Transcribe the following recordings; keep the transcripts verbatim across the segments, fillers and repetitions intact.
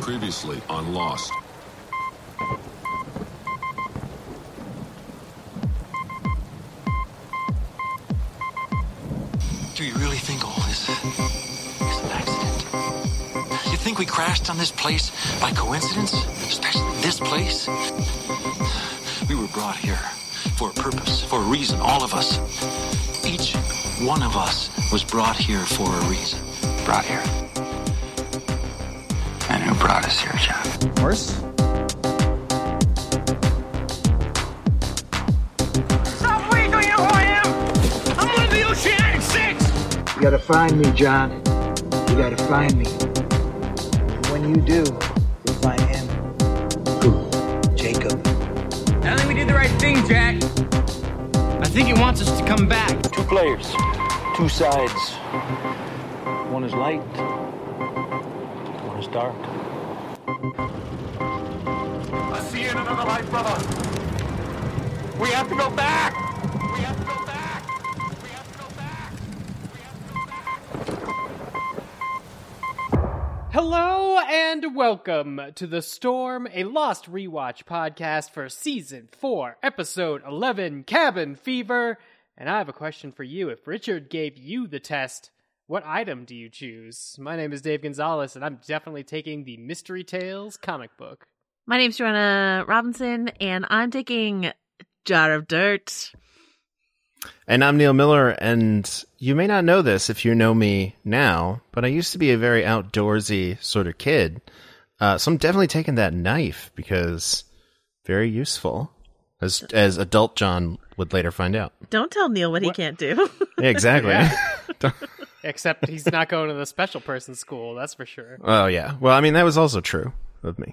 Previously on Lost. Do you really think all this is an accident? You think we crashed on this place by coincidence? Especially this place? We were brought here for a purpose, for a reason, all of us. Each one of us was brought here for a reason. Brought here. And who brought us here, John? Horse? Stop waiting, you know who I am? I'm one of the Oceanic Six! You gotta find me, John. You gotta find me. And when you do, you'll find him. Who? Jacob. I think we did the right thing, Jack. I think he wants us to come back. Two players, two sides. One is light, one is dark. I see you in another life, brother. We have to go back. We have to go back. We have to go back. We have to go back. Hello and welcome to The Storm, a Lost Rewatch podcast for Season four, Episode eleven, Cabin Fever. And I have a question for you. If Richard gave you the test, what item do you choose? My name is Dave Gonzalez, and I'm definitely taking the Mystery Tales comic book. My name's Joanna Robinson, and I'm taking Jar of Dirt. And I'm Neil Miller, and you may not know this if you know me now, but I used to be a very outdoorsy sort of kid. Uh, so I'm definitely taking that knife because very useful, as as adult John would later find out. Don't tell Neil what, What? he can't do. Yeah, exactly. Yeah. Except he's not going to the special person school, that's for sure. Oh, yeah. Well, I mean, that was also true of me.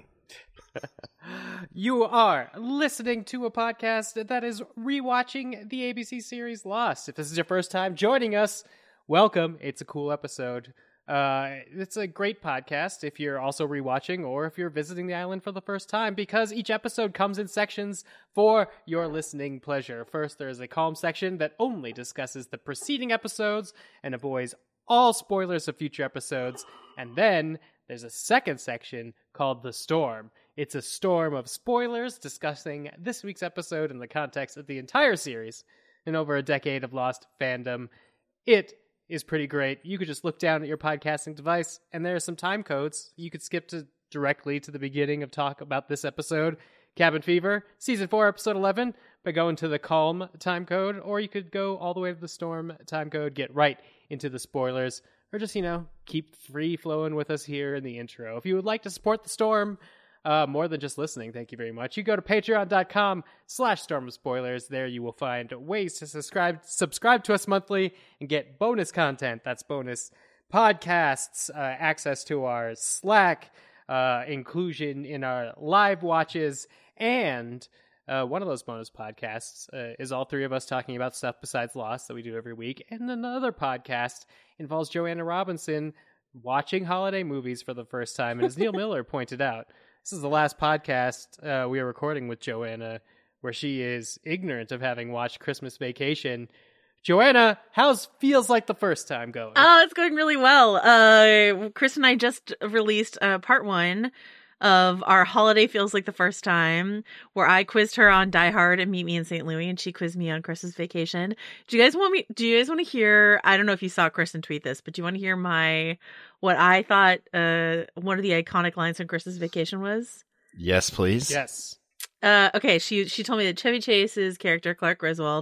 You are listening to a podcast that is rewatching the A B C series Lost. If this is your first time joining us, welcome. It's a cool episode. Uh, it's a great podcast if you're also rewatching or if you're visiting the island for the first time, because each episode comes in sections for your listening pleasure. First, there is a calm section that only discusses the preceding episodes and avoids all spoilers of future episodes. And then there's a second section called The Storm. It's a storm of spoilers discussing this week's episode in the context of the entire series and over a decade of Lost fandom. It is pretty great. You could just look down at your podcasting device, and there are some time codes. You could skip to directly to the beginning of talk about this episode, Cabin Fever, Season four, Episode eleven, by going to the Calm time code, or you could go all the way to the Storm time code, get right into the spoilers, or just, you know, keep free flowing with us here in the intro. If you would like to support the Storm, Uh, more than just listening, thank you very much. You go to patreon.com slash storm of spoilers. There you will find ways to subscribe subscribe to us monthly and get bonus content. That's bonus podcasts, uh, access to our Slack, uh, inclusion in our live watches, and uh, one of those bonus podcasts uh, is all three of us talking about stuff besides Lost that we do every week. And another podcast involves Joanna Robinson watching holiday movies for the first time. And as Neil Miller pointed out, this is the last podcast uh, we are recording with Joanna where she is ignorant of having watched Christmas Vacation. Joanna, how's feels like the first time going? Oh, it's going really well. Uh, Chris and I just released uh, part one of our Holiday Feels Like the First Time, where I quizzed her on Die Hard and Meet Me in Saint Louis, and she quizzed me on Christmas Vacation. Do you guys want me? Do you guys want to hear? I don't know if you saw Kristen tweet this, but do you want to hear my what I thought uh, one of the iconic lines from Christmas Vacation was? Yes, please. Yes. Uh, okay, she she told me that Chevy Chase's character Clark Griswold,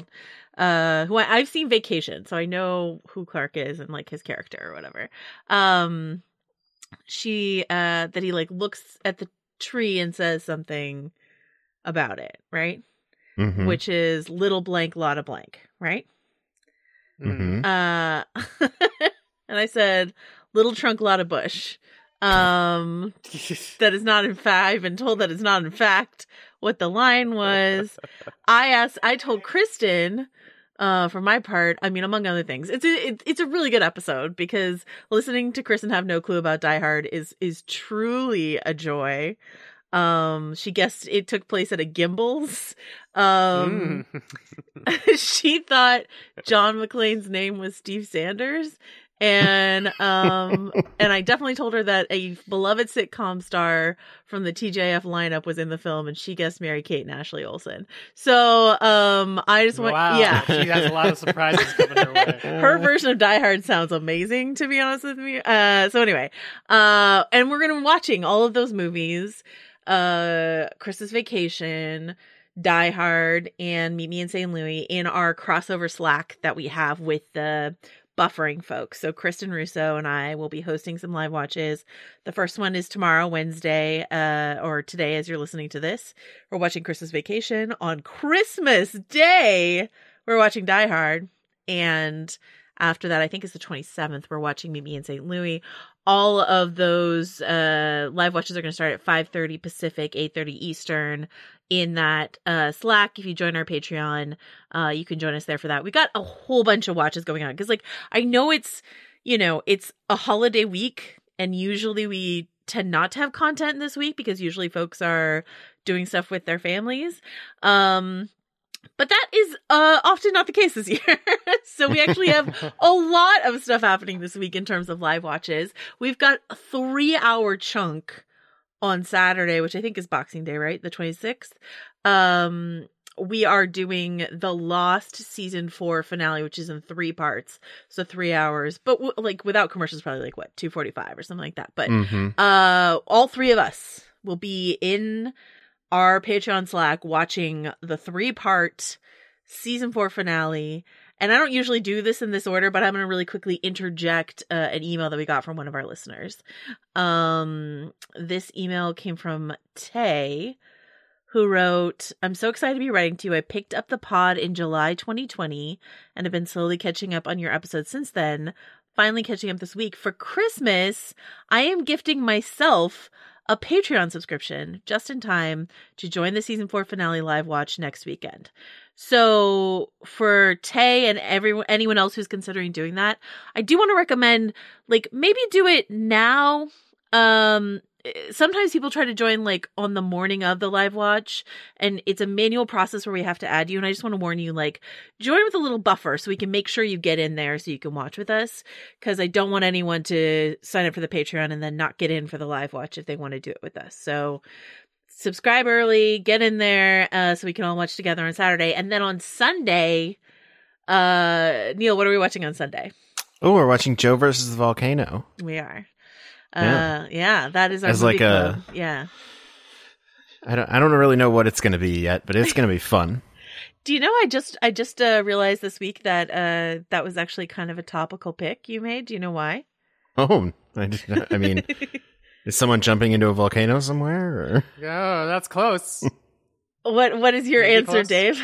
uh, who I, I've seen Vacation, so I know who Clark is and like his character or whatever. Um, she uh that he like looks at the tree and says something about it, right? Mm-hmm. Which is little blank, lot of blank, right? Mm-hmm. Uh, and I said little trunk, lot of bush. Um, that is not in fact. I've been told that it's not in fact what the line was. I asked. I told Kristen. Uh, for my part, I mean, among other things, it's a it, it's a really good episode because listening to Kristen have no clue about Die Hard is is truly a joy. Um, she guessed it took place at a Gimbels. Um, Mm. she thought John McClane's name was Steve Sanders, And um and I definitely told her that a beloved sitcom star from the T J F lineup was in the film, and she guessed Mary Kate and Ashley Olsen. So um I just went Wow. yeah. She has a lot of surprises coming her way. Her version of Die Hard sounds amazing, to be honest with me. Uh so anyway, uh and we're gonna be watching all of those movies. Uh Christmas Vacation, Die Hard, and Meet Me in Saint Louis in our crossover Slack that we have with the buffering folks. So Kristen Russo and I will be hosting some live watches. The first one is tomorrow, Wednesday, uh, or today as you're listening to this. We're watching Christmas Vacation. On Christmas Day, we're watching Die Hard. And after that, I think it's the twenty-seventh, we're watching Meet Me in Saint Louis. All of those uh, live watches are going to start at five thirty Pacific, eight thirty Eastern in that uh, Slack. If you join our Patreon, uh, you can join us there for that. We got a whole bunch of watches going on because, like, I know it's, you know, it's a holiday week, and usually we tend not to have content this week because usually folks are doing stuff with their families. Um, But that is uh, often not the case this year. So we actually have a lot of stuff happening this week in terms of live watches. We've got a three hour chunk on Saturday, which I think is Boxing Day, right? The twenty-sixth. Um, we are doing the Lost season four finale, which is in three parts. So three hours, but w- like without commercials, probably like what, two forty-five or something like that. But Mm-hmm. uh, all three of us will be in our Patreon Slack watching the three part season four finale. And I don't usually do this in this order, but I'm going to really quickly interject uh, an email that we got from one of our listeners. Um, this email came from Tay, who wrote, "I'm so excited to be writing to you. I picked up the pod in July twenty twenty and have been slowly catching up on your episodes since then. Finally catching up this week. For Christmas, I am gifting myself a Patreon subscription just in time to join the season four finale live watch next weekend." So for Tay and everyone, anyone else who's considering doing that, I do want to recommend, like, maybe do it now. Um, sometimes people try to join like on the morning of the live watch, and it's a manual process where we have to add you. And I just want to warn you, like, join with a little buffer so we can make sure you get in there so you can watch with us. Cause I don't want anyone to sign up for the Patreon and then not get in for the live watch if they want to do it with us. So subscribe early, get in there, uh, so we can all watch together on Saturday. And then on Sunday, uh, Neil, what are we watching on Sunday? Oh, we're watching Joe versus the Volcano. We are. Yeah. Uh, yeah, that is our As movie like a- club. Yeah. I don't. I don't really know what it's going to be yet, but it's going to be fun. Do you know, I just I just uh, realized this week that uh, that was actually kind of a topical pick you made. Do you know why? Oh, I, did not- I mean, is someone jumping into a volcano somewhere? Or? Oh, that's close. What What is your Maybe answer, close. Dave?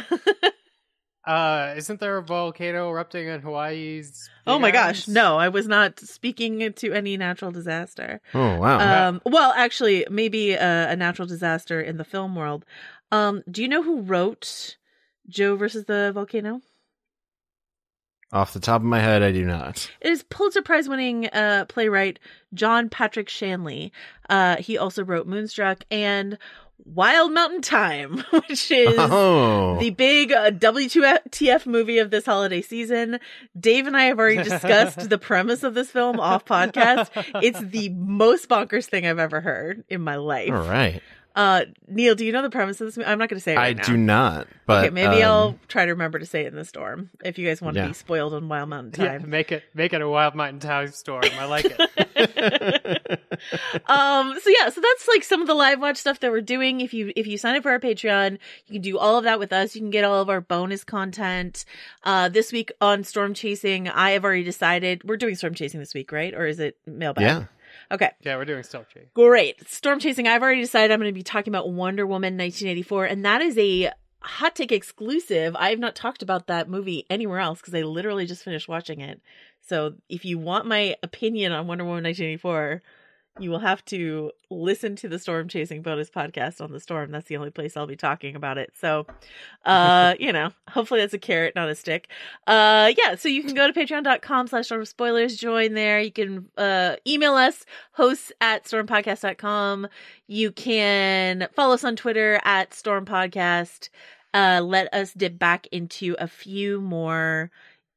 Uh, isn't there a volcano erupting in Hawaii's? Oh Big my gosh, Islands? no, I was not speaking to any natural disaster. Oh, wow. Um, well, actually, maybe a, a natural disaster in the film world. Um, do you know who wrote Joe versus the Volcano? Off the top of my head, I do not. It is Pulitzer Prize winning uh, playwright John Patrick Shanley. Uh, he also wrote Moonstruck and Wild Mountain Time, which is Oh. the big uh, W T F movie of this holiday season. Dave and I have already discussed the premise of this film off podcast. It's the most bonkers thing I've ever heard in my life. All right. Uh, Neil, do you know the premise of this movie? I'm not going to say it right I now. do not, but Okay, maybe um, I'll try to remember to say it in the storm. If you guys want to Yeah. be spoiled on Wild Mountain Yeah, Time. make it make it a Wild Mountain Time storm. I like it. um so yeah, so that's like some of the live watch stuff that we're doing. If you if you sign up for our Patreon, you can do all of that with us. You can get all of our bonus content. Uh this week on Storm Chasing, I have already decided we're doing Storm Chasing this week, right? Or is it mailbag? Yeah. Okay. Yeah, we're doing Stealth Chase. Great. Storm Chasing, I've already decided I'm going to be talking about Wonder Woman nineteen eighty-four, and that is a Hot Take exclusive. I have not talked about that movie anywhere else because I literally just finished watching it. So if you want my opinion on Wonder Woman nineteen eighty-four, you will have to listen to the Storm Chasing bonus podcast on the Storm. That's the only place I'll be talking about it. So, uh, you know, hopefully that's a carrot, not a stick. Uh, yeah. So you can go to patreon.com slash storm spoilers, join there. You can, uh, email us, hosts at stormpodcast dot com. You can follow us on Twitter at stormpodcast. Uh, let us dip back into a few more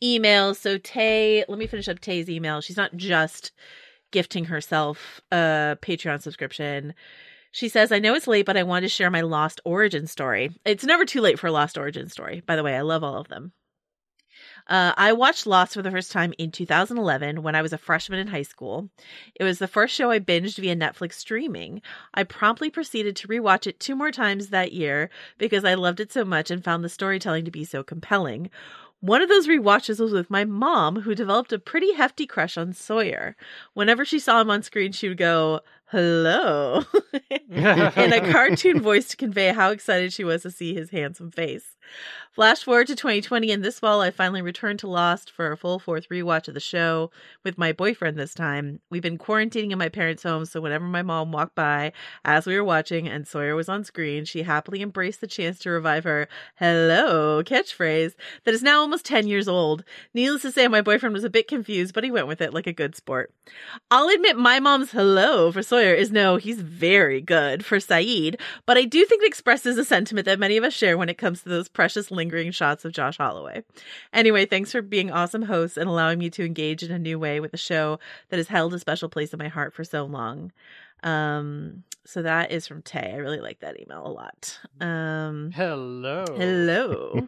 emails. So Tay, let me finish up Tay's email. She's not just gifting herself a Patreon subscription. She says, I know it's late, but I wanted to share my Lost origin story. It's never too late for a Lost origin story. By the way, I love all of them. Uh, I watched Lost for the first time in two thousand eleven when I was a freshman in high school. It was the first show I binged via Netflix streaming. I promptly proceeded to rewatch it two more times that year because I loved it so much and found the storytelling to be so compelling. One of those rewatches was with my mom, who developed a pretty hefty crush on Sawyer. Whenever she saw him on screen, she would go, hello, in a cartoon voice to convey how excited she was to see his handsome face. Flash forward to twenty twenty, and this fall I finally returned to Lost for a full fourth rewatch of the show with my boyfriend this time. We've been quarantining in my parents' home, so whenever my mom walked by as we were watching and Sawyer was on screen, she happily embraced the chance to revive her hello catchphrase that is now almost ten years old. Needless to say, my boyfriend was a bit confused, but he went with it like a good sport. I'll admit my mom's hello for Sawyer is no, he's very good for Sayid, but I do think it expresses a sentiment that many of us share when it comes to those precious lingering shots of Josh Holloway. Anyway, thanks for being awesome hosts and allowing me to engage in a new way with a show that has held a special place in my heart for so long. Um, so that is from Tay. I really like that email a lot. Um, Hello. Hello.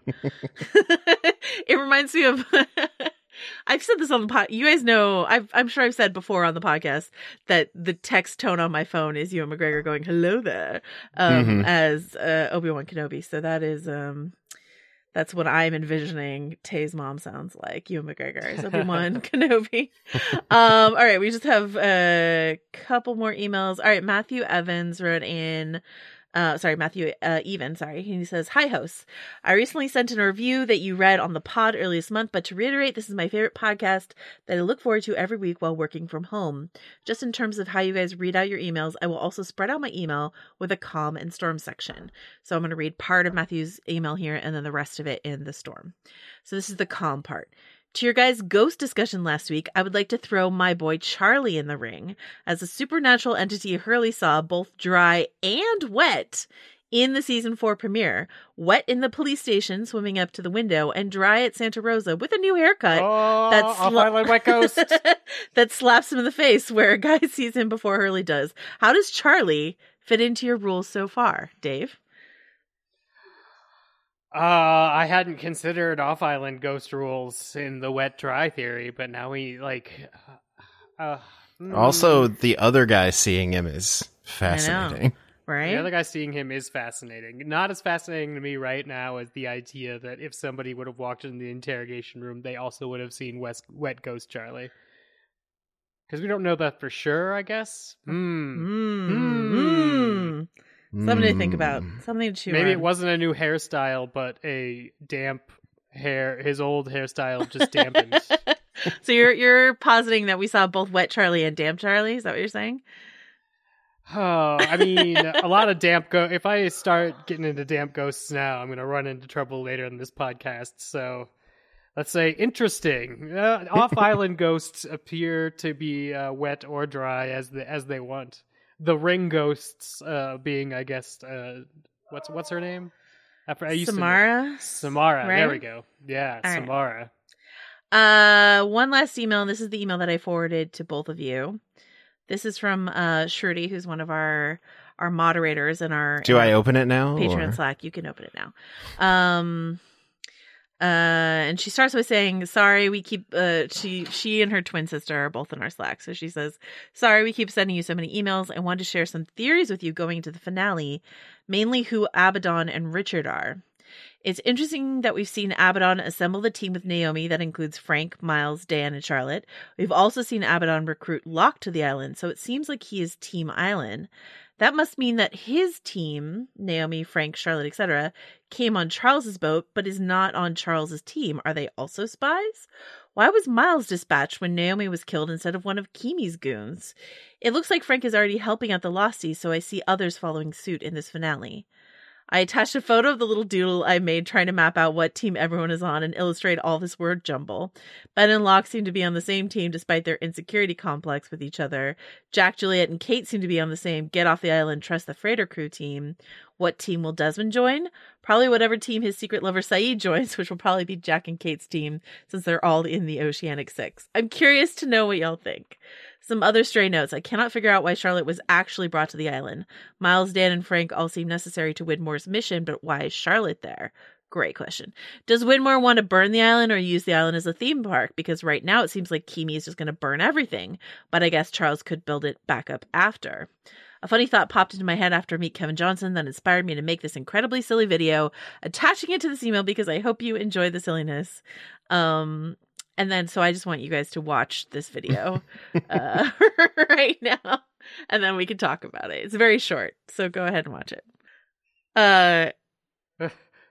It reminds me of... I've said this on the pod. You guys know, I've, I'm sure I've said before on the podcast that the text tone on my phone is Ewan McGregor going, hello there, um, mm-hmm. as uh, Obi-Wan Kenobi. So that is, um, that's what I'm envisioning Tay's mom sounds like. Ewan McGregor as Obi-Wan Kenobi. Um, all right, we just have a couple more emails. All right, Matthew Evans wrote in... Uh, sorry, Matthew uh, Even, sorry. He says, hi, hosts. I recently sent in a review that you read on the pod earlier this month, but to reiterate, this is my favorite podcast that I look forward to every week while working from home. Just in terms of how you guys read out your emails, I will also spread out my email with a calm and storm section. So I'm going to read part of Matthew's email here and then the rest of it in the storm. So this is the calm part. To your guys' ghost discussion last week, I would like to throw my boy Charlie in the ring as a supernatural entity Hurley saw both dry and wet in the season four premiere. Wet in the police station, swimming up to the window, and dry at Santa Rosa with a new haircut. Oh, that Off Island Wet Ghost. that slaps him in the face where a guy sees him before Hurley does. How does Charlie fit into your rules so far, Dave? Uh, I hadn't considered off-island ghost rules in the wet-dry theory, but now we, like... Uh, mm. Also, the other guy seeing him is fascinating. Right? The other guy seeing him is fascinating. Not as fascinating to me right now as the idea that if somebody would have walked in the interrogation room, they also would have seen West, wet ghost Charlie. Because we don't know that for sure, I guess. Hmm. Mm. Mm. Mm. Something to think about. Something to chew Maybe on. it wasn't a new hairstyle, but a damp hair. His old hairstyle just dampened. So you're you're positing that we saw both Wet Charlie and Damp Charlie? Is that what you're saying? Oh, I mean, a lot of damp go. If I start getting into damp ghosts now, I'm going to run into trouble later in this podcast. So let's say interesting. Uh, off-island ghosts appear to be uh, wet or dry as the as they want. The ring ghosts uh, being, I guess, uh, what's what's her name? I, I used Samara. To Samara. Right? There we go. Yeah, All Samara. Right. Uh, one last email, and this is the email that I forwarded to both of you. This is from uh, Shruti, who's one of our our moderators in our. Do in I our open it now? Patreon or? Slack. You can open it now. Um. Uh, and she starts by saying, sorry, we keep, uh, she, she and her twin sister are both in our Slack. So she says, sorry, we keep sending you so many emails. I wanted to share some theories with you going into the finale, mainly who Abaddon and Richard are. It's interesting that we've seen Abaddon assemble the team with Naomi that includes Frank, Miles, Dan, and Charlotte. We've also seen Abaddon recruit Locke to the island, so it seems like he is Team Island. That must mean that his team, Naomi, Frank, Charlotte, et cetera, came on Charles's boat, but is not on Charles's team. Are they also spies? Why was Miles dispatched when Naomi was killed instead of one of Kimi's goons? It looks like Frank is already helping out the Losties, so I see others following suit in this finale. I attached a photo of the little doodle I made trying to map out what team everyone is on and illustrate all this word jumble. Ben and Locke seem to be on the same team despite their insecurity complex with each other. Jack, Juliet, and Kate seem to be on the same get off the island, trust the freighter crew team. What team will Desmond join? Probably whatever team his secret lover Saeed joins, which will probably be Jack and Kate's team since they're all in the Oceanic Six. I'm curious to know what y'all think. Some other stray notes. I cannot figure out why Charlotte was actually brought to the island. Miles, Dan, and Frank all seem necessary to Widmore's mission, but why is Charlotte there? Great question. Does Widmore want to burn the island or use the island as a theme park? Because right now it seems like Kimi is just going to burn everything, but I guess Charles could build it back up after. A funny thought popped into my head after Meet Kevin Johnson that inspired me to make this incredibly silly video, attaching it to this email because I hope you enjoy the silliness. Um... And then, so I just want you guys to watch this video uh, right now, and then we can talk about it. It's very short, so go ahead and watch it. Uh,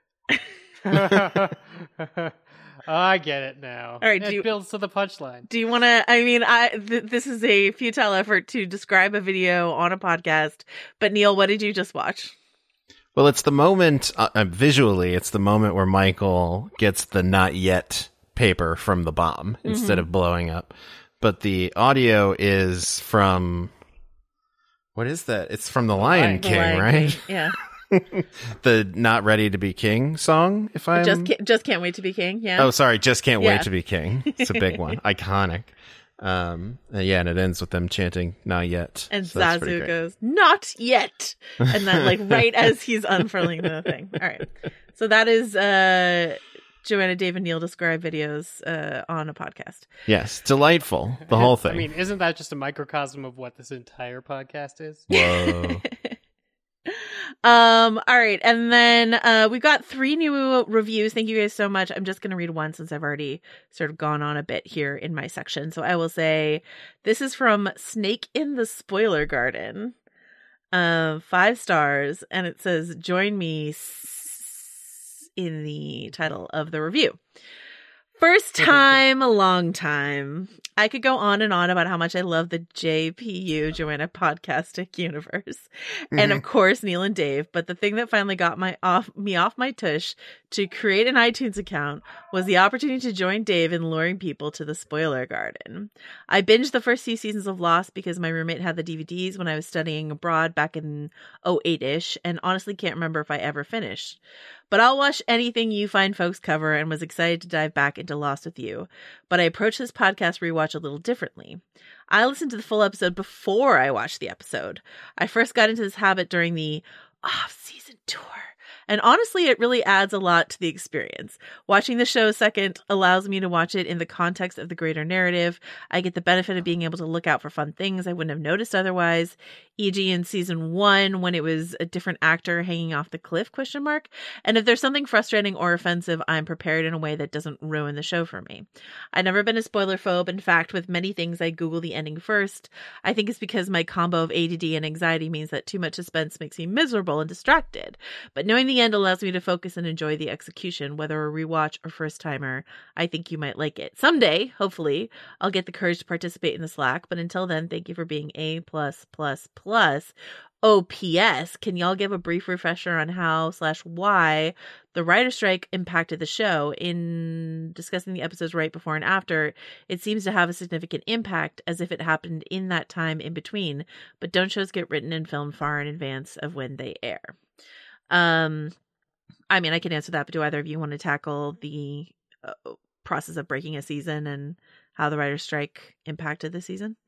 oh, I get it now. All right, it do you, builds to the punchline. Do you want to? I mean, I th- this is a futile effort to describe a video on a podcast. But Neil, what did you just watch? Well, it's the moment uh, visually. It's the moment where Michael gets the not yet paper from the bomb mm-hmm. instead of blowing up, but the audio is from what is that? It's from the Lion Lion, King, the Lion right? King. Yeah. The "Not Ready to Be King" song. If I just can't, just can't wait to be king. Yeah. Oh, sorry, just can't yeah. wait to be king. It's a big one, iconic. Um, and yeah, and it ends with them chanting "Not yet," and so Zazu goes "Not yet," and then like right as he's unfurling the thing. All right, so that is uh. Joanna, Dave, and Neil describe videos uh, on a podcast. Yes, delightful. The whole thing. I mean, isn't that just a microcosm of what this entire podcast is? Whoa. um. All right, and then uh, we've got three new reviews. Thank you guys so much. I'm just going to read one since I've already sort of gone on a bit here in my section. So I will say this is from Snake in the Spoiler Garden. Uh, five stars, and it says, "Join me." In the title of the review. First time, a long time. I could go on and on about how much I love the J P U, Joanna Podcastic universe. Mm-hmm. And of course, Neil and Dave. But the thing that finally got my off me off my tush to create an iTunes account was the opportunity to join Dave in luring people to the Spoiler Garden. I binged the first few seasons of Lost because my roommate had the D V Ds when I was studying abroad back in oh eight-ish, and honestly can't remember if I ever finished. But I'll watch anything you find folks cover and was excited to dive back into Lost with you. But I approached this podcast rewatch a little differently. I listened to the full episode before I watched the episode. I first got into this habit during the off-season tour. And honestly, it really adds a lot to the experience. Watching the show second allows me to watch it in the context of the greater narrative. I get the benefit of being able to look out for fun things I wouldn't have noticed otherwise. for example in season one, when it was a different actor hanging off the cliff, question mark. And if there's something frustrating or offensive, I'm prepared in a way that doesn't ruin the show for me. I've never been a spoiler phobe. In fact, with many things, I Google the ending first. I think it's because my combo of A D D and anxiety means that too much suspense makes me miserable and distracted. But knowing the end allows me to focus and enjoy the execution, whether a rewatch or first timer. I think you might like it. Someday, hopefully, I'll get the courage to participate in the Slack. But until then, thank you for being A plus plus plus. O P S, can y'all give a brief refresher on how slash why the writer strike impacted the show? In discussing the episodes right before and after, it seems to have a significant impact as if it happened in that time in between. But don't shows get written and filmed far in advance of when they air? Um, I mean, I can answer that, but do either of you want to tackle the uh, process of breaking a season and how the writer's strike impacted the season?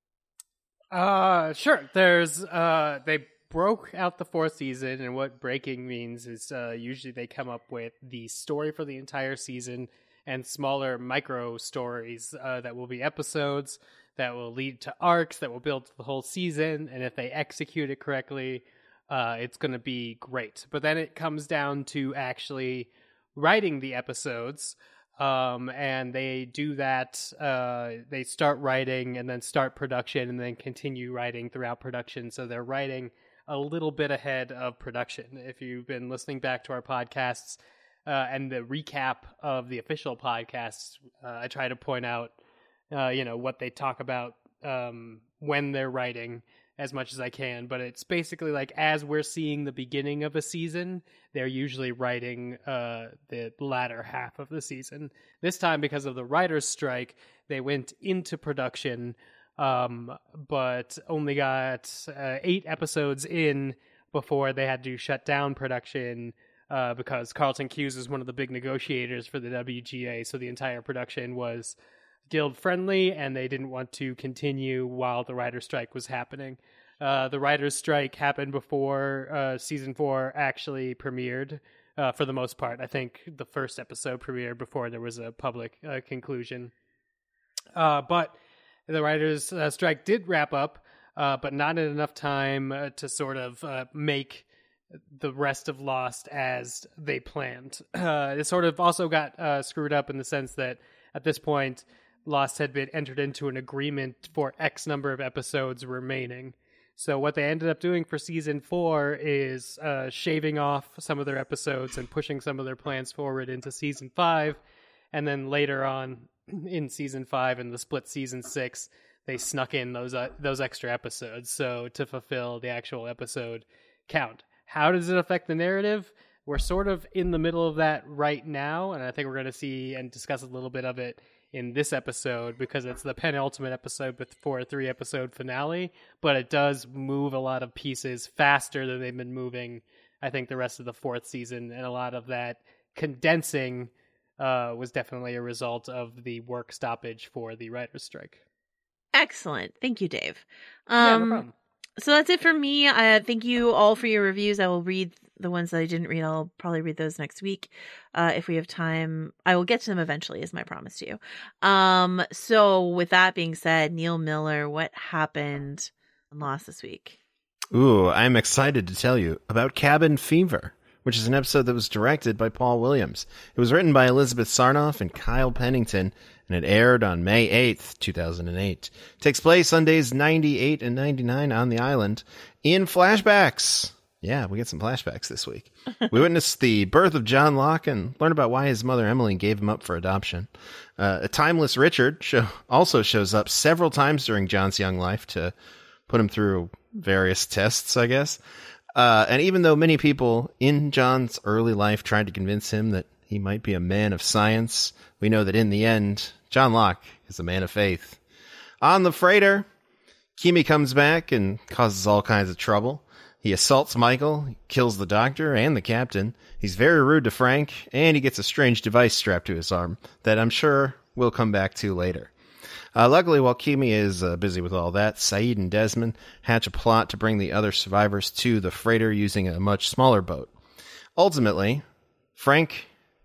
Uh, sure. There's, uh, they broke out the fourth season, and what breaking means is, uh, usually they come up with the story for the entire season and smaller micro stories, uh, that will be episodes that will lead to arcs that will build the whole season. And if they execute it correctly, uh, it's going to be great. But then it comes down to actually writing the episodes. Um, and they do that, uh, they start writing and then start production and then continue writing throughout production. So they're writing a little bit ahead of production. If you've been listening back to our podcasts, uh, and the recap of the official podcasts, uh, I try to point out, uh, you know, what they talk about, um, when they're writing. as much as I can, but it's basically like as we're seeing the beginning of a season, they're usually writing uh, the latter half of the season. This time, because of the writer's strike, they went into production, um, but only got uh, eight episodes in before they had to shut down production uh, because Carlton Cuse is one of the big negotiators for the W G A, so the entire production was guild friendly, and they didn't want to continue while the writer's strike was happening. Uh, the writer's strike happened before uh, season four actually premiered, uh, for the most part. I think the first episode premiered before there was a public uh, conclusion. Uh, but the writer's uh, strike did wrap up, uh, but not in enough time uh, to sort of uh, make the rest of Lost as they planned. Uh, it sort of also got uh, screwed up in the sense that at this point, Lost had been entered into an agreement for X number of episodes remaining. So what they ended up doing for season four is uh, shaving off some of their episodes and pushing some of their plans forward into season five. And then later on in season five and the split season six, they snuck in those uh, those extra episodes. So to fulfill the actual episode count. How does it affect the narrative? We're sort of in the middle of that right now. And I think we're going to see and discuss a little bit of it in this episode because it's the penultimate episode before a three episode finale, but it does move a lot of pieces faster than they've been moving, I think, the rest of the fourth season, and a lot of that condensing uh, was definitely a result of the work stoppage for the writer's strike. Excellent. Thank you, Dave. Um, yeah, no problem. So that's it for me. Uh, thank you all for your reviews. I will read the ones that I didn't read. I'll probably read those next week uh, if we have time. I will get to them eventually, is my promise to you. Um, so with that being said, Neil Miller, what happened on Lost this week? Ooh, I'm excited to tell you about Cabin Fever, which is an episode that was directed by Paul Williams. It was written by Elizabeth Sarnoff and Kyle Pennington, and it aired on May eighth, two thousand eight. It takes place on days ninety-eight and ninety-nine on the island in flashbacks. Yeah, we get some flashbacks this week. We witnessed the birth of John Locke and learn about why his mother Emily gave him up for adoption. Uh, a timeless Richard show also shows up several times during John's young life to put him through various tests, I guess. Uh, and even though many people in John's early life tried to convince him that he might be a man of science, we know that in the end, John Locke is a man of faith. On the freighter, Keamy comes back and causes all kinds of trouble. He assaults Michael, kills the doctor and the captain. He's very rude to Frank, and he gets a strange device strapped to his arm that I'm sure we'll come back to later. Uh, luckily, while Keamy is uh, busy with all that, Saeed and Desmond hatch a plot to bring the other survivors to the freighter using a much smaller boat. Ultimately, Frank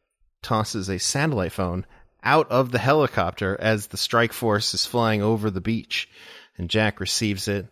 tosses a satellite phone out of the helicopter as the strike force is flying over the beach, and Jack receives it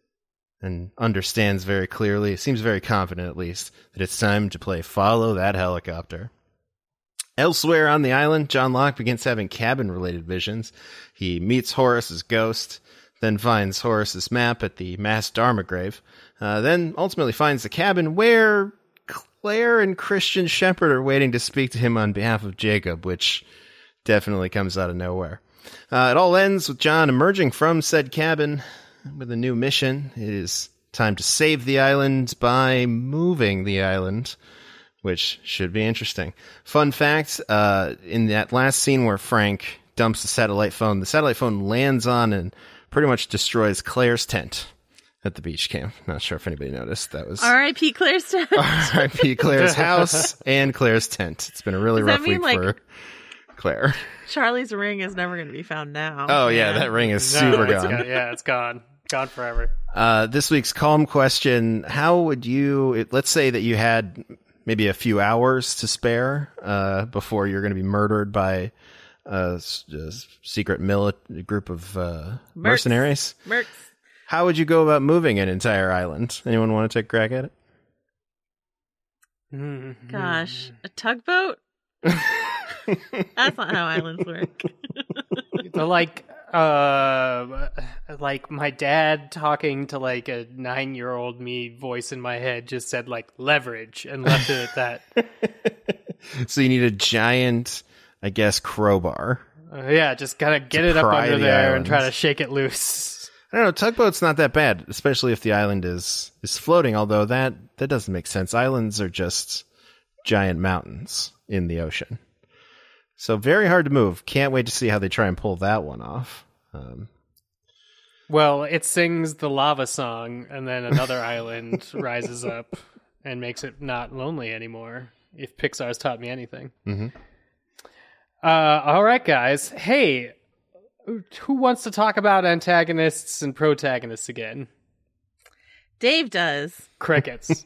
and understands very clearly, seems very confident at least, that it's time to play Follow That Helicopter. Elsewhere on the island, John Locke begins having cabin-related visions. He meets Horace's ghost, then finds Horace's map at the mass Dharma grave, uh, then ultimately finds the cabin where Claire and Christian Shepherd are waiting to speak to him on behalf of Jacob, which definitely comes out of nowhere. Uh, it all ends with John emerging from said cabin with a new mission. It is time to save the island by moving the island, which should be interesting. Fun fact, uh, in that last scene where Frank dumps the satellite phone, the satellite phone lands on and pretty much destroys Claire's tent at the beach camp. Not sure if anybody noticed. That was R I P Claire's tent. R I P Claire's house and Claire's tent. It's been a really Does that rough mean, week like, for Claire. Charlie's ring is never going to be found now. Oh, yeah, that ring is No, super it's gone. gone. Yeah, it's gone. Gone forever. Uh, this week's calm question, how would you, let's say that you had maybe a few hours to spare uh, before you're going to be murdered by a, a secret mili- group of uh, mercenaries. Mercs. How would you go about moving an entire island? Anyone want to take a crack at it? Gosh, a tugboat? That's not how islands work. So, like, uh, like my dad talking to like a nine-year-old me voice in my head just said like leverage and left it at that. So you need a giant, I guess, crowbar. Uh, yeah, just kind of get To it up pry under the there island. and try to shake it loose. I don't know. Tugboat's not that bad, especially if the island is is floating. Although that that doesn't make sense. Islands are just giant mountains in the ocean, so very hard to move. Can't wait to see how they try and pull that one off. Um, Well, it sings the lava song, and then another island rises up and makes it not lonely anymore. If Pixar's taught me anything. Mm-hmm. Uh, all right, guys. Hey, who wants to talk about antagonists and protagonists again? Dave does. Crickets.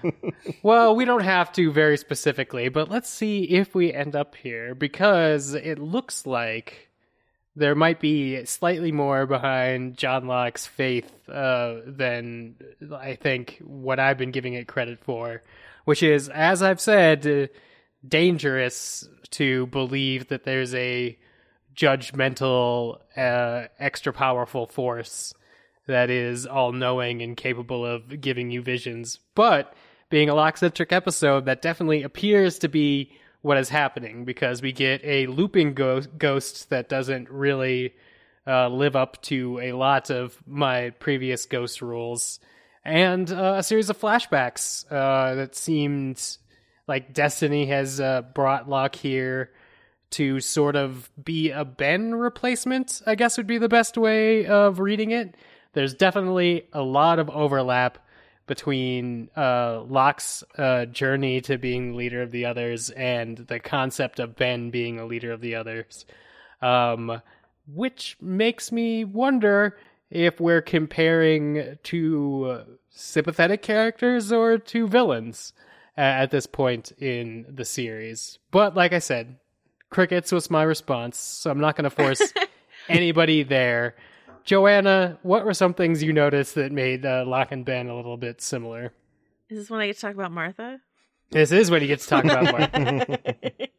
Well, we don't have to very specifically, but let's see if we end up here, because it looks like there might be slightly more behind John Locke's faith uh, than I think what I've been giving it credit for, which is, as I've said, uh, dangerous to believe that there's a judgmental, uh, extra powerful force that is all-knowing and capable of giving you visions. But being a Locke-centric episode, that definitely appears to be what is happening, because we get a looping ghost, ghost that doesn't really uh, live up to a lot of my previous ghost rules, and uh, a series of flashbacks uh, that seemed like destiny has uh, brought Locke here to sort of be a Ben replacement, I guess would be the best way of reading it. There's definitely a lot of overlap between uh, Locke's uh, journey to being leader of the others and the concept of Ben being a leader of the others, um, which makes me wonder if we're comparing to sympathetic characters or to villains uh, at this point in the series. But like I said, crickets was my response, so I'm not going to force anybody there. Joanna, what were some things you noticed that made uh, Locke and Ben a little bit similar? Is this when I get to talk about Martha? This is when you get to talk about Martha.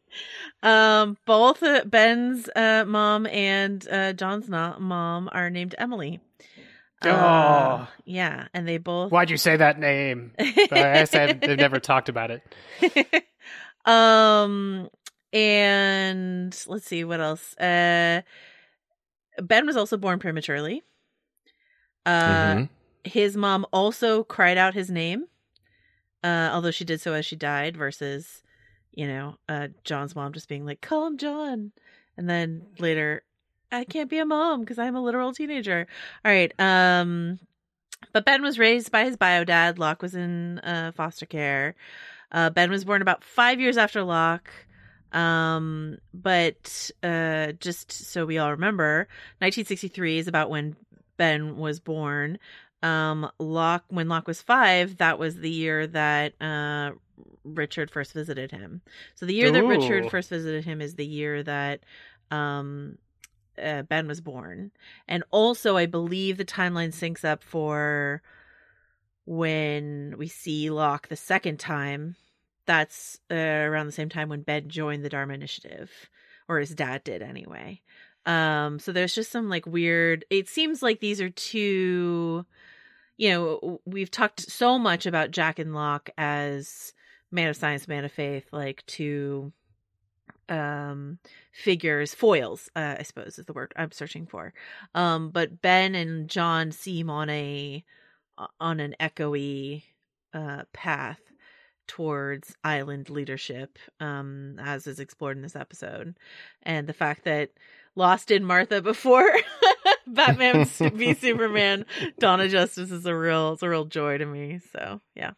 um, both uh, Ben's uh, mom and uh, John's not mom are named Emily. Oh. Uh, yeah, and they both... Why'd you say that name? But I said they've never talked about it. um, and let's see, what else? Uh... Ben was also born prematurely. Uh, mm-hmm. His mom also cried out his name, uh, although she did so as she died, versus, you know, uh, John's mom just being like, call him John. And then later, I can't be a mom because I'm a literal teenager. All right. Um, but Ben was raised by his bio dad. Locke was in uh, foster care. Uh, Ben was born about five years after Locke. Um, but, uh, just so we all remember, nineteen sixty-three is about when Ben was born. Um, Locke, when Locke was five, that was the year that, uh, Richard first visited him. So the year Ooh. that Richard first visited him is the year that, um, uh, Ben was born. And also, I believe the timeline syncs up for when we see Locke the second time. That's uh, around the same time when Ben joined the Dharma Initiative, or his dad did anyway. Um, so there's just some like weird, it seems like these are two, you know, we've talked so much about Jack and Locke as man of science, man of faith, like two um, figures, foils, uh, I suppose is the word I'm searching for. Um, but Ben and John seem on a, on an echoey uh, path towards island leadership, um, as is explored in this episode. And the fact that Lost in Martha before Batman v Superman, Dawn of Justice is a real, it's a real joy to me. So yeah.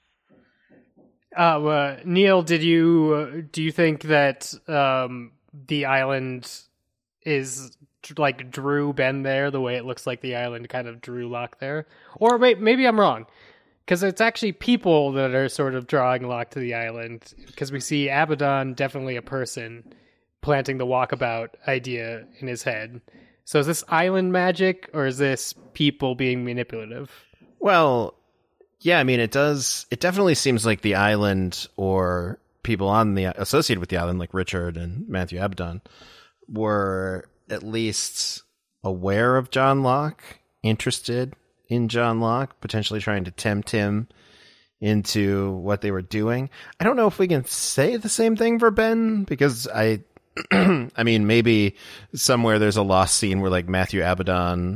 Uh, uh Neil, did you do you think that um, the island is like drew Ben there the way it looks like the island kind of drew Locke there? Or wait, maybe I'm wrong. Because it's actually people that are sort of drawing Locke to the island. Because we see Abaddon, definitely a person, planting the walkabout idea in his head. So is this island magic, or is this people being manipulative? Well, yeah, I mean, it does. It definitely seems like the island, or people on the associated with the island, like Richard and Matthew Abaddon, were at least aware of John Locke, interested in John Locke, potentially trying to tempt him into what they were doing. I don't know if we can say the same thing for Ben, because I, I mean, maybe somewhere there's a lost scene where like Matthew Abaddon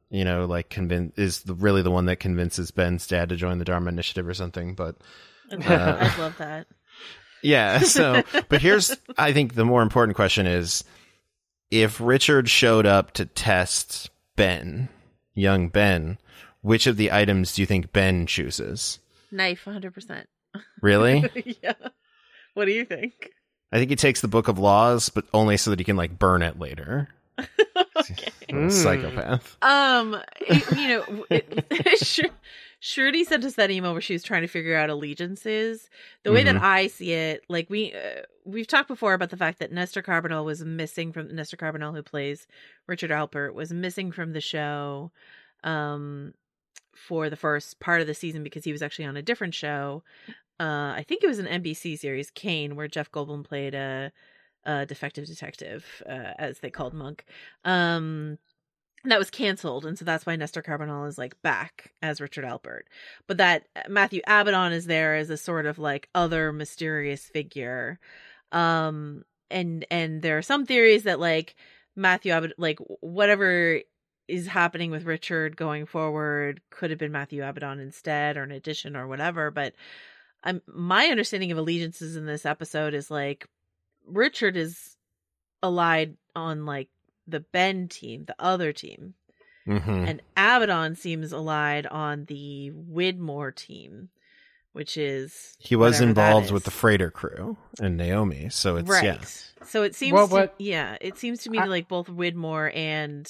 you know, like convince is the, really the one that convinces Ben's dad to join the Dharma Initiative or something. But I'd love, I'd love that. yeah, so but here's I think the more important question is if Richard showed up to test Ben, young Ben, which of the items do you think Ben chooses? Knife, one hundred percent. Really? Yeah. What do you think? I think he takes the Book of Laws, but only so that he can like burn it later. Okay. Mm. Psychopath. Um, you know, it, Sh- Shruti sent us that email where she was trying to figure out allegiances. The way Mhm. that I see it, like we uh, we've talked before about the fact that Nestor Carbonell was missing from Nestor Carbonell, who plays Richard Alpert, was missing from the show, um, for the first part of the season because he was actually on a different show. Uh, I think it was an N B C series, Kane, where Jeff Goldblum played a. Uh, defective detective, uh, as they called Monk. Um, that was canceled, and so that's why Nestor Carbonell is like back as Richard Alpert. But that Matthew Abaddon is there as a sort of like other mysterious figure. Um, and and there are some theories that like Matthew Abaddon, like whatever is happening with Richard going forward, could have been Matthew Abaddon instead, or an addition, or whatever. But I'm my understanding of allegiances in this episode is like. Richard is allied on like the Ben team, the other team, Mm-hmm. and Abaddon seems allied on the Widmore team, which is He was whatever that involved is. with the freighter crew and Naomi, so it's right. yeah. So it seems, Well, to, what- yeah, it seems to me I- like both Widmore and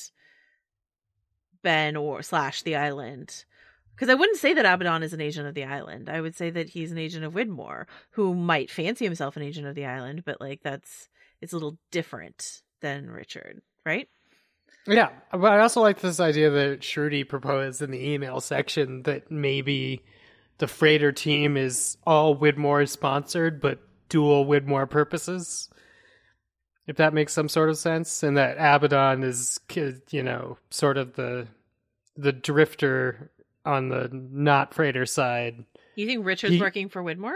Ben or slash the island. Because I wouldn't say that Abaddon is an agent of the island. I would say that he's an agent of Widmore, who might fancy himself an agent of the island, but like that's it's a little different than Richard, right? Yeah, but I also like this idea that Shruti proposed in the email section that maybe the freighter team is all Widmore sponsored, but dual Widmore purposes. If that makes some sort of sense, and that Abaddon is, you know, sort of the the drifter on the not freighter side. You think Richard's He- working for Widmore?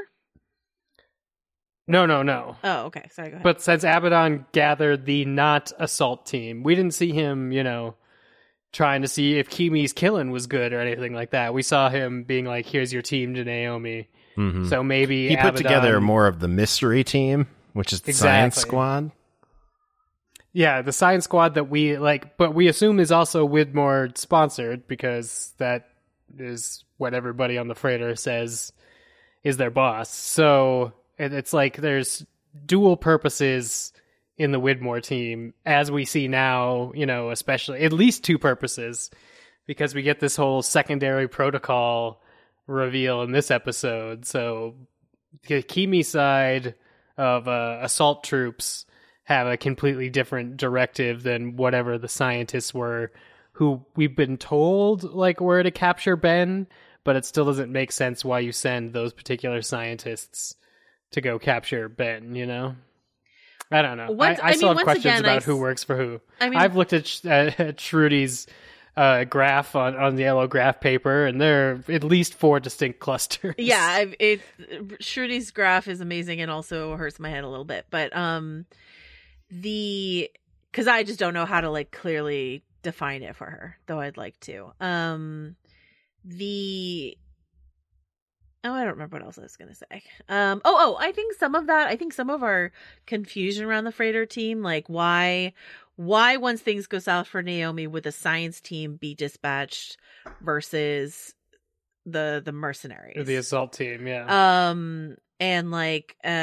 No, no, no. Oh, okay. Sorry, go ahead. But since Abaddon gathered the not assault team, we didn't see him, you know, trying to see if Kimi's killing was good or anything like that. We saw him being like, here's your team to Naomi. Mhm. So maybe He put Abaddon- together more of the mystery team, which is the Science Exactly. Squad. Yeah, the Science Squad that we like, but we assume is also Widmore sponsored because that is what everybody on the freighter says is their boss. So it, it's like there's dual purposes in the Widmore team, as we see now, you know, especially at least two purposes, because we get this whole secondary protocol reveal in this episode. So the Kimi side of uh, assault troops have a completely different directive than whatever the scientists were, who we've been told like were to capture Ben, but it still doesn't make sense why you send those particular scientists to go capture Ben, you know? I don't know. Once- I, I, I still mean, have once questions again, I about who s- works for who. I mean- I've looked at, Sh- uh, at Shruti's uh, graph on, on the yellow graph paper, and there are at least four distinct clusters. Yeah, I've, it Shruti's graph is amazing and also hurts my head a little bit. But um, the because I just don't know how to like clearly define it for her, though I'd like to. Um, the oh, I don't remember what else I was gonna say. Um, oh, oh, I think some of that. I think some of our confusion around the freighter team, like why. Why, once things go south for Naomi, would the science team be dispatched versus the the mercenaries? The assault team, yeah. Um, and like, uh,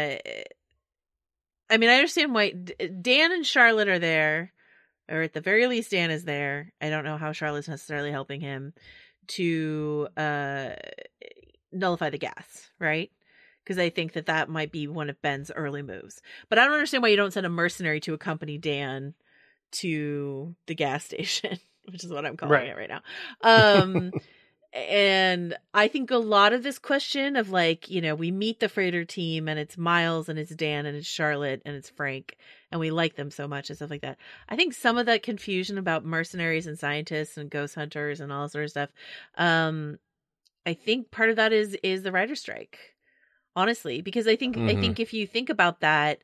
I mean, I understand why D- Dan and Charlotte are there, or at the very least, Dan is there. I don't know how Charlotte's necessarily helping him to uh nullify the gas, right? Because I think that that might be one of Ben's early moves. But I don't understand why you don't send a mercenary to accompany Dan to the gas station, which is what I'm calling Right. it right now. Um, and I think a lot of this question of like, you know, we meet the freighter team and it's Miles and it's Dan and it's Charlotte and it's Frank and we like them so much and stuff like that. I think some of that confusion about mercenaries and scientists and ghost hunters and all sort of stuff. Um, I think part of that is is the writer's strike. Honestly, because I think I Mhm. think if you think about that,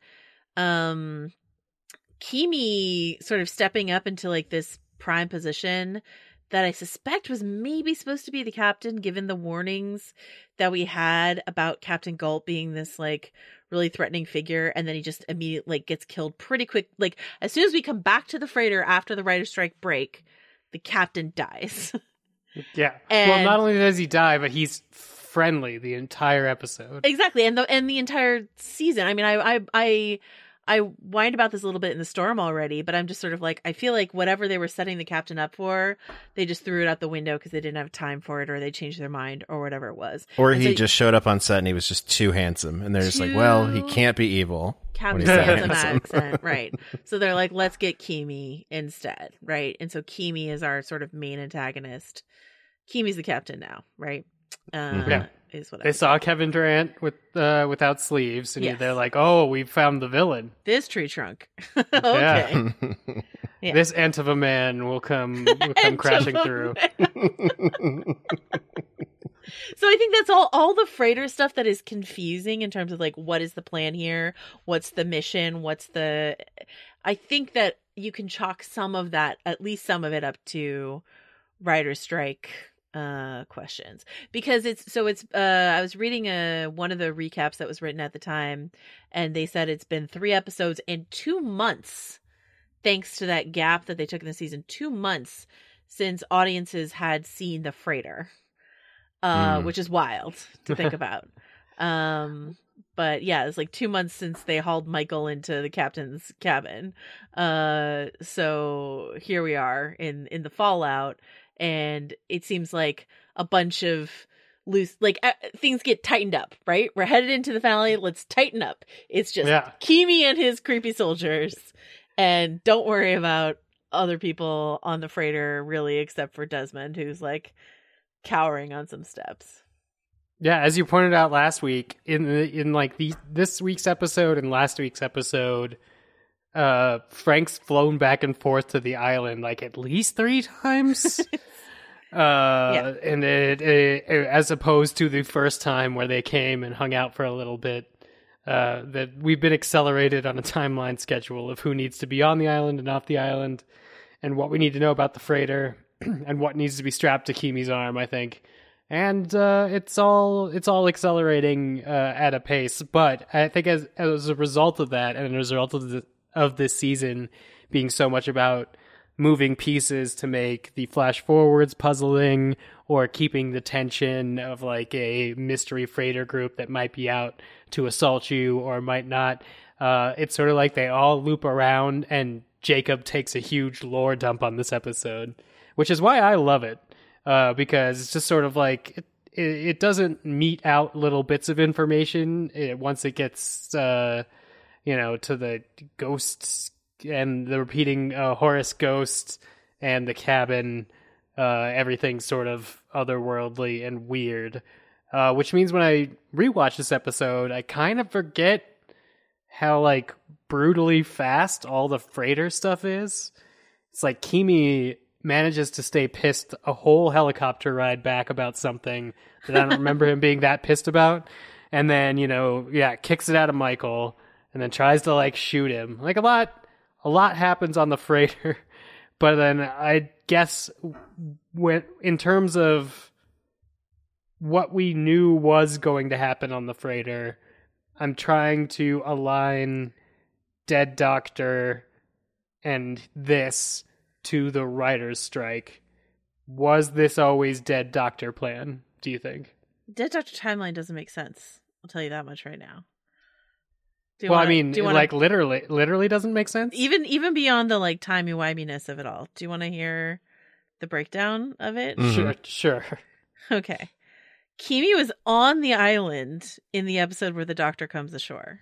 um, Kimi sort of stepping up into like this prime position that I suspect was maybe supposed to be the captain, given the warnings that we had about Captain Gulp being this like really threatening figure, and then he just immediately like gets killed pretty quick. Like as soon as we come back to the freighter after the writer's strike break, the captain dies. Yeah. And- well, not only does he die, but he's friendly the entire episode. Exactly, and the and the entire season. I mean, I I I I whined about this a little bit in the storm already, but I'm just sort of like, I feel like whatever they were setting the captain up for, they just threw it out the window because they didn't have time for it, or they changed their mind, or whatever it was. Or And he so- just showed up on set and he was just too handsome. And they're just like, well, he Too- can't be evil. when Captain he's that handsome handsome. accent, right? So they're like, let's get Kimi instead, right? And so Kimi is our sort of main antagonist. Kimi's the captain now, right? Uh, Yeah. Is what I They saw Kevin Durant with uh, without sleeves, and Yes. they're like, "Oh, we found the villain. this tree trunk. Okay. Yeah. Yeah. This ant of a man will come will come Ant crashing of a through." So I think that's all all the freighter stuff that is confusing in terms of like, what is the plan here? What's the mission? What's the I think that you can chalk some of that, at least some of it, up to writer's strike uh questions, because it's so it's uh I was reading a one of the recaps that was written at the time, and they said it's been three episodes and two months thanks to that gap that they took in the season, two months since audiences had seen the freighter, uh Mm. which is wild to think about. Um but yeah, it's like two months since they hauled Michael into the captain's cabin. Uh so here we are in in the fallout, and it seems like a bunch of loose, like uh, things get tightened up, right? We're headed into the finale. Let's tighten up. It's just Yeah. Kimi and his creepy soldiers, and don't worry about other people on the freighter, really, except for Desmond, who's like cowering on some steps. Yeah, as you pointed out last week, in the, in like the this week's episode and last week's episode, uh, Frank's flown back and forth to the island like at least three times. Uh, and it, it, as opposed to the first time where they came and hung out for a little bit, uh, that we've been accelerated on a timeline schedule of who needs to be on the island and off the island, and what we need to know about the freighter, and what needs to be strapped to Kimi's arm, I think. And uh, it's all it's all accelerating uh, at a pace. But I think as as a result of that, and as a result of the, of this season being so much about moving pieces to make the flash forwards puzzling, or keeping the tension of like a mystery freighter group that might be out to assault you or might not, uh, it's sort of like they all loop around, and Jacob takes a huge lore dump on this episode, which is why I love it. Uh, because it's just sort of like, it, it doesn't mete out little bits of information. It, once it gets, uh, you know, to the ghosts and the repeating uh, Horus ghost and the cabin, uh, everything's sort of otherworldly and weird. Uh, which means when I rewatch this episode, I kind of forget how, like, brutally fast all the freighter stuff is. It's like Kimi manages to stay pissed a whole helicopter ride back about something that I don't remember him being that pissed about. And then, you know, yeah, kicks it out of Michael and then tries to like shoot him. Like a lot, a lot happens on the freighter. But then I guess when, in terms of what we knew was going to happen on the freighter, I'm trying to align Dead Doctor and this to the writer's strike. Was this always Dead Doctor plan, do you think? Dead Doctor timeline doesn't make sense. I'll tell you that much right now. Do you Well, wanna- I mean, do you wanna- like literally, literally doesn't make sense. even even beyond the like timey-wiminess of it all. Do you want to hear the breakdown of it? Mhm. Sure, sure. Okay. Kimi was on the island in the episode where the doctor comes ashore.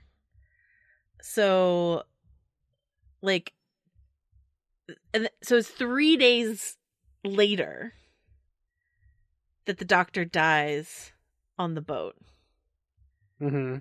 So, like, and so it's three days later that the doctor dies on the boat. hmm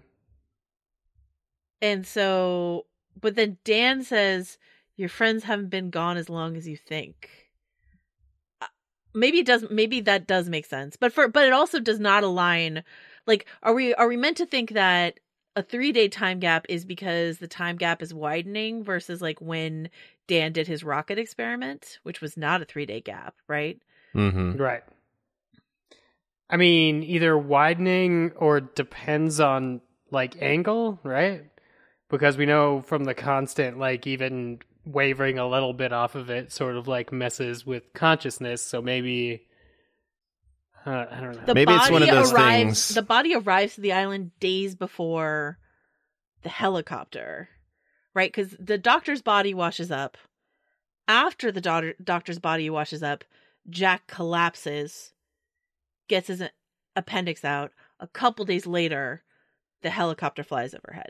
And so, but then Dan says, your friends haven't been gone as long as you think. Uh, Maybe it does. Maybe that does make sense, but for but it also does not align. Like, are we are we meant to think that a three day time gap is because the time gap is widening versus like when Dan did his rocket experiment, which was not a three day gap, right? Mm-hmm. Right. I mean, either widening or depends on, like, angle, right? Because we know from the constant, like, even wavering a little bit off of it sort of, like, messes with consciousness, so maybe... Uh, I don't know. The Maybe it's one of body those arrives, things- The body arrives to the island days before the helicopter, right? Because the doctor's body washes up. After the daughter, doctor's body washes up, Jack collapses, gets his appendix out. A couple days later, the helicopter flies overhead.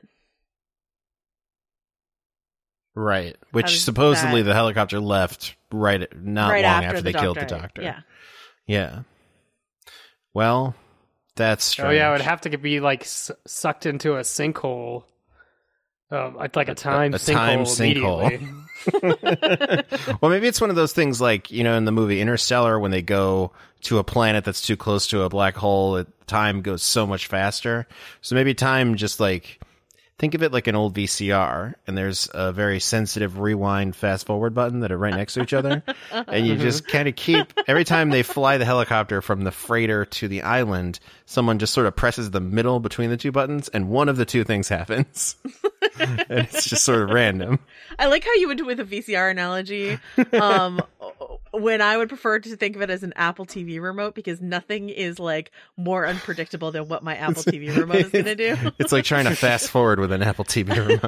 Right. How Which does supposedly that- the helicopter left right not right long after, after, the they killed the doctor. doctor. Yeah. Yeah. Well, that's strange. Oh yeah, it would have to be like s- sucked into a sinkhole, um, like a time a sinkhole. time sinkhole. immediately. Well, maybe it's one of those things like, you know, in the movie Interstellar, when they go to a planet that's too close to a black hole, it, time goes so much faster. So maybe time just like, think of it like an old V C R, and there's a very sensitive rewind fast forward button that are right next to each other. And you just kind of keep, every time they fly the helicopter from the freighter to the island, someone just sort of presses the middle between the two buttons, and one of the two things happens. And it's just sort of random. I like how you went with a V C R analogy. Um, when I would prefer to think of it as an Apple T V remote, because nothing is like more unpredictable than what my Apple T V remote is going to do. It's like trying to fast forward with an Apple T V remote.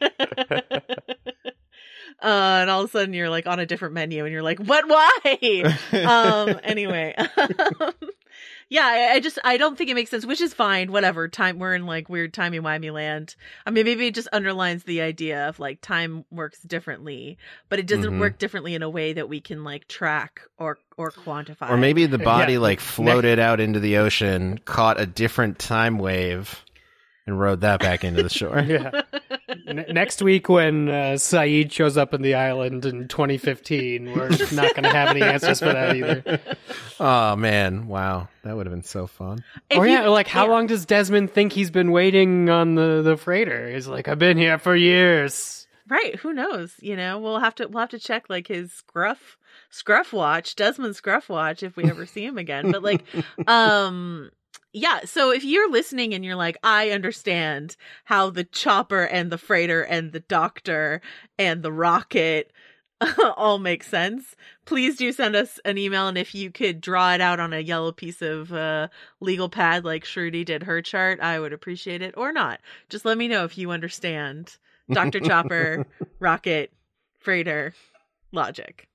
Uh, and all of a sudden you're like on a different menu and you're like, what, why? um, anyway. Yeah, I, I just, I don't think it makes sense, which is fine. Whatever. Time, we're in like weird timey-wimey land. I mean, maybe it just underlines the idea of like time works differently, but it doesn't Mhm. work differently in a way that we can like track or, or quantify. Or maybe the body Yeah. like floated out into the ocean, caught a different time wave, and rode that back into the shore. Yeah. N- next week, when uh, Saeed shows up in the island in twenty fifteen, we're not going to have any answers for that either. Oh man, wow, that would have been so fun. If Or you- yeah, like how yeah. long does Desmond think he's been waiting on the, the freighter? He's like, I've been here for years. Right, who knows? You know, we'll have to we'll have to check like his scruff scruff watch, Desmond's scruff watch, if we ever see him again. But like, um, yeah. So if you're listening and you're like, I understand how the chopper and the freighter and the doctor and the rocket all make sense, please do send us an email. And if you could draw it out on a yellow piece of uh, legal pad like Shruti did her chart, I would appreciate it. Or not. Just let me know if you understand Doctor Chopper, rocket, freighter, logic.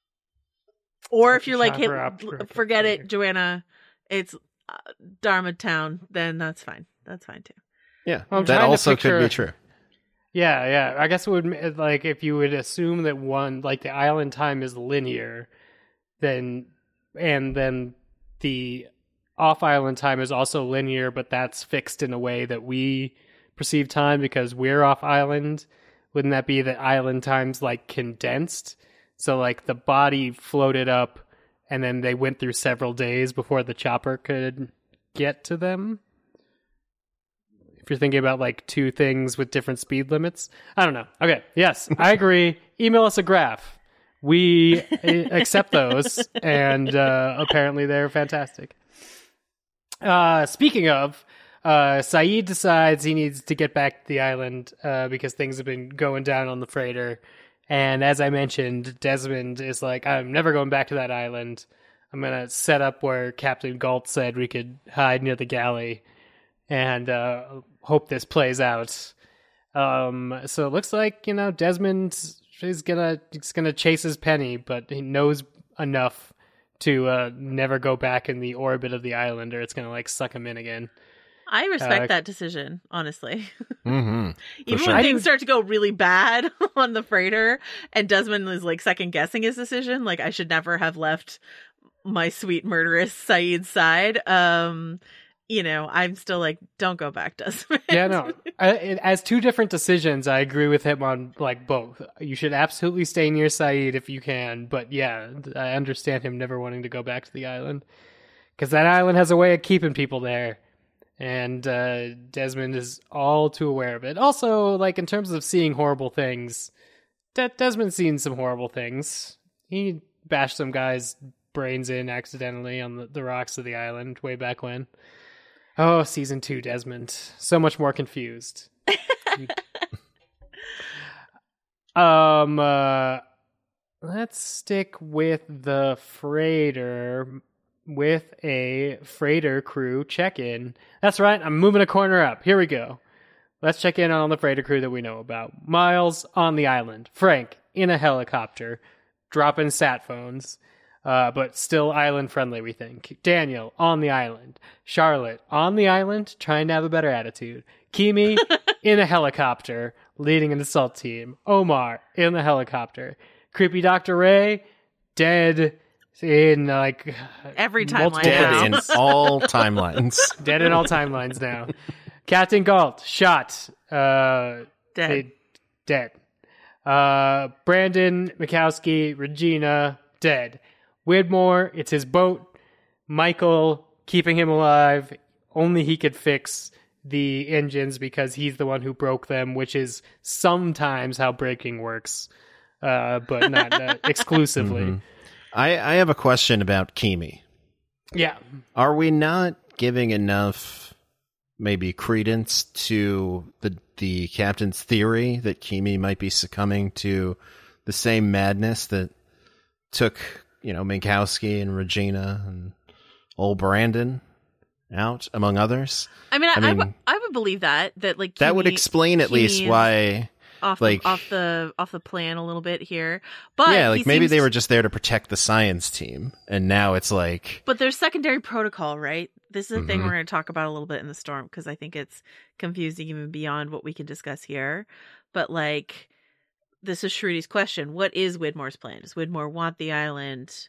Or if you're like, hey, Chopper, op- rocket, forget it, freighter. Joanna, it's uh, Dharma Town, then that's fine. That's fine too. Yeah, I'm that trying to also picture- could be true. Yeah, yeah. I guess it would like if you would assume that one like the island time is linear, then and then the off island time is also linear, but that's fixed in a way that we perceive time because we're off island. Wouldn't that be that island time's like condensed? So like the body floated up and then they went through several days before the chopper could get to them. If you're thinking about like two things with different speed limits. I don't know. Okay. Yes, I agree. Email us a graph. We uh, accept those, and uh, apparently they're fantastic. Uh, speaking of, uh, Saeed decides he needs to get back to the island uh, because things have been going down on the freighter. And as I mentioned, Desmond is like, I'm never going back to that island. I'm going to set up where Captain Galt said we could hide near the galley and uh, hope this plays out. Um, so it looks like, you know, Desmond is gonna he's gonna chase his penny, but he knows enough to uh, never go back in the orbit of the island, or it's gonna like suck him in again. I respect Uh, that decision, honestly. Mm-hmm. Even sure. when I things do- start to go really bad on the freighter and Desmond is like second guessing his decision, like I should never have left my sweet murderous Saeed's side. Um, you know, I'm still like, don't go back, Desmond. Yeah, no. I, it- as two different decisions, I agree with him on like both. You should absolutely stay near Saeed if you can, but yeah, I understand him never wanting to go back to the island because that island has a way of keeping people there. And uh, Desmond is all too aware of it. Also, like, in terms of seeing horrible things, De- Desmond's seen some horrible things. He bashed some guy's brains in accidentally on the, the rocks of the island way back when. Oh, season two, Desmond. So much more confused. um, uh, let's stick with the freighter with a freighter crew check-in. That's right, I'm moving a corner up. Here we go. Let's check in on the freighter crew that we know about. Miles on the island. Frank in a helicopter, dropping sat phones, uh, but still island friendly, we think. Daniel on the island. Charlotte on the island, trying to have a better attitude. Kimi in a helicopter, leading an assault team. Omar in the helicopter. Creepy Doctor Ray, dead in like Every multiple timeline Dead now. in all timelines. dead in all timelines now. Captain Galt shot. Uh, Dead. they- dead. Uh, Brandon Mikowski, Regina dead. Widmore, it's his boat. Michael keeping him alive. Only he could fix the engines because he's the one who broke them, which is sometimes how breaking works, uh, but not uh, exclusively. Mhm. I, I have a question about Kimi. Yeah. Are we not giving enough, maybe, credence to the the captain's theory that Kimi might be succumbing to the same madness that took, you know, Minkowski and Regina and old Brandon out, among others? I mean, I, I I, mean, would, I would believe that that like that would Kimi- explain at Kimi least is why. off like- the, off the off the plan a little bit here, but Yeah, he like maybe seems they to- were just there to protect the science team, and now it's like, But there's secondary protocol, right? This is a thing Mhm. we're going to talk about a little bit in the storm because I think it's confusing even beyond what we can discuss here. But like, this is Shrudi's question: what is Widmore's plan? Does Widmore want the island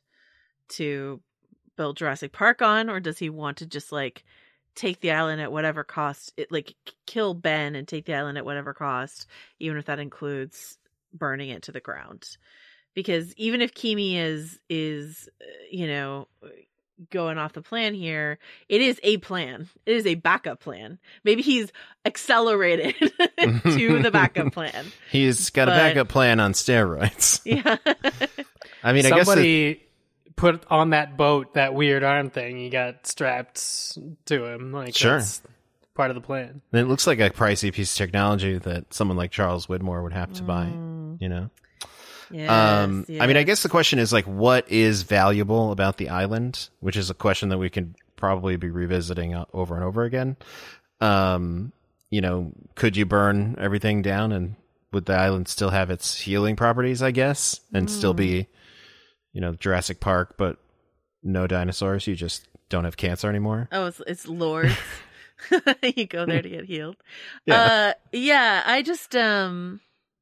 to build Jurassic Park on, or does he want to just like take the island at whatever cost? It like kill Ben and take the island at whatever cost, even if that includes burning it to the ground. Because even if Kimi is is uh, you know going off the plan here, it is a plan. It is a backup plan. Maybe he's accelerated to the backup plan. he's got a But- backup plan on steroids. Yeah. I mean, I guess it, Somebody put on that boat that weird arm thing he got strapped to him. Like, Sure. that's part of the plan. it looks like a pricey piece of technology that someone like Charles Widmore would have to buy, Mm. you know? Yes, Um, I mean, I yes. guess the question is like, what is valuable about the island? Which is a question that we could probably be revisiting uh, over and over again. Um, you know, could you burn everything down and would the island still have its healing properties, I guess, and still be, you know, Jurassic Park, but no dinosaurs? You just don't have cancer anymore. Oh, it's it's Lord. You go there to get healed. Yeah. Uh, yeah. I just um,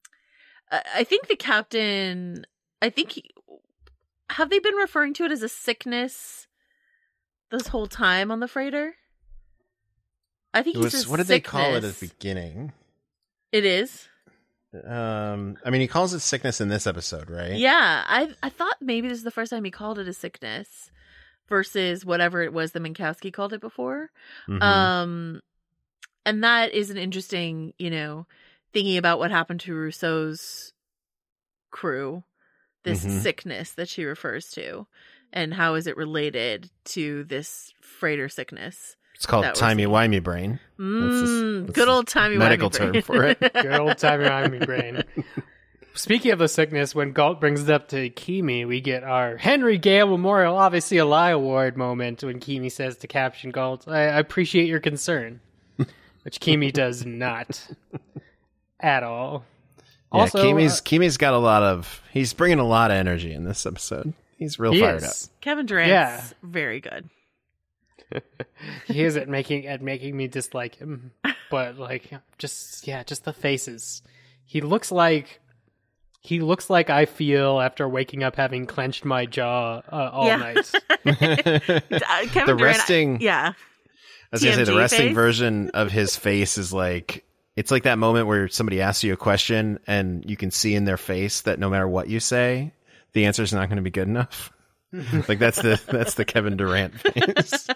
I I think the captain. I think he, have they been referring to it as a sickness this whole time on the freighter? I think It he was, says what did they call it at the sickness. beginning? It is. Um, I mean, he calls it sickness in this episode, right? Yeah, I I thought maybe this is the first time he called it a sickness versus whatever it was that Minkowski called it before. Mhm. Um, and that is an interesting, you know, thinking about what happened to Rousseau's crew, this Mhm. sickness that she refers to, and how is it related to this freighter sickness? It's called that was- timey-wimey brain. Mm, that's good the old timey medical term for it. Good old timey wimey brain. Speaking of the sickness, when Galt brings it up to Kimi, we get our Henry Gale Memorial Obviously a Lie Award moment when Kimi says to Captain Galt, I, I appreciate your concern. Which Kimi does not at all. Yeah, Also, Kimi's uh, Kimi's got a lot of. He's bringing a lot of energy in this episode. He's real he fired is. Kevin Durant's Yeah. very good. He is at making at making me dislike him. But like just yeah, just the faces. He looks like he looks like I feel after waking up having clenched my jaw uh, all Yeah. night. Uh, Kevin The Durant, resting- yeah. I was gonna say the T M G resting face? version of his face is like it's like that moment where somebody asks you a question and you can see in their face that no matter what you say, the answer is not going to be good enough. Like that's the that's the Kevin Durant face.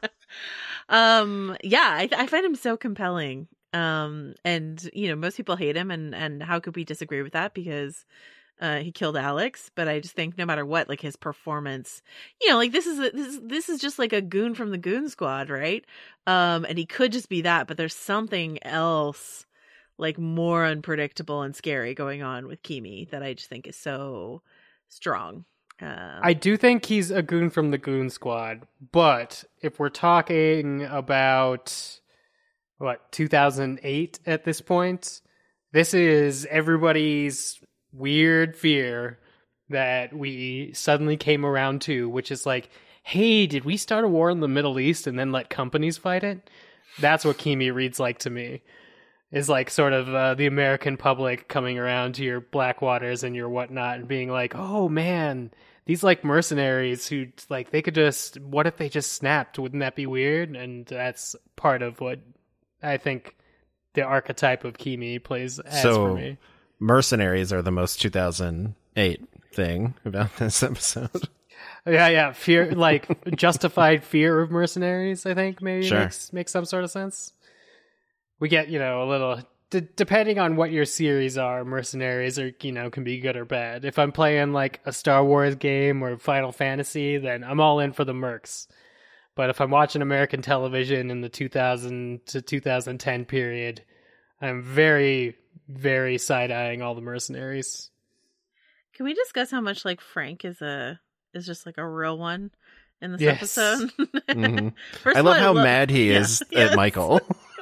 Um, yeah, I, I find him so compelling. Um, and you know, most people hate him, and and how could we disagree with that? Because uh, he killed Alex, but I just think no matter what, like his performance, you know, like this is a, this is this is just like a goon from the Goon Squad, right? Um, and he could just be that, but there's something else, like more unpredictable and scary going on with Kimi that I just think is so strong. Um, I do think he's a goon from the Goon Squad, but if we're talking about what two thousand eight at this point, this is everybody's weird fear that we suddenly came around to, which is like, hey, did we start a war in the Middle East and then let companies fight it? That's what Kimi reads like to me. Is like sort of uh, the American public coming around to your Blackwaters and your whatnot and being like, oh man, these like mercenaries who like they could just, what if they just snapped? Wouldn't that be weird? And that's part of what I think the archetype of Kimi plays as so, for me. Mercenaries are the most two thousand eight thing about this episode. Yeah, yeah, fear, like justified fear of mercenaries. I think maybe Sure. makes makes some sort of sense. We get, you know, a little, d- depending on what your series are, mercenaries are, you know, can be good or bad. If I'm playing like a Star Wars game or Final Fantasy, then I'm all in for the mercs. But if I'm watching American television in the two thousand to two thousand ten period, I'm very, very side-eyeing all the mercenaries. Can we discuss how much like Frank is a is just like a real one in this Yes. episode? Mm-hmm. First I of love all, how lo- mad he Yeah, is yes. at Michael.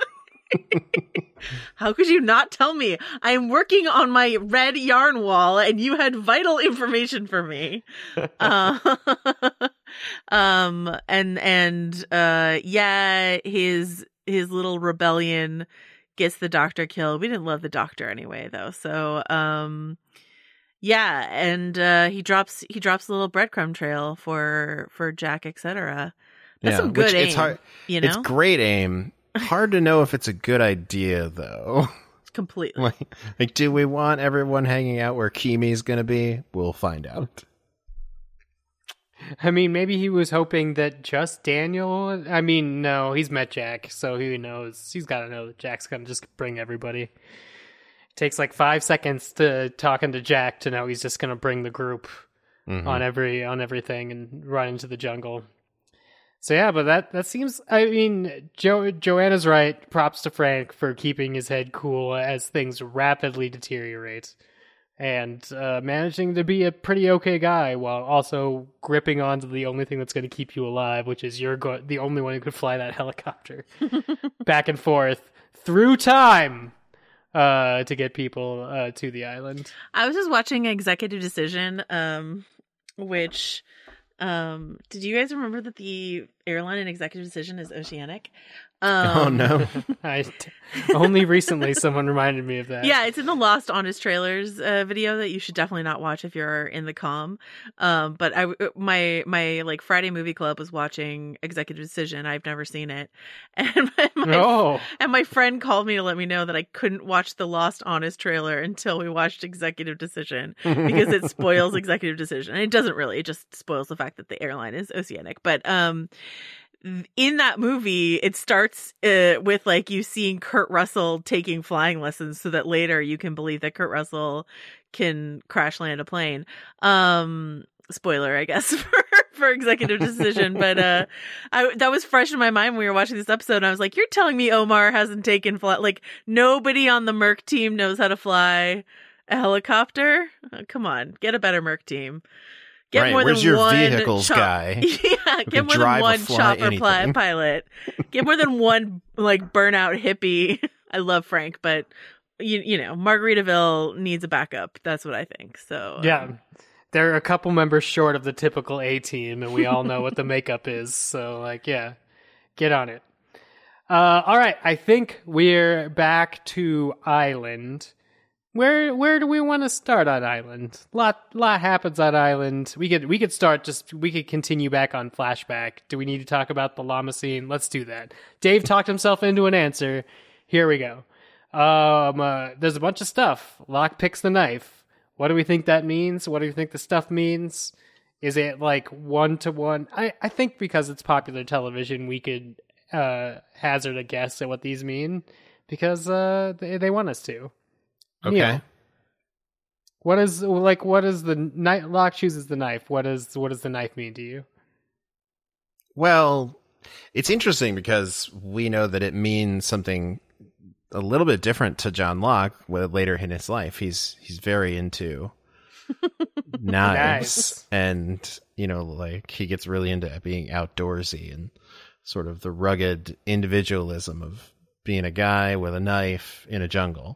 How could you not tell me? I am working on my red yarn wall, and you had vital information for me. uh, um, and and uh, yeah, his his little rebellion gets the doctor killed. We didn't love the doctor anyway, though. So, um, yeah, and uh, he drops he drops a little breadcrumb trail for for Jack, et cetera. That's Yeah, some good which aim. it's hard. You know, It's great aim. Hard to know if it's a good idea, though. completely. like, like, do we want everyone hanging out where Kimi's going to be? We'll find out. I mean, maybe he was hoping that just Daniel. I mean, no, he's met Jack, so he knows. He's got to know that Jack's going to just bring everybody. It takes like five seconds to talking to Jack to know he's just going to bring the group Mhm. on every on everything and run into the jungle. So yeah, but that that seems. I mean, jo- Joanna's right. Props to Frank for keeping his head cool as things rapidly deteriorate, and uh, managing to be a pretty okay guy while also gripping onto the only thing that's going to keep you alive, which is you're go- the only one who could fly that helicopter back and forth through time uh, to get people uh, to the island. I was just watching Executive Decision, um, which, um, did you guys remember that the airline in Executive Decision is Oceanic? Um, Oh, no. I only recently someone reminded me of that. Yeah, it's in the Lost Honest Trailers uh, video that you should definitely not watch if you're in the comm. Um, but I, my my like Friday movie club was watching Executive Decision. I've never seen it, and my, my Oh. and my friend called me to let me know that I couldn't watch the Lost Honest trailer until we watched Executive Decision because it spoils Executive Decision. And it doesn't really; it just spoils the fact that the airline is Oceanic. But um. in that movie, it starts uh, with like you seeing Kurt Russell taking flying lessons so that later you can believe that Kurt Russell can crash land a plane. Um, spoiler, I guess, for, for Executive Decision. But uh, I, that was fresh in my mind when we were watching this episode. And I was like, you're telling me Omar hasn't taken fly? Like nobody on the Merc team knows how to fly a helicopter? Oh, come on, get a better Merc team. Get Right, more where's than your one vehicles chop- guy Yeah, can get more drive than or one fly chopper pli- anything? pilot. Get more than one like burnout hippie. I love Frank, but you you know Margaritaville needs a backup. That's what I think. So um, Yeah. They're a couple members short of the typical A team, and we all know what the makeup is. So, like, yeah, get on it. Uh, all right, I think we're back to Island. Where where do we want to start on Island? Lot lot happens on Island. We could we could start just we could continue back on flashback. Do we need to talk about the llama scene? Let's do that. Dave talked himself into an answer. Here we go. Um, uh, there's a bunch of stuff. Locke picks the knife. What do we think that means? What do you think the stuff means? Is it like one to one? I I think because it's popular television, we could uh hazard a guess at what these mean because uh they, they want us to. Okay. Neil, What is like? What is the knife? Locke chooses the knife. What is what does the knife mean to you? Well, it's interesting because we know that it means something a little bit different to John Locke later in his life. He's he's very into knives, Nice. and you know, like he gets really into being outdoorsy and sort of the rugged individualism of being a guy with a knife in a jungle.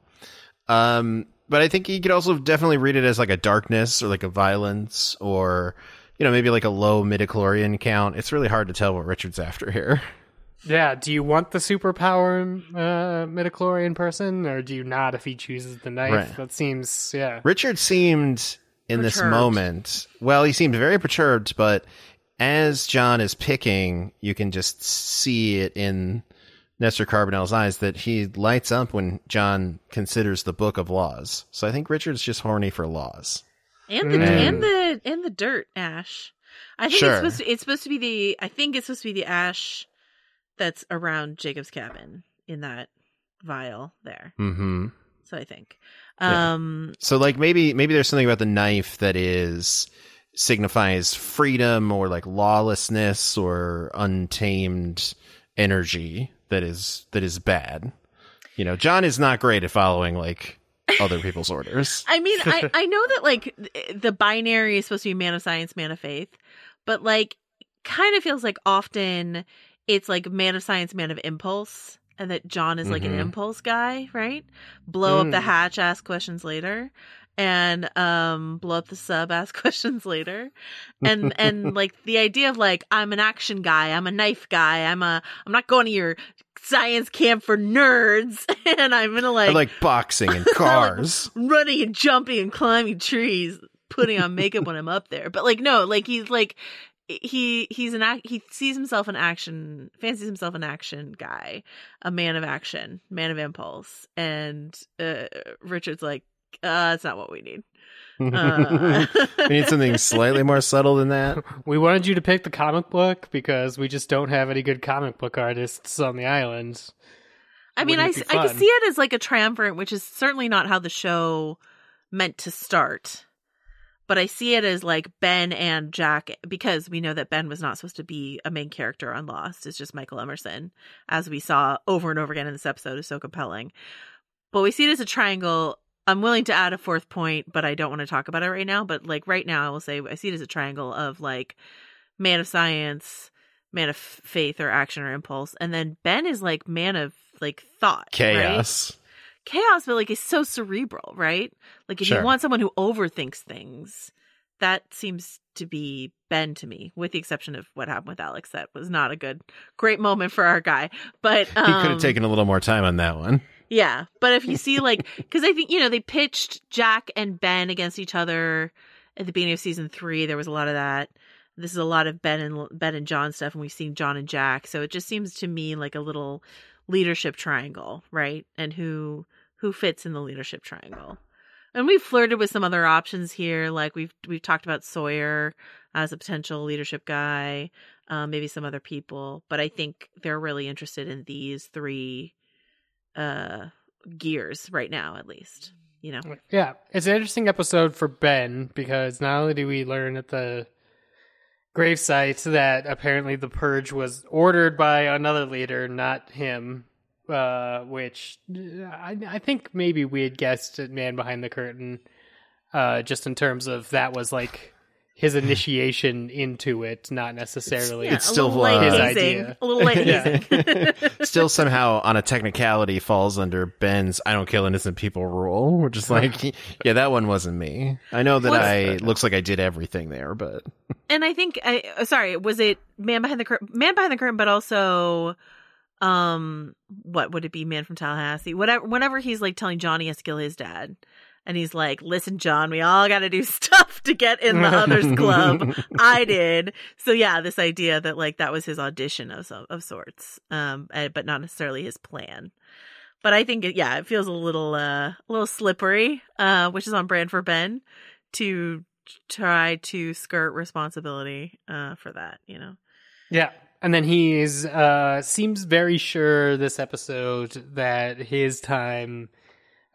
Um, but I think you could also definitely read it as like a darkness or like a violence or, you know, maybe like a low midichlorian count. It's really hard to tell what Richard's after here. Yeah. Do you want the superpower uh, midichlorian person, or do you not? If he chooses the knife, Right. that seems yeah. Richard seemed in this Perturbed. moment, well, he seemed very perturbed, but as John is picking, you can just see it in Nestor Carbonell's eyes that he lights up when John considers the Book of Laws. So I think Richard's just horny for laws. And the Mm. and the and the dirt ash. I think Sure. it's supposed to it's supposed to be the I think it's supposed to be the ash that's around Jacob's cabin in that vial there. Mm-hmm. So I think. Yeah. Um So like maybe maybe there's something about the knife that is signifies freedom or like lawlessness or untamed energy that is that is bad. You know, John is not great at following like other people's orders. I mean, I, I know that like th- the binary is supposed to be man of science, man of faith, but like kind of feels like often it's like man of science, man of impulse, and that John is like Mhm. an impulse guy, right? Blow up the Mm. hatch, ask questions later, and um blow up the sub, ask questions later, and and like the idea of like I'm an action guy, I'm a knife guy, I'm a I'm not going to your science camp for nerds, and I'm gonna I like like boxing and cars. running and jumping and climbing trees, putting on makeup when I'm up there. But like, no, like he's like, he, he's an act, he sees himself an action, fancies himself an action guy, a man of action, man of impulse. And, uh, Richard's like, uh, that's not what we need. Uh, We need something slightly more subtle than that. We wanted you to pick the comic book because we just don't have any good comic book artists on the island. I mean, I, Wouldn't it I be can fun? see it as like a triumvirate, which is certainly not how the show meant to start. But I see it as like Ben and Jack, because we know that Ben was not supposed to be a main character on Lost. It's just Michael Emerson, as we saw over and over again in this episode, is so compelling. But we see it as a triangle. I'm willing to add a fourth point, but I don't want to talk about it right now. But like right now, I will say I see it as a triangle of like man of science, man of faith or action or impulse. And then Ben is like man of like thought. right? Chaos. Chaos, but like it's so cerebral, right? Like if Sure. you want someone who overthinks things, that seems to be Ben to me, with the exception of what happened with Alex. That was not a good, great moment for our guy. But um, He could have taken a little more time on that one. yeah. But if you see like, because I think, you know, they pitched Jack and Ben against each other at the beginning of season three. There was a lot of that. This is a lot of Ben and Ben and John stuff, and we've seen John and Jack. So it just seems to me like a little leadership triangle, right? And who who fits in the leadership triangle. And we've flirted with some other options here, like we've we've talked about Sawyer as a potential leadership guy, um, maybe some other people, but I think they're really interested in these three uh, gears right now, at least. You know, Yeah, it's an interesting episode for Ben because not only do we learn at the gravesite that apparently the purge was ordered by another leader, not him, uh, which I, I think maybe we had guessed at Man Behind the Curtain, uh, just in terms of that was like his initiation into it, not necessarily yeah, It's a still, little light uh, his hazing, idea. a little light Yeah. hazing. Still somehow on a technicality falls under Ben's I don't kill innocent people rule. We're just like, yeah, that one wasn't me. I know that What's- I looks like I did everything there, but And I think, I uh, sorry, was it Man Behind the Curtain? Man Behind the Curtain, but also, um, what would it be? Man from Tallahassee. Whatever. Whenever he's like telling John he has to kill his dad, and he's like, "Listen, John, we all got to do stuff to get in the others club." I did. So yeah, this idea that like that was his audition of some, of sorts, um, uh, but not necessarily his plan. But I think, it, yeah, it feels a little, uh, a little slippery, uh, which is on brand for Ben to try to skirt responsibility uh for that, you know. Yeah. And then he is uh seems very sure this episode that his time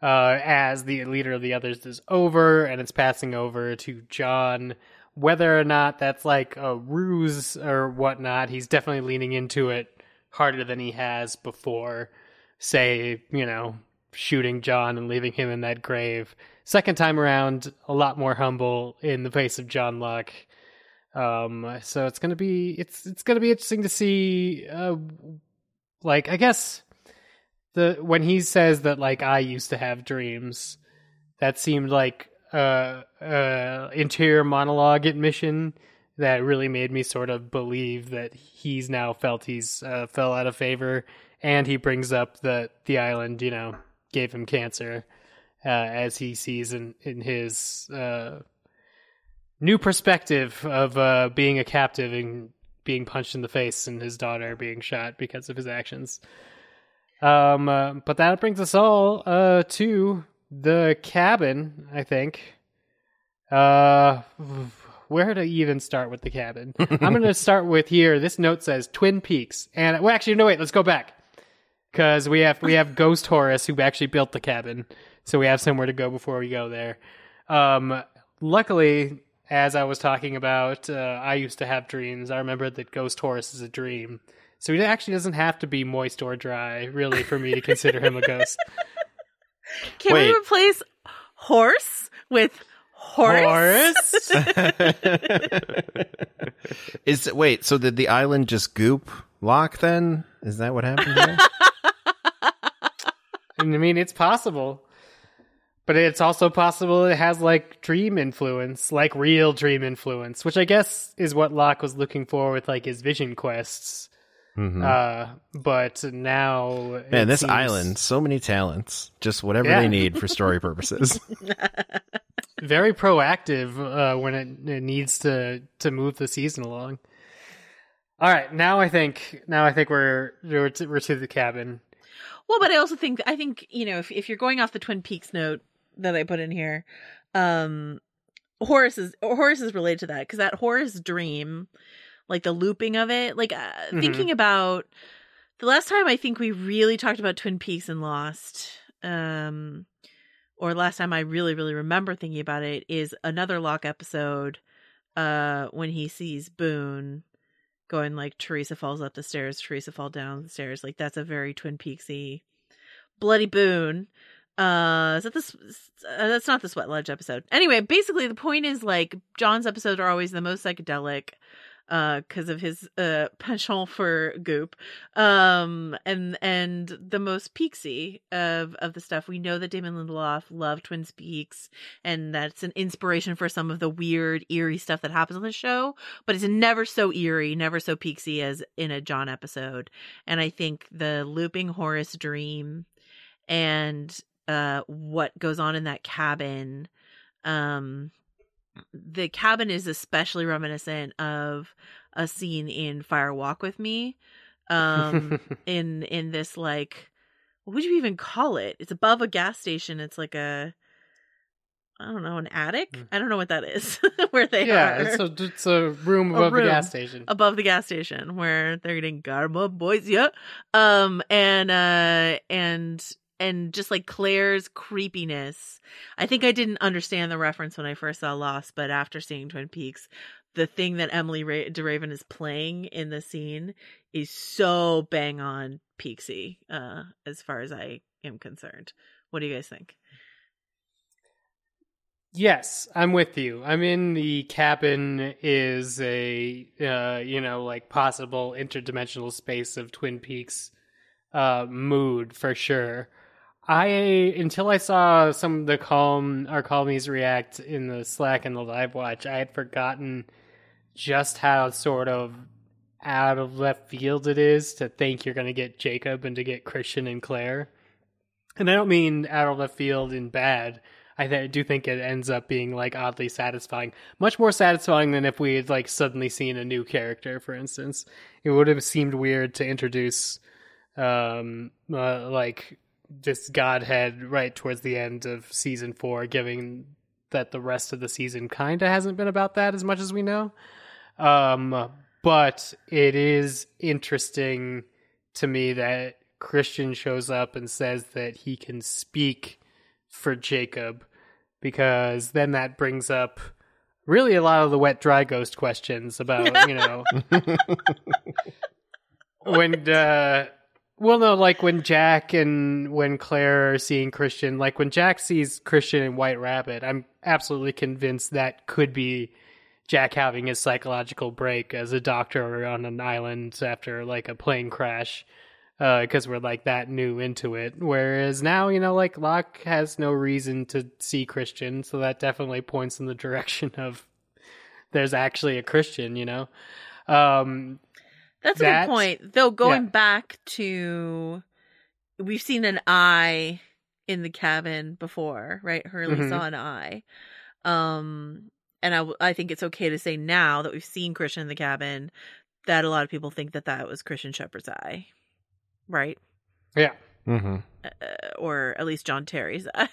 uh, as the leader of the others is over, and it's passing over to John. Whether or not that's like a ruse or whatnot, he's definitely leaning into it harder than he has before, say, you know, shooting John and leaving him in that grave. Second time around, a lot more humble in the face of John Locke. Um, so it's gonna be it's it's gonna be interesting to see. Uh, like I guess the when he says that like I used to have dreams, that seemed like a uh, uh, interior monologue admission that really made me sort of believe that he's now felt he's uh, fell out of favor, and he brings up that the island, you know, gave him cancer, uh, as he sees in in his. Uh, New perspective of uh, being a captive and being punched in the face and his daughter being shot because of his actions. Um, uh, but that brings us all uh, to the cabin, I think. Uh, where to even start with the cabin? I'm going to start with here. This note says Twin Peaks. And, well, actually, no, wait, let's go back. Because we have, we have Ghost Horace, who actually built the cabin. So we have somewhere to go before we go there. Um, luckily... As I was talking about, uh, I used to have dreams. I remember that Ghost Horace is a dream. So he actually doesn't have to be moist or dry, really, for me to consider him a ghost. Can Wait. we replace horse with horse? Horace? Is wait, so did the island just goop Locke then? Is that what happened here? I mean, it's possible. But it's also possible it has, like, dream influence, like real dream influence, which I guess is what Locke was looking for with, like, his vision quests. Mm-hmm. Uh, but now... Man, this seems... island, so many talents. Just whatever Yeah. they need for story purposes. Very proactive uh, when it, it needs to, to move the season along. All right, now I think now I think we're we're to, we're to the cabin. Well, but I also think, I think, you know, if if you're going off the Twin Peaks note that I put in here, um, Horace is, Horace is related to that, because that Horace dream, like the looping of it, like uh, mm-hmm. thinking about the last time I think we really talked about Twin Peaks and Lost, um, or last time I really, really remember thinking about it is another Locke episode, uh, when he sees Boone going like, Teresa falls up the stairs, Teresa fall down the stairs. Like, that's a very Twin Peaksy. Bloody Boone. Uh, is that this? Uh, that's not the Sweat Lodge episode. Anyway, basically the point is, like, John's episodes are always the most psychedelic, uh, because of his uh penchant for goop, um, and and the most peaksy of of the stuff. We know that Damon Lindelof loved Twin Peaks, and that's an inspiration for some of the weird, eerie stuff that happens on the show. But it's never so eerie, never so peaksy as in a John episode. And I think the looping Horace dream and uh what goes on in that cabin, um the cabin is especially reminiscent of a scene in Fire Walk with Me, um in in this, like, what would you even call it? It's above a gas station. It's like a, I don't know, an attic. I don't know what that is. Where they yeah, are. it's a, it's a room above a room the gas station. Above the gas station where they're getting garba boys, yeah. Um and uh and and just like Claire's creepiness. I think I didn't understand the reference when I first saw Lost, but after seeing Twin Peaks, the thing that Emily Ra- DeRaven is playing in the scene is so bang on Peaksy, uh, as far as I am concerned. What do you guys think? Yes, I'm with you. I'm in the cabin is a, uh, you know, like possible interdimensional space of Twin Peaks uh, mood for sure. I, until I saw some of the Calm, our Calmies react in the Slack and the live watch, I had forgotten just how sort of out of left field it is to think you're going to get Jacob and to get Christian and Claire. And I don't mean out of left field in bad. I th- do think it ends up being, like, oddly satisfying. Much more satisfying than if we had, like, suddenly seen a new character, for instance. It would have seemed weird to introduce, um, uh, like, this godhead right towards the end of season four, given that the rest of the season kind of hasn't been about that as much as we know. Um, but it is interesting to me that Christian shows up and says that he can speak for Jacob, because then that brings up really a lot of the wet dry ghost questions about, you know, when, uh, well, no, like when Jack and when Claire are seeing Christian, like when Jack sees Christian and White Rabbit, I'm absolutely convinced that could be Jack having his psychological break as a doctor on an island after like a plane crash, because uh, we're like that new into it. Whereas now, you know, like Locke has no reason to see Christian, so that definitely points in the direction of there's actually a Christian, you know. Um, That's a that, good point. Though going yeah. back to, we've seen an eye in the cabin before, right? Hurley Mhm. saw an eye. Um, and I, I think it's okay to say now that we've seen Christian in the cabin that a lot of people think that that was Christian Shepherd's eye, right? Yeah. Mm-hmm. Uh, or at least John Terry's eye.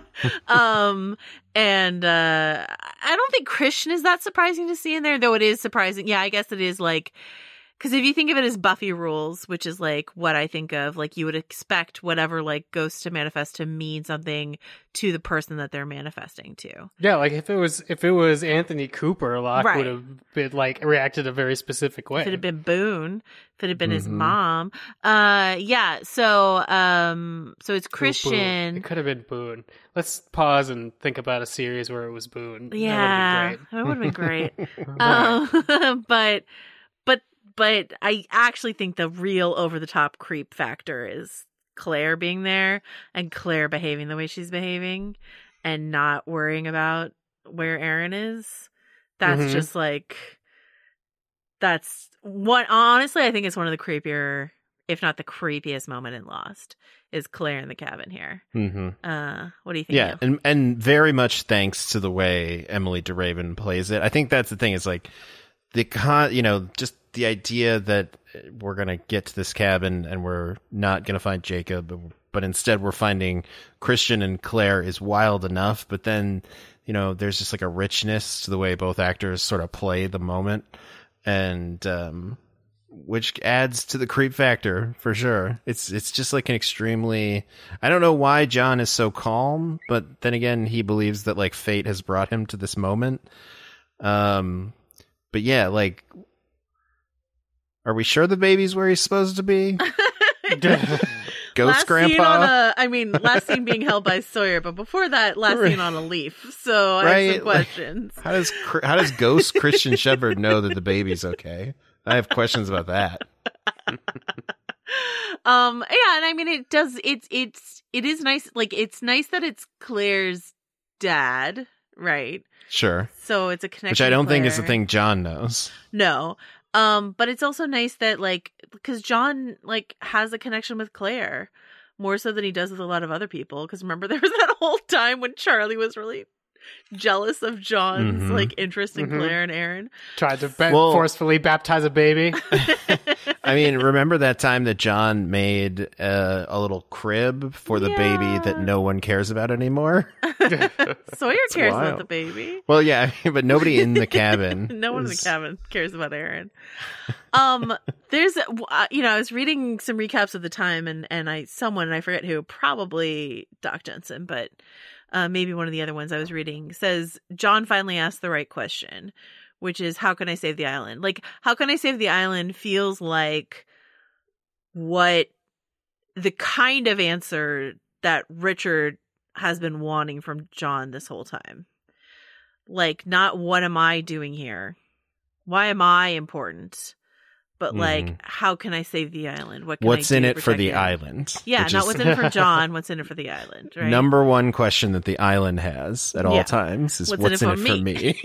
um, and uh, I don't think Christian is that surprising to see in there, though it is surprising. Yeah, I guess it is like, because if you think of it as Buffy rules, which is like what I think of, like you would expect whatever like ghost to manifest to mean something to the person that they're manifesting to. Yeah, like if it was if it was Anthony Cooper, Locke Right. would have been like reacted a very specific way. If it had been Boone, if it had been his Mhm. mom, uh, yeah. So, um, so it's Ooh, Boone. Christian. It could have been Boone. Let's pause and think about a series where it was Boone. Yeah, that would have been great. That would have been great. um, but, but, but I actually think the real over the top creep factor is Claire being there and Claire behaving the way she's behaving and not worrying about where Aaron is. That's Mhm. just like, that's what, honestly, I think it's one of the creepier, if not the creepiest moment in Lost, is Claire in the cabin here. Mm-hmm. Uh, what do you think? Yeah, Neil? and and very much thanks to the way Emily DeRaven plays it. I think that's the thing. Is like the con, you know, just the idea that we're gonna get to this cabin and we're not gonna find Jacob, but instead we're finding Christian and Claire is wild enough. But then, you know, there's just like a richness to the way both actors sort of play the moment, and um, which adds to the creep factor for sure. It's it's just like an extremely, I don't know why John is so calm, but then again, he believes that like fate has brought him to this moment. Um, but yeah, like, are we sure the baby's where he's supposed to be? Ghost last grandpa? Scene on a, I mean, last scene being held by Sawyer, but before that, last Right. scene on a leaf. So I have Right, some like- questions. How does Cr- how does Ghost Christian Shepherd know that the baby's okay? I have questions about that. um, yeah, and I mean, it does. It's it's it is nice. Like, it's nice that it's Claire's dad, right? Sure. So it's a connection. Which I don't to think is the Claire. thing John knows. No. Um, but it's also nice that, like, because John, like, has a connection with Claire more so than he does with a lot of other people. Because remember, there was that whole time when Charlie was really jealous of John's, Mhm. like, interest in Mhm. Claire and Aaron. Tried to ba- Well- forcefully baptize a baby. I mean, remember that time that John made uh, a little crib for the baby that Yeah. no one cares about anymore? Sawyer cares wild. about the baby. Well, yeah, but nobody in the cabin. No one in the is- cabin cares about Aaron. Um, there's, uh, you know, I was reading some recaps of the time, and and I someone I forget who, probably Doc Jensen, but uh, maybe one of the other ones I was reading says John finally asked the right question, which is, how can I save the island? Like, how can I save the island feels like what the kind of answer that Richard has been wanting from John this whole time. Like, not what am I doing here? Why am I important? But like, Mhm. how can I save the island? What can What's I in do it to for protect the it? island? Yeah, which not is what's in it for John. What's in it for the island? Right? number one question that the island has at all Yeah. times is What's, what's, in in it for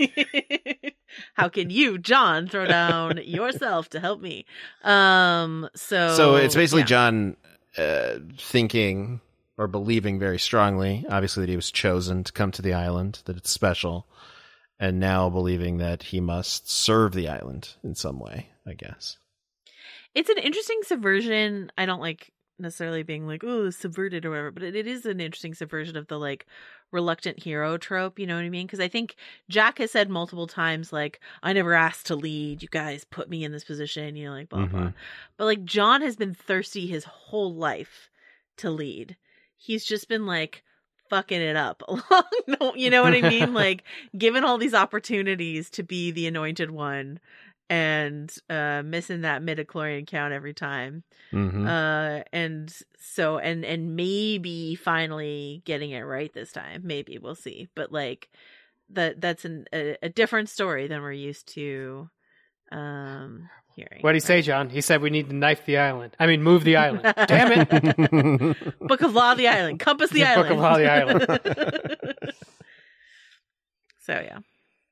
me? How can you, John, throw down yourself to help me? Um. So. So it's basically yeah. John uh, thinking or believing very strongly, obviously, that he was chosen to come to the island, that it's special, and now believing that he must serve the island in some way, I guess. It's an interesting subversion. I don't like necessarily being like, oh, subverted or whatever, but it, it is an interesting subversion of the like reluctant hero trope. You know what I mean? Because I think Jack has said multiple times, like, I never asked to lead. You guys put me in this position, you know, like blah, blah. Mhm. But like John has been thirsty his whole life to lead. He's just been like fucking it up along. You know what I mean? Like, given all these opportunities to be the anointed one and uh, missing that midichlorian count every time. Mm-hmm. Uh, and so, and, and maybe finally getting it right this time. Maybe we'll see. But like, that that's an, a, a different story than we're used to um, hearing. What did he say, John? He said we need to knife the island. I mean, move the island. Damn it. Book of Law of the Island. Compass the Island. Book of Law of the Island. So, yeah.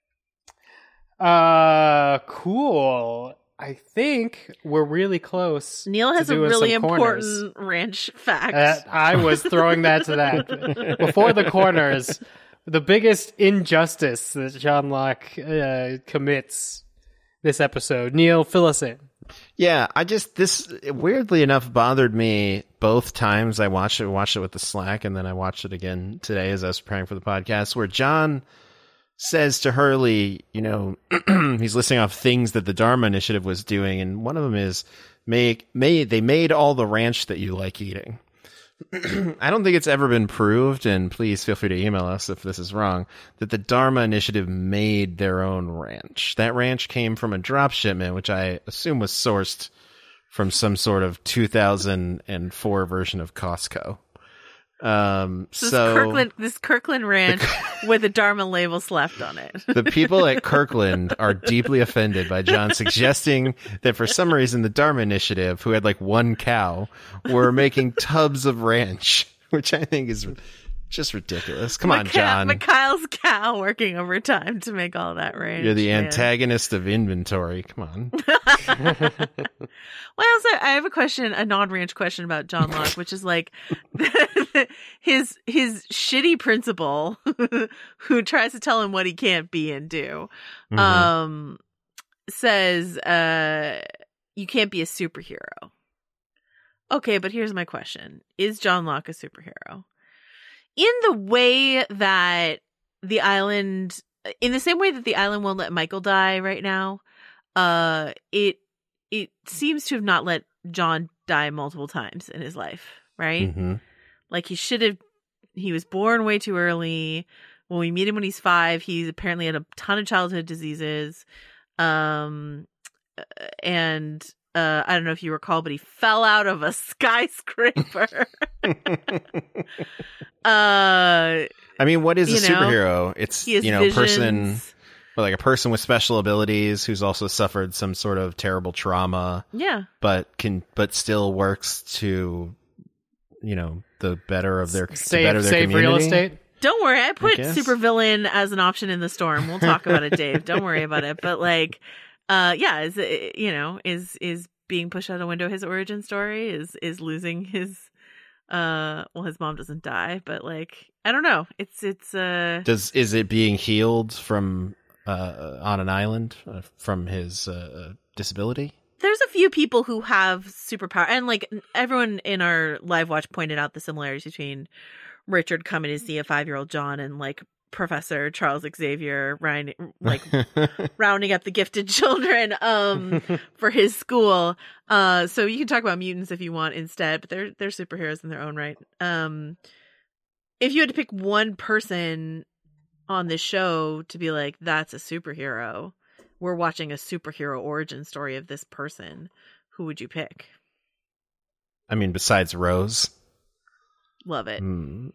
Uh, cool. I think we're really close. Neil has to a doing really some corners. important ranch fact. Uh, I was throwing that to that. Before the corners, the biggest injustice that John Locke uh, commits this episode. Neil, fill us in. Yeah, I just, this weirdly enough bothered me both times I watched it. I watched it with the Slack, and then I watched it again today as I was preparing for the podcast, where John says to Hurley, you know, he's listing off things that the Dharma Initiative was doing, and one of them is, make, made, they made all the ranch that you like eating. I don't think it's ever been proved, and please feel free to email us if this is wrong, that the Dharma Initiative made their own ranch. That ranch came from a drop shipment, which I assume was sourced from some sort of two thousand four version of Costco. Um, This so Kirkland, this Kirkland ranch with a Dharma label slapped on it. the people at Kirkland are deeply offended by John suggesting that for some reason the Dharma Initiative, who had like one cow, were making tubs of ranch, which I think is just ridiculous. Come on, Mikha- John. Mikhail's cow working overtime to make all that ranch. You're the man. antagonist of inventory. Come on. Well, also, I have a question, a non-ranch question about John Locke, which is like his his shitty principal who tries to tell him what he can't be and do, Mhm. um, says, uh, you can't be a superhero. Okay, but here's my question. Is John Locke a superhero? In the way that the island, in the same way that the island won't let Michael die right now, uh, it it seems to have not let John die multiple times in his life, right? hmm Like he should have, he was born way too early. When we meet him when he's five, he's apparently had a ton of childhood diseases. Um, and uh, I don't know if you recall, but he fell out of a skyscraper. uh, I mean, what is a You know, superhero? It's, he has you know, a person, visions. well, like a person with special abilities who's also suffered some sort of terrible trauma, Yeah. but can, but still works to, you know, the better of their, to Save, better their save community. real estate. Don't worry, I put guess. supervillain as an option in the storm. We'll talk about it, Dave. Don't worry about it. But like, uh, yeah, is it, you know, is is being pushed out a window his origin story? Is is losing his, uh, well, his mom doesn't die, but like, I don't know. It's it's uh, Does, is it being healed from, uh, on an island uh, from his, uh, disability? there's a few people who have superpower, and like everyone in our live watch pointed out the similarities between Richard coming to see a five year old John and like Professor Charles Xavier, Ryan, like rounding up the gifted children um for his school. Uh so you can talk about mutants if you want instead, but they're they're superheroes in their own right. Um if you had to pick one person on this show to be like, that's a superhero, we're watching a superhero origin story of this person, who would you pick? I mean, besides Rose. Love it. Hmm.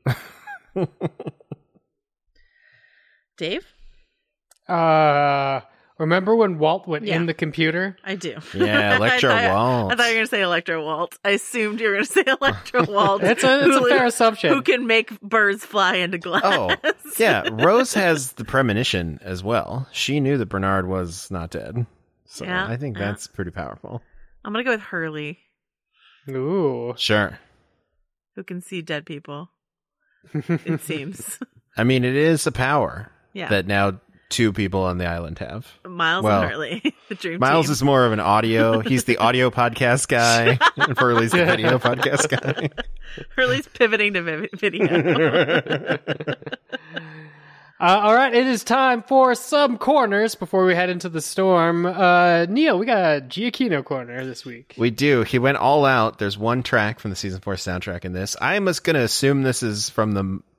Dave? Uh, remember when Walt went Yeah. in the computer? I do. Yeah, Electro I thought, Walt. I thought you were going to say Electro Walt. I assumed you were going to say Electro Walt. It's a, it's a who- fair assumption. Who can make birds fly into glass. Oh, yeah. Rose has the premonition as well. She knew that Bernard was not dead. So Yeah, I think yeah. that's pretty powerful. I'm going to go with Hurley, Ooh. Sure. who can see dead people, it seems. I mean, it is a power Yeah. that now two people on the island have. Miles well, and Hurley, the dream Miles team. is more of an audio. He's the audio podcast guy. And Furley's the video podcast guy. Hurley's pivoting to vi- video. Uh, all right, it is time for some corners before we head into the storm. Uh, Neil, we got a Giacchino corner this week. We do. He went all out. There's one track from the season four soundtrack in this. I am just going to assume this is from the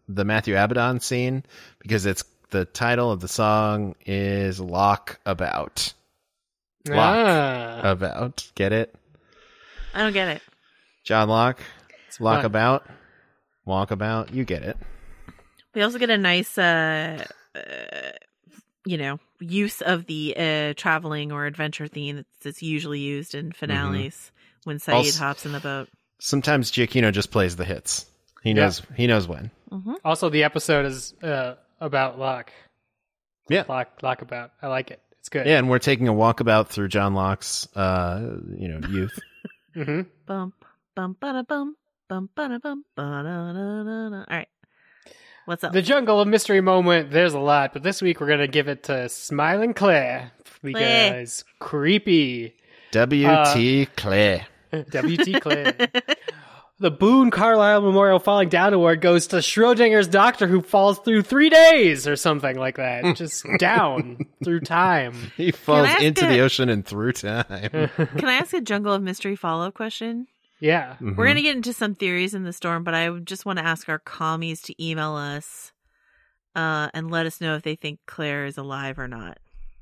the Matthew Abaddon scene because it's the title of the song is Lock About. Lock Ah. About. Get it? I don't get it. John Locke. Lock fun. About. Walk About. You get it. We also get a nice, uh, uh, you know, use of the uh, traveling or adventure theme that's, that's usually used in finales Mm-hmm. when Saeed Also- hops in the boat. Sometimes Giacchino just plays the hits. He Yeah. knows he knows when. Also, the episode is uh, about Locke. Yeah. Locke, Locke about. I like it. It's good. Yeah, and we're taking a walkabout through John Locke's uh, you know, youth. hmm Bum, bum, ba bum, bum, ba bum, ba da da da da. All right. What's up? The Jungle of Mystery moment, there's a lot, but this week we're going to give it to Smiling Claire because creepy. W T Claire. W T Claire. The Boone Carlisle Memorial Falling Down Award goes to Schrodinger's doctor who falls through three days or something like that. Just down through time. He falls I ask into a- the ocean and through time. Can I ask a Jungle of Mystery follow-up question? Yeah. Mm-hmm. We're going to get into some theories in the storm, but I would just want to ask our commies to email us uh, and let us know if they think Claire is alive or not.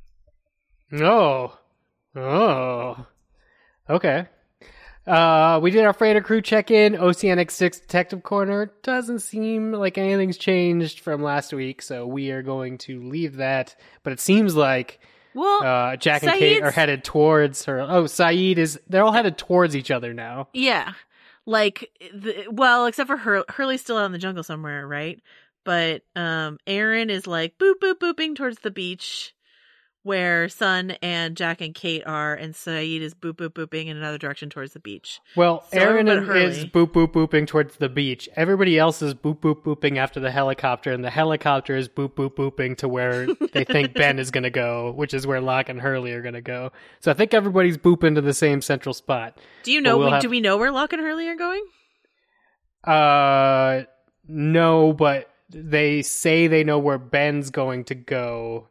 Oh. Oh. Okay. Uh, we did our freighter crew check-in. Oceanic six Detective Corner. Doesn't seem like anything's changed from last week, so we are going to leave that. But it seems like Well, uh, Jack and Kate Saeed's- are headed towards her. Oh, Saeed is... They're all headed towards each other now. yeah. Like, the, well, except for Hur- Hurley's still out in the jungle somewhere, right? But um, Aaron is like boop, boop, booping towards the beach where Sun and Jack and Kate are, and Saeed is boop, boop, booping in another direction towards the beach. Well, So Aaron everybody is Hurley. boop boop booping towards the beach. Everybody else is boop boop booping after the helicopter, and the helicopter is boop boop booping to where they think Ben is going to go, which is where Locke and Hurley are going to go. So I think everybody's booping to the same central spot. Do you know, But we'll we, have- do we know where Locke and Hurley are going? Uh, no, but they say they know where Ben's going to go.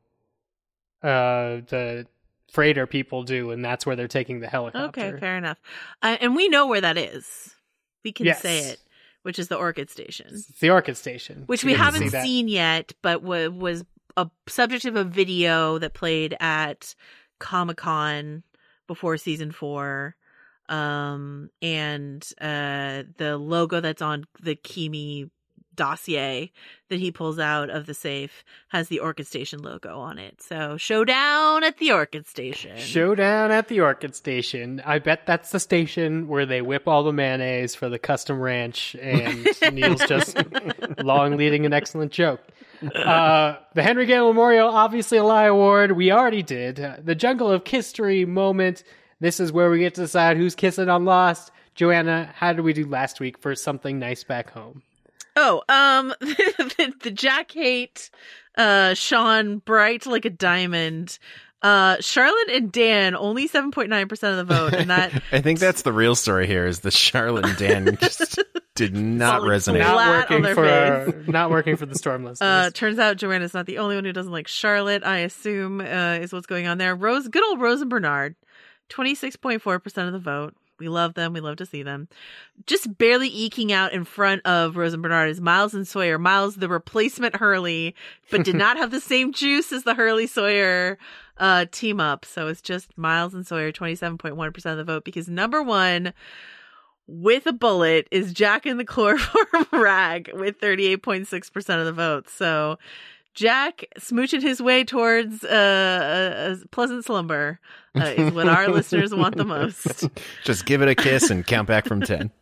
Uh, the freighter people do, and that's where they're taking the helicopter. Okay, fair enough. Uh, and we know where that is. We can Yes. say it, which is the Orchid Station, It's the Orchid Station, which So we you get to haven't see that. seen yet, but wa was a subject of a video that played at Comic-Con before season four. Um, and uh, the logo that's on the Kimi dossier that he pulls out of the safe has the Orchid Station logo on it. So showdown at the Orchid Station. Showdown at the Orchid Station. I bet that's the station where they whip all the mayonnaise for the custom ranch, and Neil's just long leading an excellent joke. Uh, the Henry Gale Memorial, obviously a lie award. We already did. Uh, the Jungle of Kissery moment. This is where we get to decide who's kissing on Lost. Joanna, how did we do last week for something nice back home? Oh, um, the, the Jack hate, uh, Sean bright like a diamond. Uh, Charlotte and Dan only seven point nine percent of the vote, and that I think that's the real story here is that Charlotte and Dan just did not Solid resonate. flat Not on working their for face. not working for the storm listeners. uh, turns out Joanna's not the only one who doesn't like Charlotte. I assume uh, is what's going on there. Rose, good old Rose and Bernard, twenty six point four percent of the vote. We love them. We love to see them. Just barely eking out in front of Rose and Bernard is Miles and Sawyer. Miles, the replacement Hurley, but did not have the same juice as the Hurley Sawyer uh, team up. So it's just Miles and Sawyer, twenty-seven point one percent of the vote, because number one with a bullet is Jack in the chloroform rag with thirty-eight point six percent of the vote. So Jack smooching his way towards uh, a, a pleasant slumber uh, is what our listeners want the most. Just give it a kiss and count back from ten.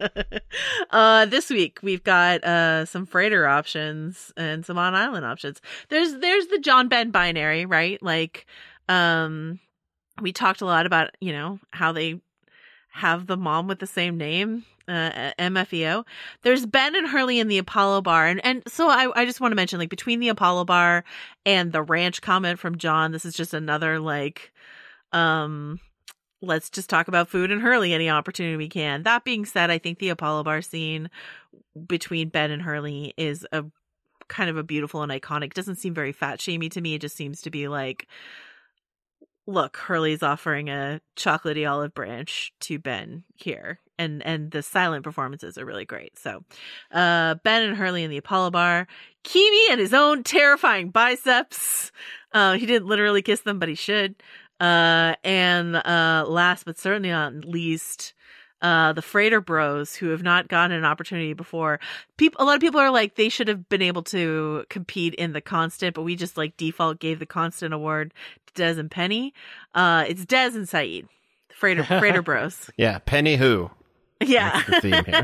uh, this week we've got uh, some freighter options and some on island options. There's there's the John Ben binary, right? Like, um, we talked a lot about, you know, how they have the mom with the same name. Uh, M F E O. There's Ben and Hurley in the Apollo bar. And, and so I, I just want to mention, like, between the Apollo bar and the ranch comment from John, this is just another, like, um, let's just talk about food and Hurley any opportunity we can. That being said, I think the Apollo bar scene between Ben and Hurley is a kind of a beautiful and iconic. It doesn't seem very fat shamey to me. It just seems to be like, look, Hurley's offering a chocolatey olive branch to Ben here. And and the silent performances are really great. So uh, Ben and Hurley in the Apollo bar. Kimi and his own terrifying biceps. Uh, he didn't literally kiss them, but he should. Uh, and uh, last but certainly not least, uh, the Freighter Bros, who have not gotten an opportunity before. People, a lot of people are like, they should have been able to compete in the Constant, but we just like default gave the Constant award to Dez and Penny. Uh, it's Dez and Saeed, the Freighter, Freighter Bros. Yeah, Penny who? Yeah. That's the theme here.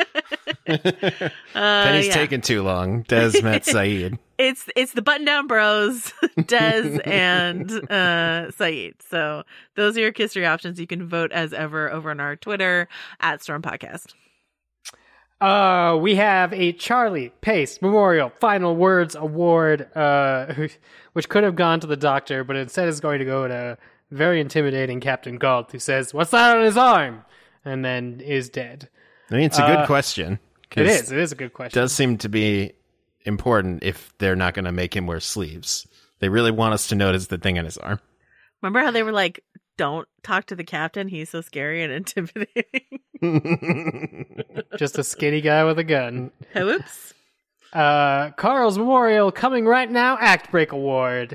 uh, Penny's yeah. taking too long. Des met Saeed. It's it's the button down bros, Dez and uh, Saeed. So those are your Kiss three options. You can vote as ever over on our Twitter at Storm Podcast. Uh, we have a Charlie Pace Memorial Final Words Award, uh, which could have gone to the Doctor, but instead is going to go to very intimidating Captain Galt, who says, "What's that on his arm?" and then is dead. I mean, it's a good Uh, question. It is. It is a good question. It does seem to be important if they're not going to make him wear sleeves. They really want us to notice the thing on his arm. Remember how they were like, "Don't talk to the captain. He's so scary and intimidating." Just a skinny guy with a gun. Whoops. Uh, Carl's Memorial coming right now. Act Break Award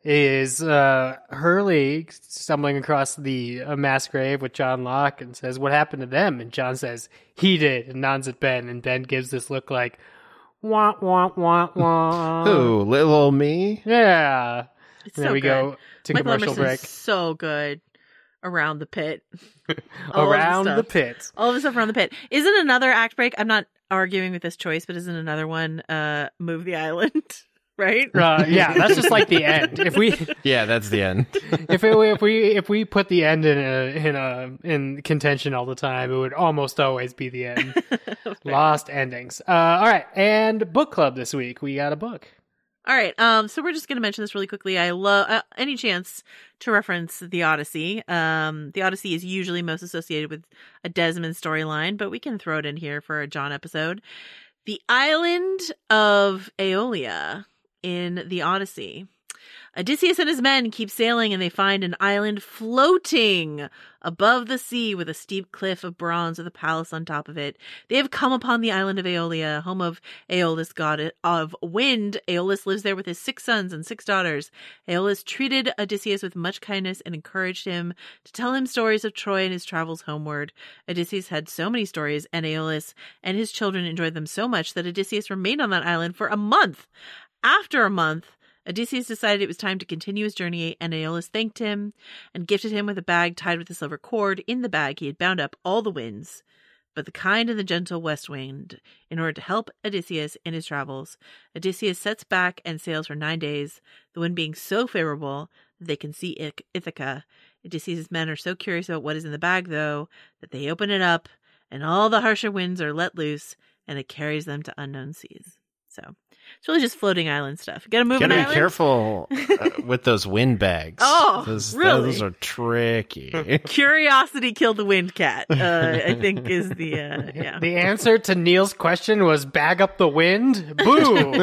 is uh, Hurley stumbling across the uh, mass grave with John Locke and says, "What happened to them?" And John says, "He did," and nods at Ben. And Ben gives this look like, wah, wah, wah, wah. Who? Little old me? Yeah. It's And then so we good. go to Michael commercial Emerson's break. so good around the pit. All of the Around the stuff. pit. All of the stuff around the pit. Isn't another act break? I'm not arguing with this choice, but isn't another one uh, Move the Island? Right? Uh, yeah, that's just like the end. If we Yeah, that's the end. if it, if we if we put the end in a in a in contention all the time, it would almost always be the end. Lost endings. Uh, all right, and book club this week. We got a book. All right. Um, so we're just going to mention this really quickly. I love uh, any chance to reference the Odyssey. Um, the Odyssey is usually most associated with a Desmond storyline, but we can throw it in here for a John episode. The island of Aeolia in the Odyssey. Odysseus and his men keep sailing and they find an island floating above the sea with a steep cliff of bronze with a palace on top of it. They have come upon the island of Aeolia, home of Aeolus, god of wind. Aeolus lives there with his six sons and six daughters. Aeolus treated Odysseus with much kindness and encouraged him to tell him stories of Troy and his travels homeward. Odysseus had so many stories, and Aeolus and his children enjoyed them so much that Odysseus remained on that island for a month. After a month, Odysseus decided it was time to continue his journey, and Aeolus thanked him and gifted him with a bag tied with a silver cord. In the bag, he had bound up all the winds, but the kind and the gentle west wind, in order to help Odysseus in his travels. Odysseus sets back and sails for nine days, the wind being so favorable that they can see Ith- Ithaca. Odysseus' men are so curious about what is in the bag, though, that they open it up, and all the harsher winds are let loose, and it carries them to unknown seas. So it's really just floating island stuff. Gotta move Gotta an be island. careful uh, with those wind bags. Oh, those, really? Those are tricky. Curiosity killed the wind cat, uh, I think is the, uh, yeah. The answer to Neil's question was bag up the wind. Boo!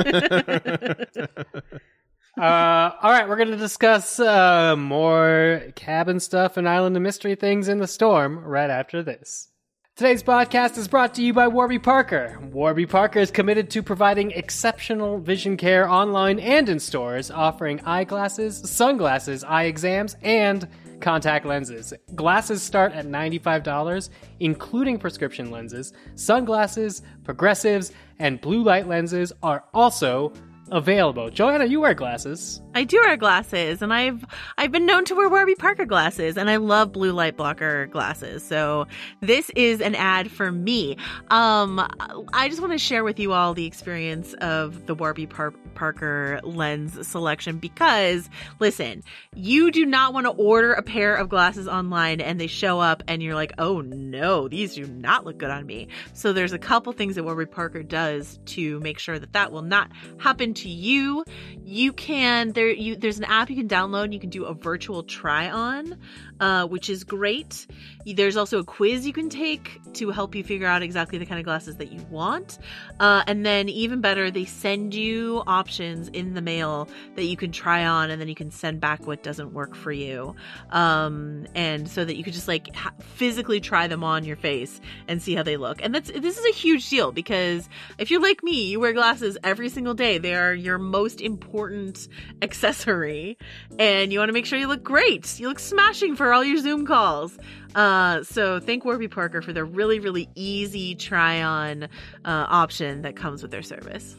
uh, all right, we're going to discuss uh, more cabin stuff and island of mystery things in the storm right after this. Today's podcast is brought to you by Warby Parker. Warby Parker is committed to providing exceptional vision care online and in stores, offering eyeglasses, sunglasses, eye exams, and contact lenses. Glasses start at ninety-five dollars, including prescription lenses. Sunglasses, progressives, and blue light lenses are also available. Joanna, you wear glasses. I do wear glasses, and I've I've been known to wear Warby Parker glasses, and I love blue light blocker glasses. So this is an ad for me. Um, I just want to share with you all the experience of the Warby Par- Parker lens selection because, listen, you do not want to order a pair of glasses online and they show up and you're like, oh no, these do not look good on me. So there's a couple things that Warby Parker does to make sure that that will not happen to you. You can there you there's an app you can download and you can do a virtual try on, uh, which is great. There's also a quiz you can take to help you figure out exactly the kind of glasses that you want. Uh, and then even better, they send you options in the mail that you can try on, and then you can send back what doesn't work for you. Um, and so that you could just like ha- physically try them on your face and see how they look. And that's this is a huge deal because if you're like me, you wear glasses every single day. They are your most important accessory, and you want to make sure you look great. You look smashing for all your Zoom calls. Uh, so thank Warby Parker for their really, really easy try-on uh, option that comes with their service.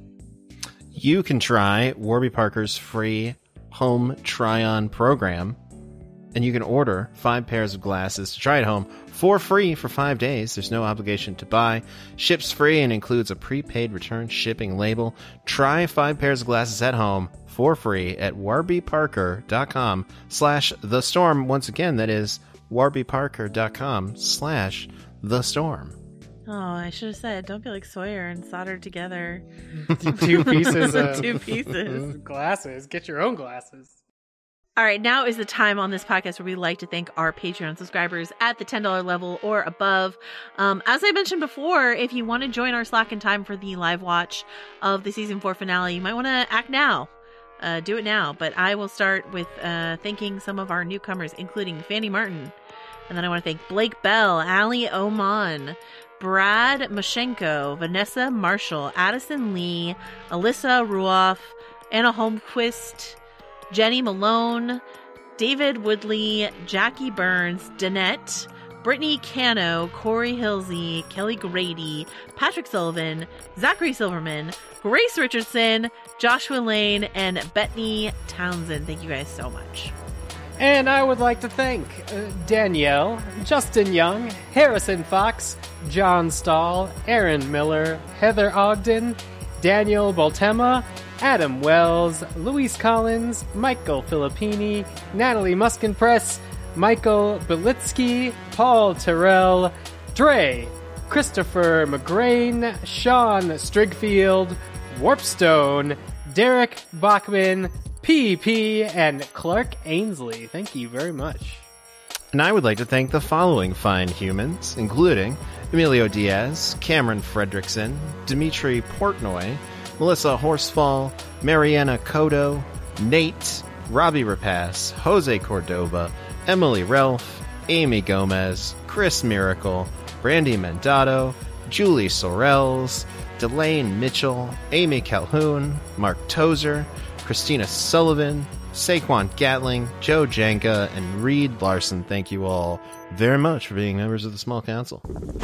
You can try Warby Parker's free home try-on program, and you can order five pairs of glasses to try at home for free for five days. There's no obligation to buy. Ships free and includes a prepaid return shipping label. Try five pairs of glasses at home for free at warbyparker.com slash the storm. Once again, that is warbyparker.com slash the storm. Oh, I should have said, don't be like Sawyer and solder together Two pieces of two pieces. glasses. Get your own glasses. All right, now is the time on this podcast where we like to thank our Patreon subscribers at the ten dollars level or above. Um, as I mentioned before, if you want to join our Slack in time for the live watch of the season four finale, you might want to act now. Uh, do it now. But I will start with uh, thanking some of our newcomers, including Fanny Martin. And then I want to thank Blake Bell, Ali Oman, Brad Mashenko, Vanessa Marshall, Addison Lee, Alyssa Ruoff, Anna Holmquist, Jenny Malone, David Woodley, Jackie Burns, Danette, Brittany Cano, Corey Hilsey, Kelly Grady, Patrick Sullivan, Zachary Silverman, Grace Richardson, Joshua Lane, and Bethany Townsend. Thank you guys so much. And I would like to thank uh, Danielle, Justin Young, Harrison Fox, John Stahl, Aaron Miller, Heather Ogden, Daniel Boltema, Adam Wells, Luis Collins, Michael Filippini, Natalie Muskenpress, Michael Belitsky, Paul Terrell, Dre, Christopher McGrain, Sean Strigfield, Warpstone, Derek Bachman, P P, and Clark Ainsley. Thank you very much. And I would like to thank the following fine humans, including Emilio Diaz, Cameron Fredrickson, Dimitri Portnoy, Melissa Horsfall, Mariana Cotto, Nate, Robbie Rapace, Jose Cordova, Emily Relf, Amy Gomez, Chris Miracle, Brandy Mendato, Julie Sorrells, Delane Mitchell, Amy Calhoun, Mark Tozer, Christina Sullivan, Saquon Gatling, Joe Janka, and Reed Larson. Thank you all very much for being members of the Small Council.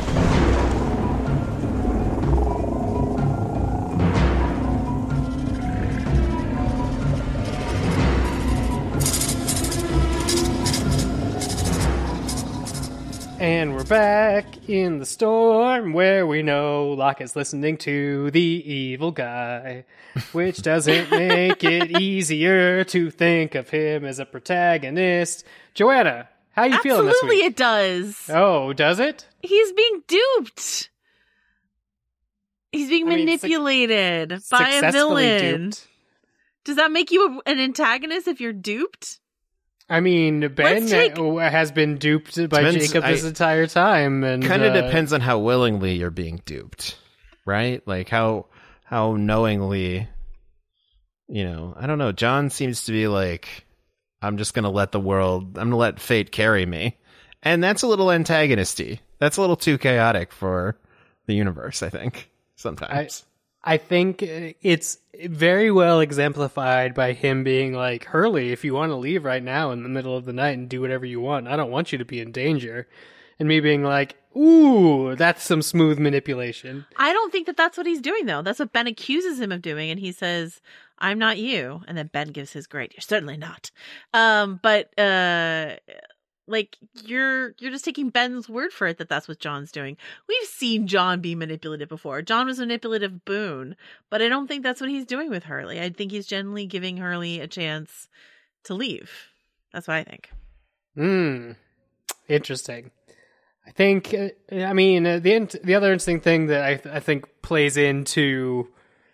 And we're back in the storm where we know Locke is listening to the evil guy, which doesn't make it easier to think of him as a protagonist. Joanna, how you feeling this Absolutely week? it does. Oh, does it? He's being duped. He's being I mean, manipulated suc- by a successfully villain. duped. Does that make you a, an antagonist if you're duped? I mean, Ben Let's take- has been duped by Depends- Jacob this I- entire time, and Kind of uh, depends on how willingly you're being duped, right? Like how how knowingly, you know, I don't know. John seems to be like, I'm just going to let the world, I'm going to let fate carry me. And that's a little antagonisty. That's a little too chaotic for the universe, I think, sometimes. I think it's very well exemplified by him being like, Hurley, if you want to leave right now in the middle of the night and do whatever you want, I don't want you to be in danger. And me being like, ooh, that's some smooth manipulation. I don't think that that's what he's doing, though. That's what Ben accuses him of doing. And he says, I'm not you. And then Ben gives his grade. You're certainly not. Um, but, uh, like, you're you're just taking Ben's word for it that that's what John's doing. We've seen John be manipulative before. John was manipulative of Boone, but I don't think that's what he's doing with Hurley. I think he's generally giving Hurley a chance to leave. That's what I think. Hmm. Interesting. I think, uh, I mean, uh, the the other interesting thing that I, I think plays into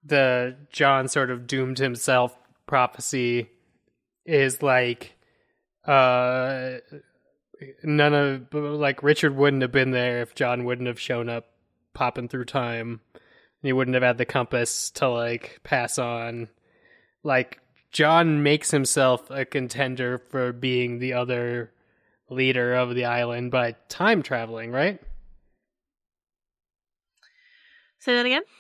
the John sort of doomed himself prophecy is like uh none of like Richard wouldn't have been there if John wouldn't have shown up popping through time. He wouldn't have had the compass to like pass on. Like John makes himself a contender for being the other leader of the island by time traveling, right? Say that again?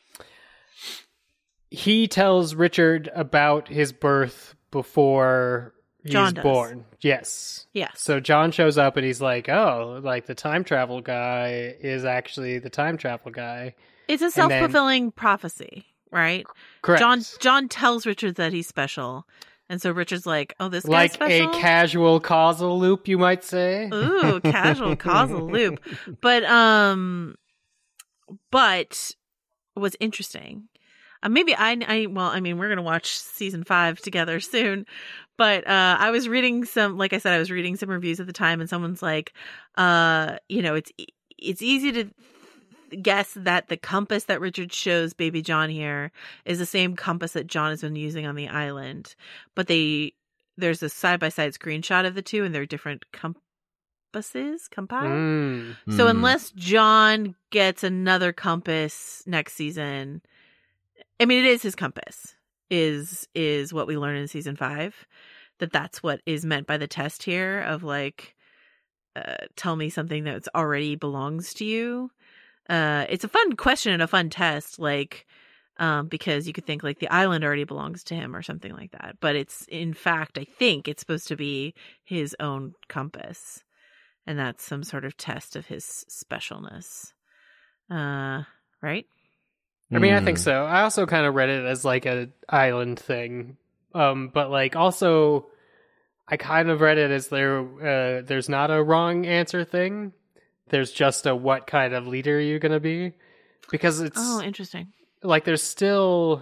He tells Richard about his birth before he's John does. born. Yes. Yes. So John shows up and he's like, oh, like the time travel guy is actually the time travel guy. It's a And then- self-fulfilling prophecy, right? Correct. John John tells Richard that he's special. And so Richard's like, oh, this guy's like special? a casual causal loop, you might say. Ooh, casual causal loop. But, um, but what's interesting, uh, maybe I, I, well, I mean, we're going to watch season five together soon, but, uh, I was reading some, like I said, I was reading some reviews at the time and someone's like, uh, you know, it's, it's easy to guess that the compass that Richard shows baby John here is the same compass that John has been using on the island, but they there's a side-by-side screenshot of the two and they're different compasses compi Mm. so Hmm. unless John gets another compass next season, I mean it is his compass is is what we learn in season five, that that's what is meant by the test here of like uh tell me something that's already belongs to you. Uh, it's a fun question and a fun test, like, um, because you could think like the island already belongs to him or something like that. But it's, in fact, I think it's supposed to be his own compass. And that's some sort of test of his specialness. Uh, right? I mean, I think Hmm. so. I also kind of read it as like a island thing. Um, but like also I kind of read it as there, uh, there's not a wrong answer thing. There's just a what kind of leader you're going to be. Because it's Oh, interesting. like there's still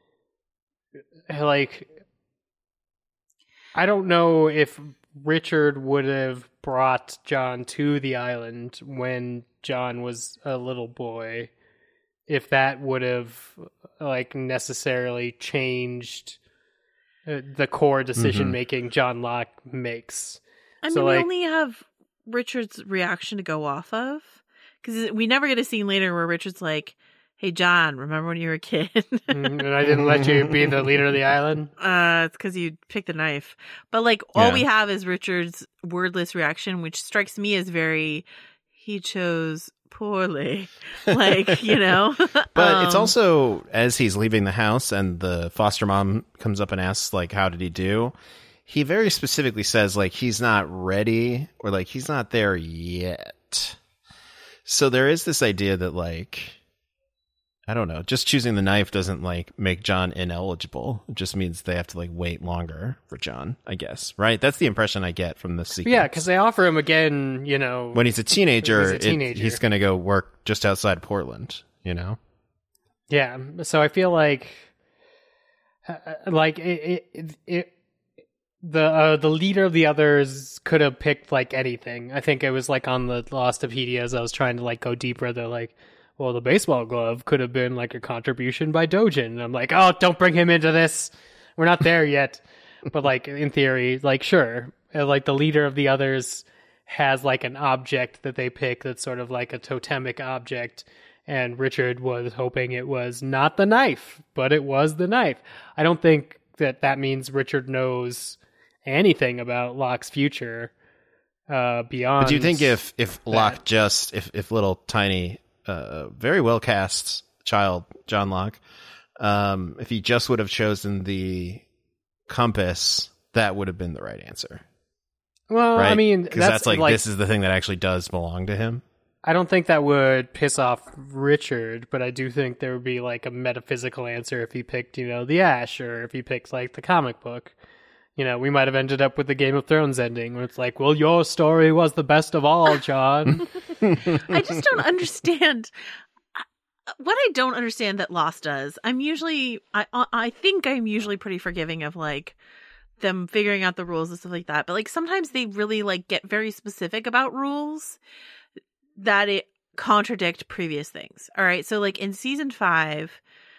like I don't know if Richard would have brought John to the island when John was a little boy, if that would have like necessarily changed uh, the core decision making John Locke makes. I mean, So, we like- only have Richard's reaction to go off of, because we never get a scene later where Richard's like, hey, John, remember when you were a kid? Mm, and I didn't let you be the leader of the island. Uh, it's because you picked the knife. But like, all Yeah. we have is Richard's wordless reaction, which strikes me as very, he chose poorly. Like, you know? But it's Um, also, as he's leaving the house and the foster mom comes up and asks, like, how did he do? He very specifically says, like, he's not ready or, like, he's not there yet. So there is this idea that, like, I don't know, just choosing the knife doesn't, like, make John ineligible. It just means they have to, like, wait longer for John, I guess. Right? That's the impression I get from this sequence. Yeah, because they offer him again, you know. when he's a teenager, He's a it- teenager. he's going to go work just outside Portland, you know? Yeah, so I feel like, uh, like it, it, it the uh, the leader of the others could have picked like anything. I think it was like on the Lostopedias. I was trying to like go deeper. They're like, well, the baseball glove could have been like a contribution by Dojin. And I'm like, oh, don't bring him into this. We're not there yet. But like in theory, like sure, uh, like the leader of the others has like an object that they pick that's sort of like a totemic object. And Richard was hoping it was not the knife, but it was the knife. I don't think that that means Richard knows anything about Locke's future uh, beyond. But do you think if if Locke just if if little tiny, uh, very well cast child John Locke, um, if he just would have chosen the compass, that would have been the right answer, Well, right? I mean, because that's, that's, like, this is the thing that actually does belong to him. I don't think that would piss off Richard, but I do think there would be like a metaphysical answer if he picked, you know, the ash, or if he picked like the comic book. You know, we might have ended up with the Game of Thrones ending where it's like, well, your story was the best of all, John. I just don't understand. What I don't understand that Lost does, I'm usually, I I think I'm usually pretty forgiving of like them figuring out the rules and stuff like that. But like sometimes they really like get very specific about rules that it contradict previous things. All right. So like in season five,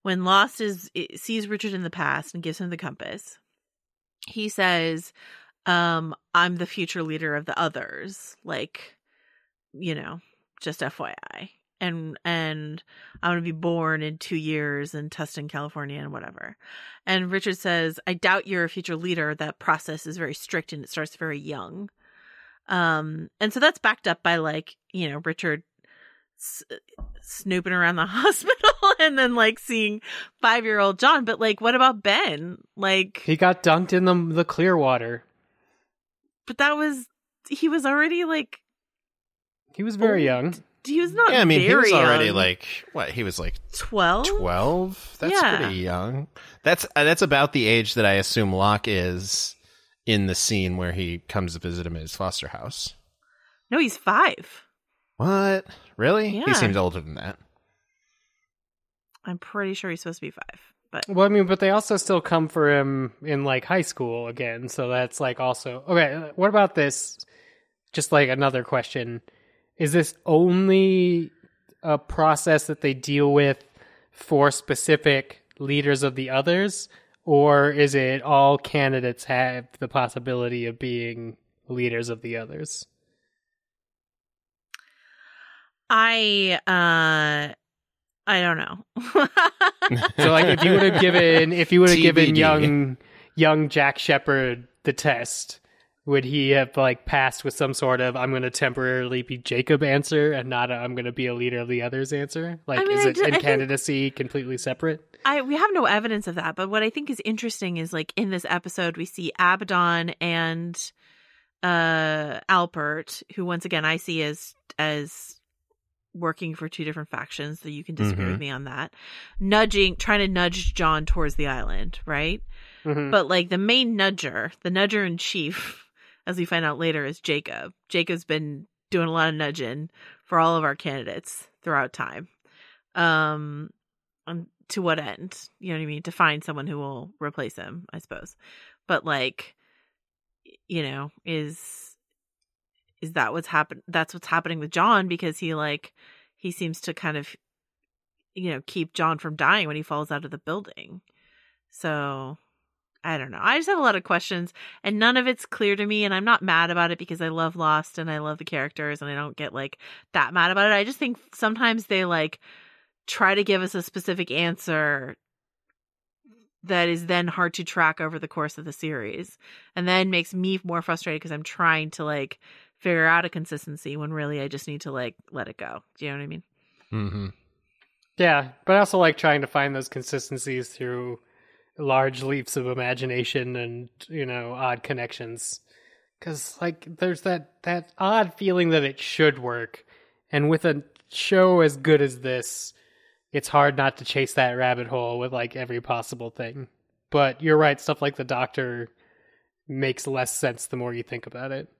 when Lost is it sees Richard in the past and gives him the compass, he says, um, I'm the future leader of the others. Like, you know, just F Y I. And and I'm going to be born in two years in Tustin, California, and whatever. And Richard says, I doubt you're a future leader. That process is very strict and it starts very young. Um, and so that's backed up by, like, you know, Richard s- snooping around the hospital and then, like, seeing five-year-old John. But, like, what about Ben? Like, He got dunked in the the clear water. but that was, he was already, like, He was very old. young. He was not Yeah, I mean, he very was already young. like, what? He was like twelve? twelve? That's Yeah. pretty young. That's uh, that's about the age that I assume Locke is in the scene where he comes to visit him at his foster house. No, he's five. What? Really? Yeah. He seems older than that. I'm pretty sure he's supposed to be five. But Well, I mean, but they also still come for him in, like, high school again, so that's, like, also... Okay, what about this? Just, like, another question. Is this only a process that they deal with for specific leaders of the others, or is it all candidates have the possibility of being leaders of the others? I, uh, I don't know. So, like, if you would have given, if you would have T B given D. young, young Jack Shepherd the test, would he have, like, passed with some sort of "I'm going to temporarily be Jacob" answer and not a, "I'm going to be a leader of the others" answer? Like, I mean, is I it ju- I in think- candidacy completely separate? I we have no evidence of that, but what I think is interesting is, like, in this episode we see Abaddon and uh Alpert, who once again I see as as working for two different factions, so you can disagree Mhm. with me on that, nudging trying to nudge John towards the island, right? Mhm. But, like, the main nudger, the nudger in chief, as we find out later, is Jacob. Jacob's been doing a lot of nudging for all of our candidates throughout time. Um, um, to what end? You know what I mean? To find someone who will replace him, I suppose. But, like, you know, is is that what's happen? That's what's happening with John, because he like he seems to kind of, you know, keep John from dying when he falls out of the building. So I don't know. I just have a lot of questions, and none of it's clear to me, and I'm not mad about it because I love Lost and I love the characters, and I don't get, like, that mad about it. I just think sometimes they, like, try to give us a specific answer that is then hard to track over the course of the series, and then makes me more frustrated because I'm trying to, like, figure out a consistency when really I just need to, like, let it go. Do you know what I mean? Mm-hmm. Yeah, but I also like trying to find those consistencies through large leaps of imagination and, you know, odd connections. Because, like, there's that, that odd feeling that it should work. And with a show as good as this, it's hard not to chase that rabbit hole with, like, every possible thing. But you're right, stuff like The Doctor makes less sense the more you think about it.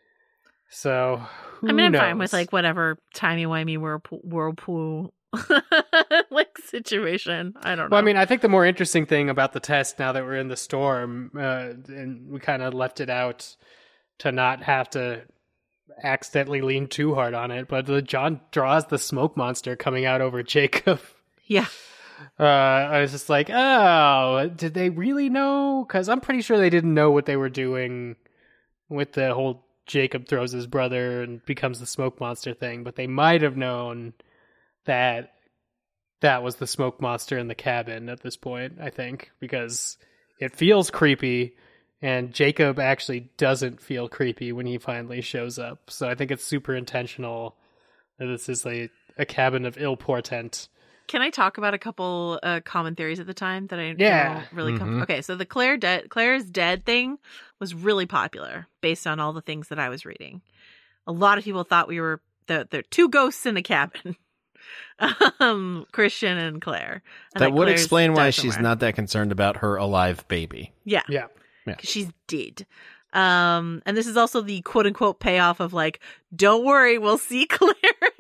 So, who I mean, I'm knows? fine with, like, whatever timey-wimey whirlpool, whirlpool like, situation. I don't know. Well, I mean, I think the more interesting thing about the test, now that we're in the storm, uh, and we kind of left it out to not have to accidentally lean too hard on it, but the John draws the smoke monster coming out over Jacob. yeah. Uh, I was just like, oh, did they really know? Because I'm pretty sure they didn't know what they were doing with the whole Jacob throws his brother and becomes the smoke monster thing, but they might have known that that was the smoke monster in the cabin at this point, I think, because it feels creepy, and Jacob actually doesn't feel creepy when he finally shows up. So I think it's super intentional that this is a, a cabin of ill portent. Can I talk about a couple uh, common theories at the time that I Yeah. don't really come? Mhm. Okay, so the Claire dead, Claire's dead thing was really popular based on all the things that I was reading. A lot of people thought we were the there are two ghosts in a cabin, um, Christian and Claire. And That would Claire's explain why dead she's somewhere. not that concerned about her alive baby. Yeah, Yeah. because she's dead. Um, and this is also the quote unquote payoff of, like, don't worry, we'll see Claire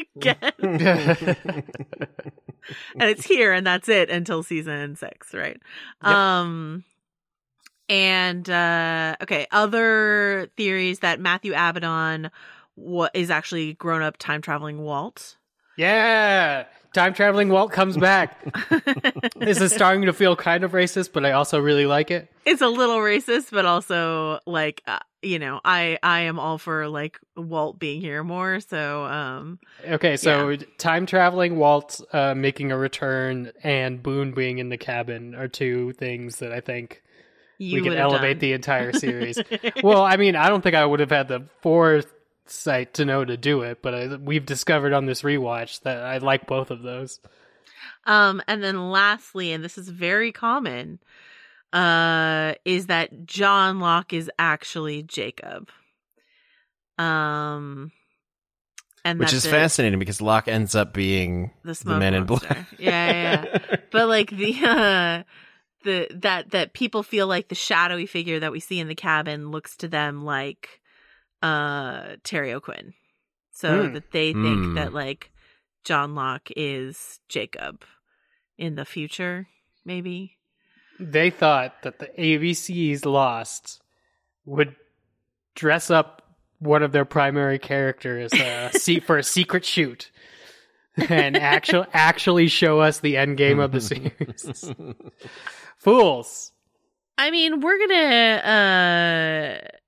again. And it's here, and that's it until season six, right? Yep. Um, and uh, okay, other theories that Matthew Abaddon wa- is actually grown up time traveling Walt. Yeah, Time traveling Walt comes back. This is starting to feel kind of racist, but I also really like it. It's a little racist, but also like uh, you know, I I am all for like Walt being here more. So um, okay, so yeah. time traveling Walt uh, making a return and Boone being in the cabin are two things that I think you we could would have elevate done. the entire series. Well, I mean, I don't think I would have had the foresight to know to do it, but I, we've discovered on this rewatch that I like both of those. Um, and then lastly, and this is very common, uh, is that John Locke is actually Jacob. Um, and Which that's is it. fascinating because Locke ends up being The the, smoke Men in monster. Black. Yeah, yeah, yeah. But like the uh, the that that people feel like the shadowy figure that we see in the cabin looks to them like uh Terry O'Quinn, so Hmm. that they think Hmm. that like John Locke is Jacob in the future, maybe. They thought that the A B C's Lost would dress up one of their primary characters uh, see, for a secret shoot and actual, actually show us the end game of the series. Fools. I mean, we're gonna uh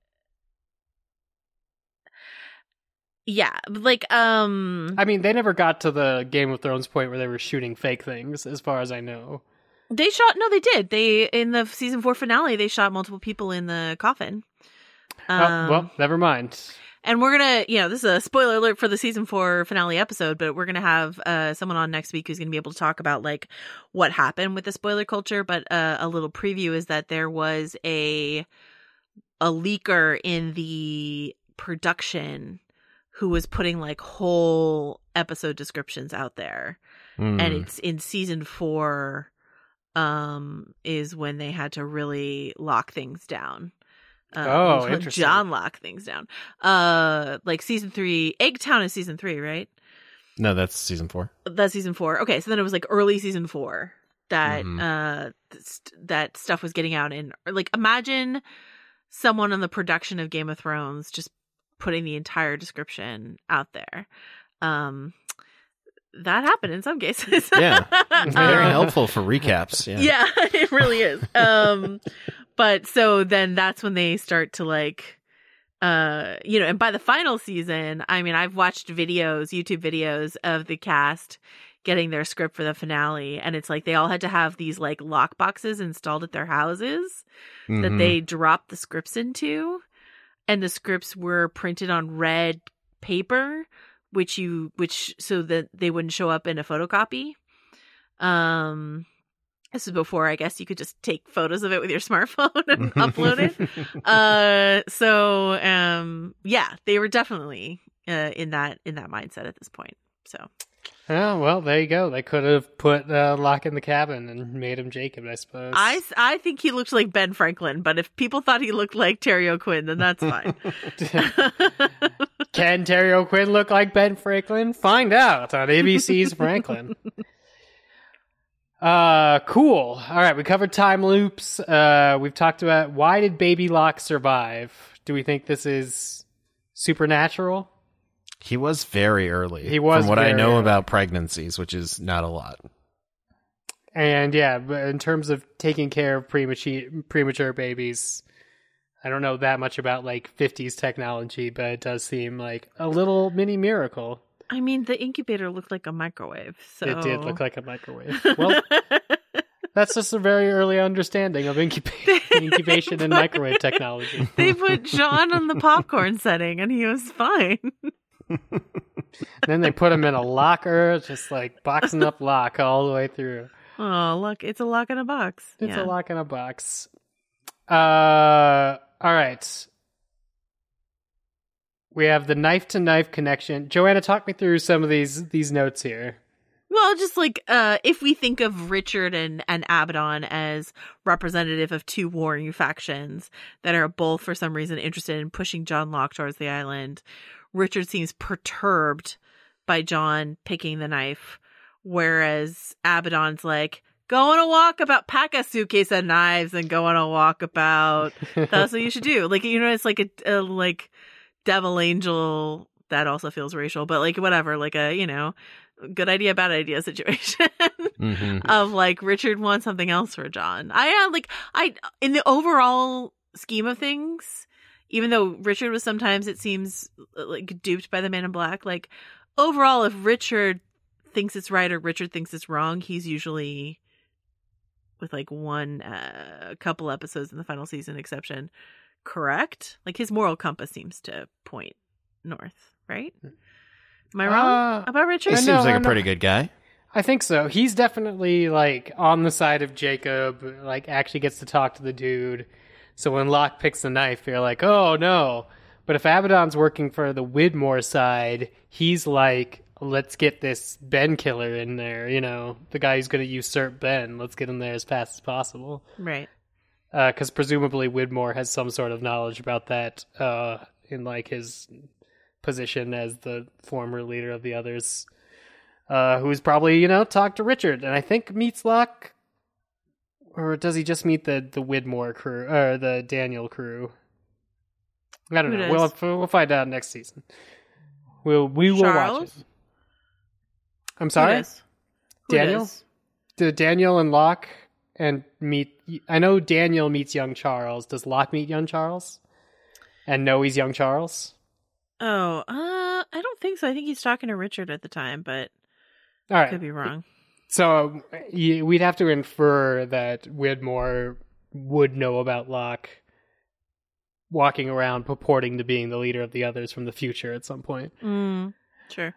yeah, like um I mean, they never got to the Game of Thrones point where they were shooting fake things, as far as I know. they shot no they did. They in the season four finale they shot multiple people in the coffin. Um, oh, well, never mind. And we're gonna, you know, this is a spoiler alert for the season four finale episode, but we're gonna have uh, someone on next week who's gonna be able to talk about like what happened with the spoiler culture. But uh, a little preview is that there was a a leaker in the production who was putting like whole episode descriptions out there, Hmm. and it's in season four um is when they had to really lock things down. Um, Oh, interesting. John lock things down. Uh, like season three, Eggtown is season three, right? No, that's season four. That's season four. Okay, so then it was like early season four that Mhm. uh st- that stuff was getting out. And like, imagine someone on the production of Game of Thrones just putting the entire description out there. Um, that happened in some cases. Yeah. Very Um, helpful for recaps. Yeah. yeah, it really is. Um, but so then that's when they start to like, uh, you know, and by the final season, I mean, I've watched videos, YouTube videos of the cast getting their script for the finale. And it's like they all had to have these like lock boxes installed at their houses that Mhm. they dropped the scripts into. And the scripts were printed on red paper, which you, which, so that they wouldn't show up in a photocopy. Um, This is before, I guess, you could just take photos of it with your smartphone and upload it. Uh, so, um, yeah, they were definitely uh, in that in that mindset at this point. So, Oh, well, there you go. They could have put uh, Locke in the cabin and made him Jacob, I suppose. I, I think he looked like Ben Franklin, but if people thought he looked like Terry O'Quinn, then that's fine. Can Terry O'Quinn look like Ben Franklin? Find out on A B C's Franklin. Uh, cool. All right, we covered time loops. Uh, we've talked about why did Baby Locke survive? Do we think this is supernatural? He was very early. He was From what I very know early. about pregnancies, which is not a lot. And yeah, but in terms of taking care of premature premature babies, I don't know that much about like fifties technology, but it does seem like a little mini miracle. I mean, the incubator looked like a microwave. So It did look like a microwave. Well, that's just a very early understanding of incuba- incubation and microwave technology. They put John on the popcorn setting, and he was fine. Then they put him in a locker, just like boxing up Locke all the way through. Oh, look, it's a lock in a box. It's Yeah. a lock in a box. Uh, all right. We have the knife to knife connection. Joanna, talk me through some of these these notes here. Well, just like uh, if we think of Richard and, and Abaddon as representative of two warring factions that are both, for some reason, interested in pushing John Locke towards the island, Richard seems perturbed by John picking the knife, whereas Abaddon's like, go on a walk about, pack a suitcase of knives and go on a walk about. That's what you should do. Like, you know, it's like a, a like devil angel that also feels racial, but like whatever, like a, you know, good idea, bad idea situation Mm-hmm. of like Richard wants something else for John. I uh, like I in the overall scheme of things, even though Richard was sometimes, it seems, like duped by the Man in Black, like overall, if Richard thinks it's right or Richard thinks it's wrong, he's usually, with like one uh, couple episodes in the final season exception, correct. Like his moral compass seems to point north, right? Am I wrong Uh, about Richard? He I seems know, like I a know. pretty good guy. I think so. He's definitely like on the side of Jacob, like actually gets to talk to the dude. So when Locke picks the knife, you're like, oh no. But if Abaddon's working for the Widmore side, he's like, let's get this Ben killer in there, you know, the guy who's going to usurp Ben. Let's get him there as fast as possible. Right. Because uh, presumably Widmore has some sort of knowledge about that uh, in like his position as the former leader of the others. Uh, who's probably, you know, talked to Richard, and I think meets Locke, or does he just meet the, the Widmore crew, or the Daniel crew? I don't Who know. does? We'll we'll find out next season. We'll we will watch Charles? it. I'm sorry, Who does? Who Daniel? does? Do Daniel and Locke and meet? I know Daniel meets young Charles. Does Locke meet young Charles? And know he's young Charles? Oh, uh, I don't think so. I think he's talking to Richard at the time, but All right. could be wrong. So y- we'd have to infer that Widmore would know about Locke walking around purporting to being the leader of the others from the future at some point. Mm, sure.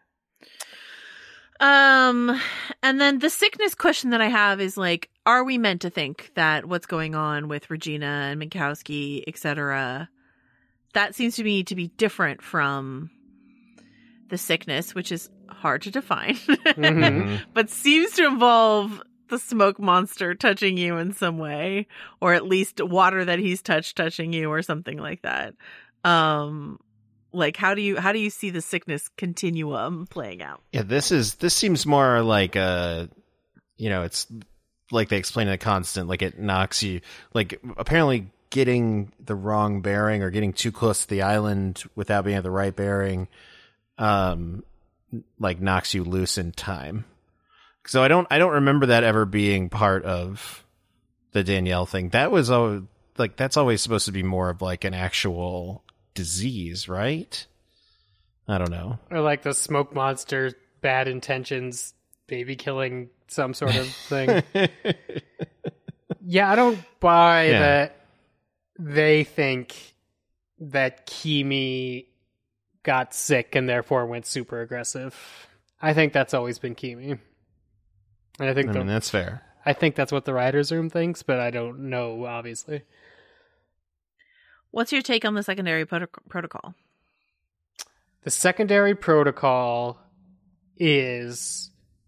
Um, and then the sickness question that I have is like, are we meant to think that what's going on with Regina and Minkowski, et cetera, that seems to me to be different from the sickness, which is hard to define, Mhm. but seems to involve the smoke monster touching you in some way, or at least water that he's touched touching you, or something like that. Um, like how do you how do you see the sickness continuum playing out? Yeah, this is this seems more like a, you know, it's like they explain in the Constant, like it knocks you, like apparently getting the wrong bearing or getting too close to the island without being at the right bearing, um, like knocks you loose in time. So I don't I don't remember that ever being part of the Danielle thing. That was al- like that's always supposed to be more of like an actual disease, right? I don't know. Or like the smoke monster, bad intentions, baby killing, some sort of thing. Yeah, I don't buy Yeah. that they think that Kimi got sick and therefore went super aggressive. I think that's always been Kimi. And I think I the, mean, that's fair. I think that's what the writers' room thinks, but I don't know, obviously. What's your take on the secondary proto- protocol? The secondary protocol is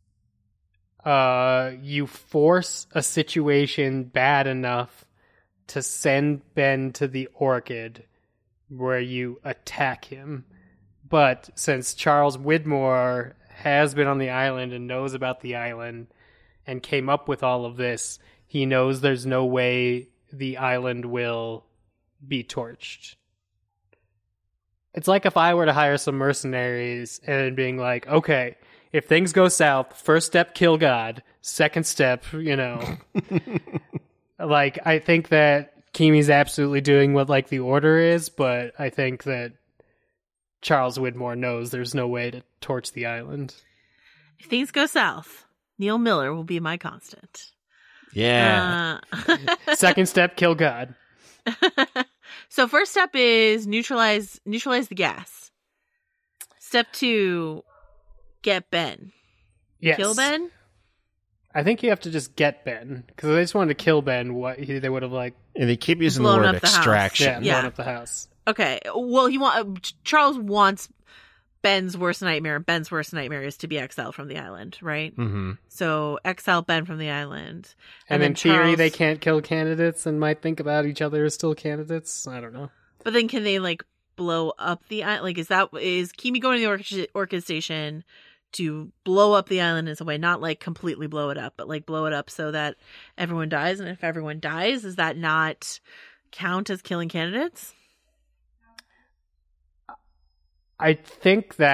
uh, you force a situation bad enough to send Ben to the Orchid where you attack him. But since Charles Widmore has been on the island and knows about the island and came up with all of this, he knows there's no way the island will be torched. It's like if I were to hire some mercenaries and being like, okay, if things go south, first step, kill God. Second step, you know. Like, I think that Kimi's absolutely doing what, like, the order is, but I think that Charles Widmore knows there's no way to torch the island. If things go south, Neil Miller will be my constant. Yeah. Uh, Second step, kill God. so first step is neutralize neutralize the gas. Step two, get Ben. Yes. Kill Ben? I think you have to just get Ben, because if they just wanted to kill Ben, what he, they would have, like, And they keep using Blown the word up the house. extraction. yeah, Yeah. blown up the house. Okay. Well, he want Charles wants Ben's worst nightmare. Ben's worst nightmare is to be exiled from the island, right? Mm-hmm. So exile Ben from the island. And, then in theory, Charles- they can't kill candidates and might think about each other as still candidates. I don't know. But then can they like blow up the island? Like, is that is Kimi going to the orchid, orchid station to blow up the island in some way? Not like completely blow it up, but like blow it up so that everyone dies. And if everyone dies, does that not count as killing candidates? I think that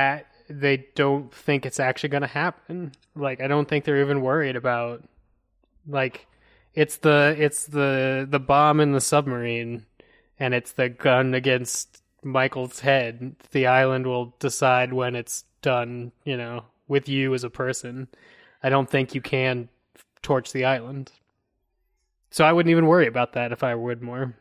they don't think it's actually going to happen. Like, I don't think they're even worried about, like, it's the it's the the bomb in the submarine, and it's the gun against Michael's head. The island will decide when it's done, you know, with you as a person. I don't think you can torch the island. So I wouldn't even worry about that if I would more.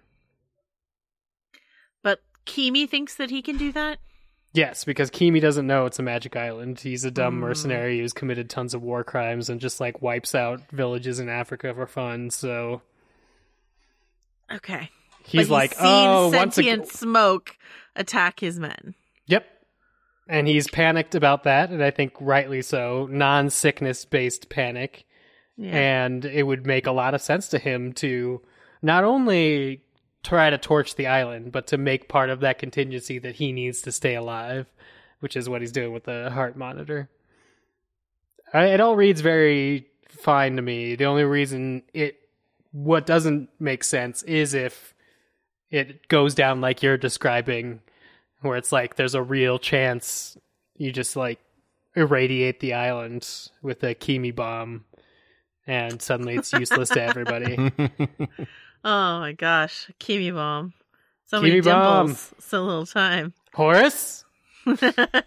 But Kimi thinks that he can do that? Yes, because Kimi doesn't know it's a magic island. He's a dumb mm. mercenary who's committed tons of war crimes and just, like, wipes out villages in Africa for fun, so... Okay. He's but like, he's seen oh, sentient once a... smoke attack his men. Yep. And he's panicked about that, and I think rightly so. Non-sickness-based panic. Yeah. And it would make a lot of sense to him to not only try to torch the island, but to make part of that contingency that he needs to stay alive, which is what he's doing with the heart monitor. I, it all reads very fine to me. The only reason it, what doesn't make sense is if it goes down like you're describing, where it's like there's a real chance you just like irradiate the island with a Kimi bomb and suddenly it's useless to everybody. Oh my gosh, Kimi bomb. So Kimi many bomb. dimples, so little time. Horace? If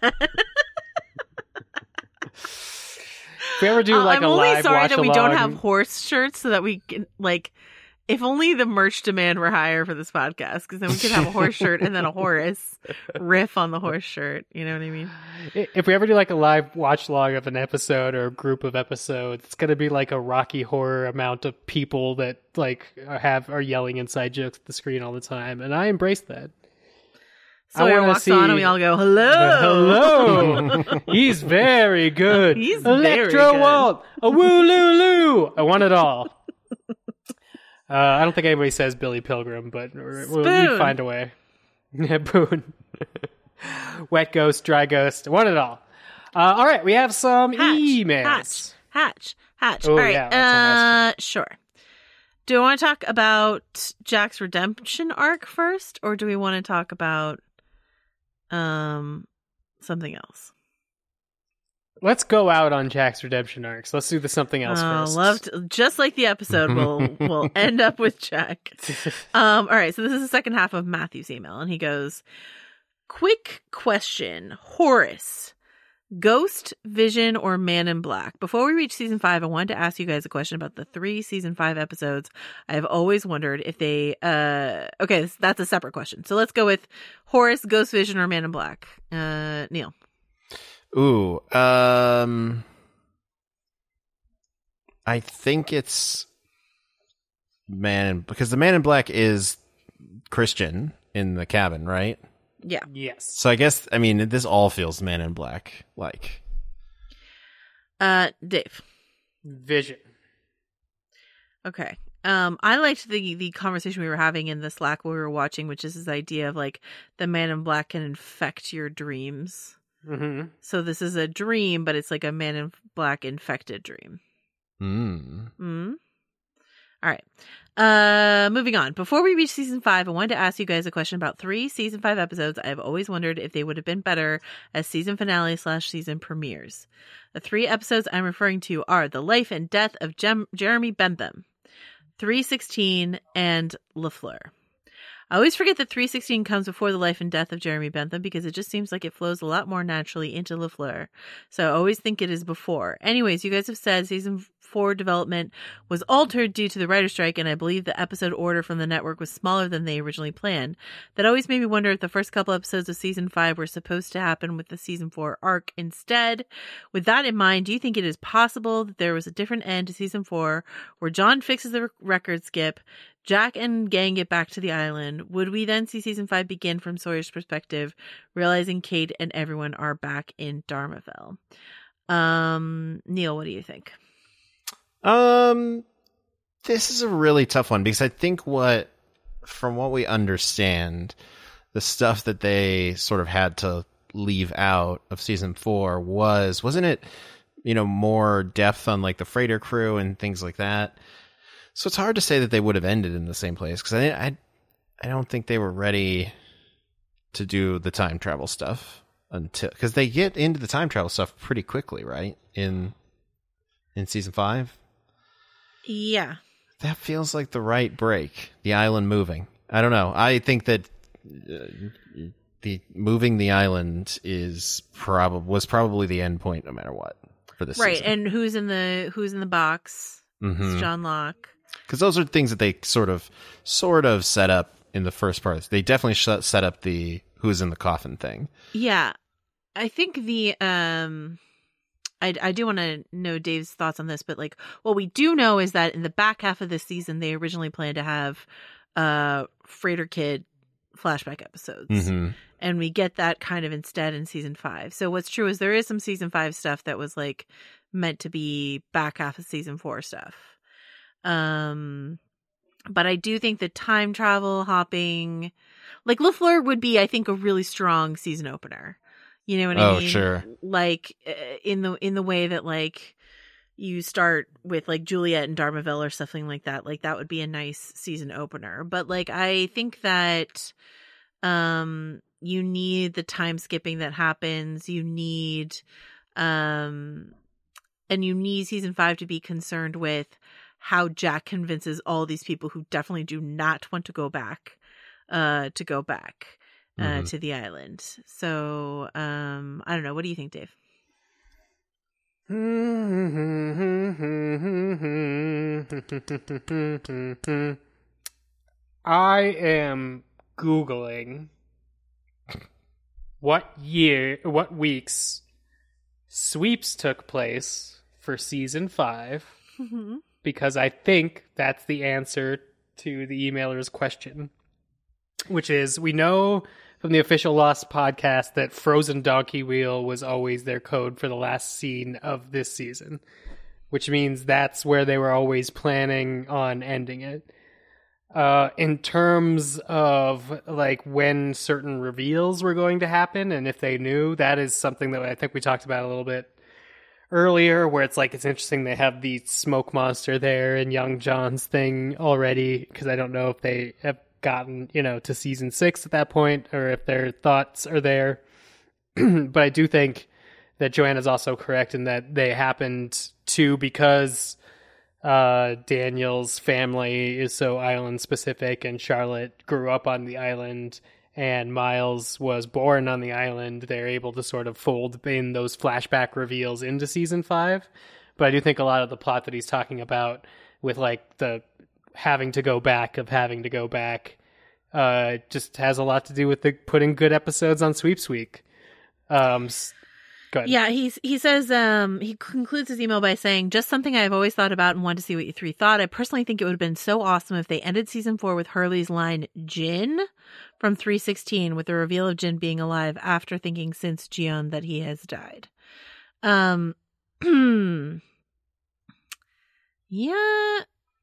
we ever do like uh, I'm a only live sorry watch that we along, don't have horse shirts so that we can, like, if only the merch demand were higher for this podcast, because then we could have a horse shirt and then a Horace riff on the horse shirt. You know what I mean? If we ever do like a live watch log of an episode or a group of episodes, it's going to be like a Rocky Horror amount of people that like have are yelling inside jokes at the screen all the time, and I embrace that. Sawyer I walks see... on and we all go, hello. Hello. He's very good. He's very good. Electro Walt. A woo loo loo. I want it all. Uh, I don't think anybody says Billy Pilgrim, but we'll, we'll find a way. Boone. Wet ghost, dry ghost, want it all. Uh, all right, we have some Hatch, emails. Hatch, Hatch, Hatch. Oh, all right, yeah, uh, sure. Do we want to talk about Jack's redemption arc first, or do we want to talk about um something else? Let's go out on Jack's redemption arcs. Let's do the something else oh, first. Loved, just like the episode, we'll we'll end up with Jack. Um, all right, so this is the second half of Matthew's email, and he goes, "Quick question, Horace, Ghost, Vision, or Man in Black? Before we reach season five, I wanted to ask you guys a question about the three season five episodes. I've always wondered if they. Uh, okay, that's a separate question. So let's go with Horace, Ghost, Vision, or Man in Black. Uh, Neil." Ooh, um, I think it's Man in, because the Man in Black is Christian in the cabin, right? Yeah. Yes. So I guess, I mean, this all feels Man in Black like. Uh, Dave. Vision. Okay. Um, I liked the the conversation we were having in the Slack while we were watching, which is this idea of like the Man in Black can infect your dreams. Mm-hmm. So this is a dream, but it's like a Man in Black infected dream. Mm. Mm. All right. Uh, moving on. Before we reach season five, I wanted to ask you guys a question about three season five episodes. I've always wondered if they would have been better as season finale slash season premieres. The three episodes I'm referring to are The Life and Death of Jem- Jeremy Bentham, three sixteen, and LaFleur. I always forget that three sixteen comes before The Life and Death of Jeremy Bentham because it just seems like it flows a lot more naturally into LaFleur. So I always think it is before. Anyways, you guys have said season four development was altered due to the writer's strike, and I believe the episode order from the network was smaller than they originally planned. That always made me wonder if the first couple episodes of season five were supposed to happen with the season four arc instead. With that in mind, do you think it is possible that there was a different end to season four where John fixes the record skip, Jack and gang get back to the island? Would we then see season five begin from Sawyer's perspective, realizing Kate and everyone are back in Dharmaville? Um, Neil, what do you think? Um, this is a really tough one because I think what, from what we understand, the stuff that they sort of had to leave out of season four was, wasn't it, you know, more depth on like the freighter crew and things like that? So it's hard to say that they would have ended in the same place because I, I, I don't think they were ready to do the time travel stuff. until because they get into the time travel stuff pretty quickly, right? In in season five, Yeah. that feels like the right break. The island moving. I don't know. I think that uh, the moving the island is probably was probably the end point, no matter what, for this Right. season. And who's in the who's in the box? Mhm. It's John Locke. Because those are things that they sort of, sort of set up in the first part. They definitely sh- set up the who's in the coffin thing. Yeah. I think the um I, I do want to know Dave's thoughts on this, but like what we do know is that in the back half of this season, they originally planned to have uh Freighter Kid flashback episodes. Mm-hmm. And we get that kind of instead in season five. So what's true is there is some season five stuff that was like meant to be back half of season four stuff. Um, but I do think the time travel hopping, like LaFleur would be, I think, a really strong season opener. You know what I Oh, mean? sure. Like uh, in the in the way that like you start with like Juliet and Darmaville or something like that. Like that would be a nice season opener. But like I think that um you need the time skipping that happens. You need um and you need season five to be concerned with how Jack convinces all these people who definitely do not want to go back uh to go back uh Mm-hmm. to the island. So um I don't know. What do you think, Dave? I am Googling what year, what weeks sweeps took place for season five, because I think that's the answer to the emailer's question, which is we know from the official Lost podcast that Frozen Donkey Wheel was always their code for the last scene of this season, which means that's where they were always planning on ending it. Uh, in terms of like when certain reveals were going to happen and if they knew, that is something that I think we talked about a little bit earlier, where it's like it's interesting they have the smoke monster there and Young John's thing already, because I don't know if they have gotten, you know, to season six at that point or if their thoughts are there. But I do think that Joanna's also correct in that they happened to, because uh, Daniel's family is so island specific and Charlotte grew up on the island and Miles was born on the island, they're able to sort of fold in those flashback reveals into season five. But I do think a lot of the plot that he's talking about with like the having to go back of having to go back uh, just has a lot to do with the putting good episodes on Sweeps Week. Um, go ahead. Yeah, he's he says um he concludes his email by saying, just something I've always thought about and wanted to see what you three thought. I personally think it would have been so awesome if they ended season four with Hurley's line Jin from three sixteen, with the reveal of Jin being alive after thinking since Jion that he has died. Um yeah.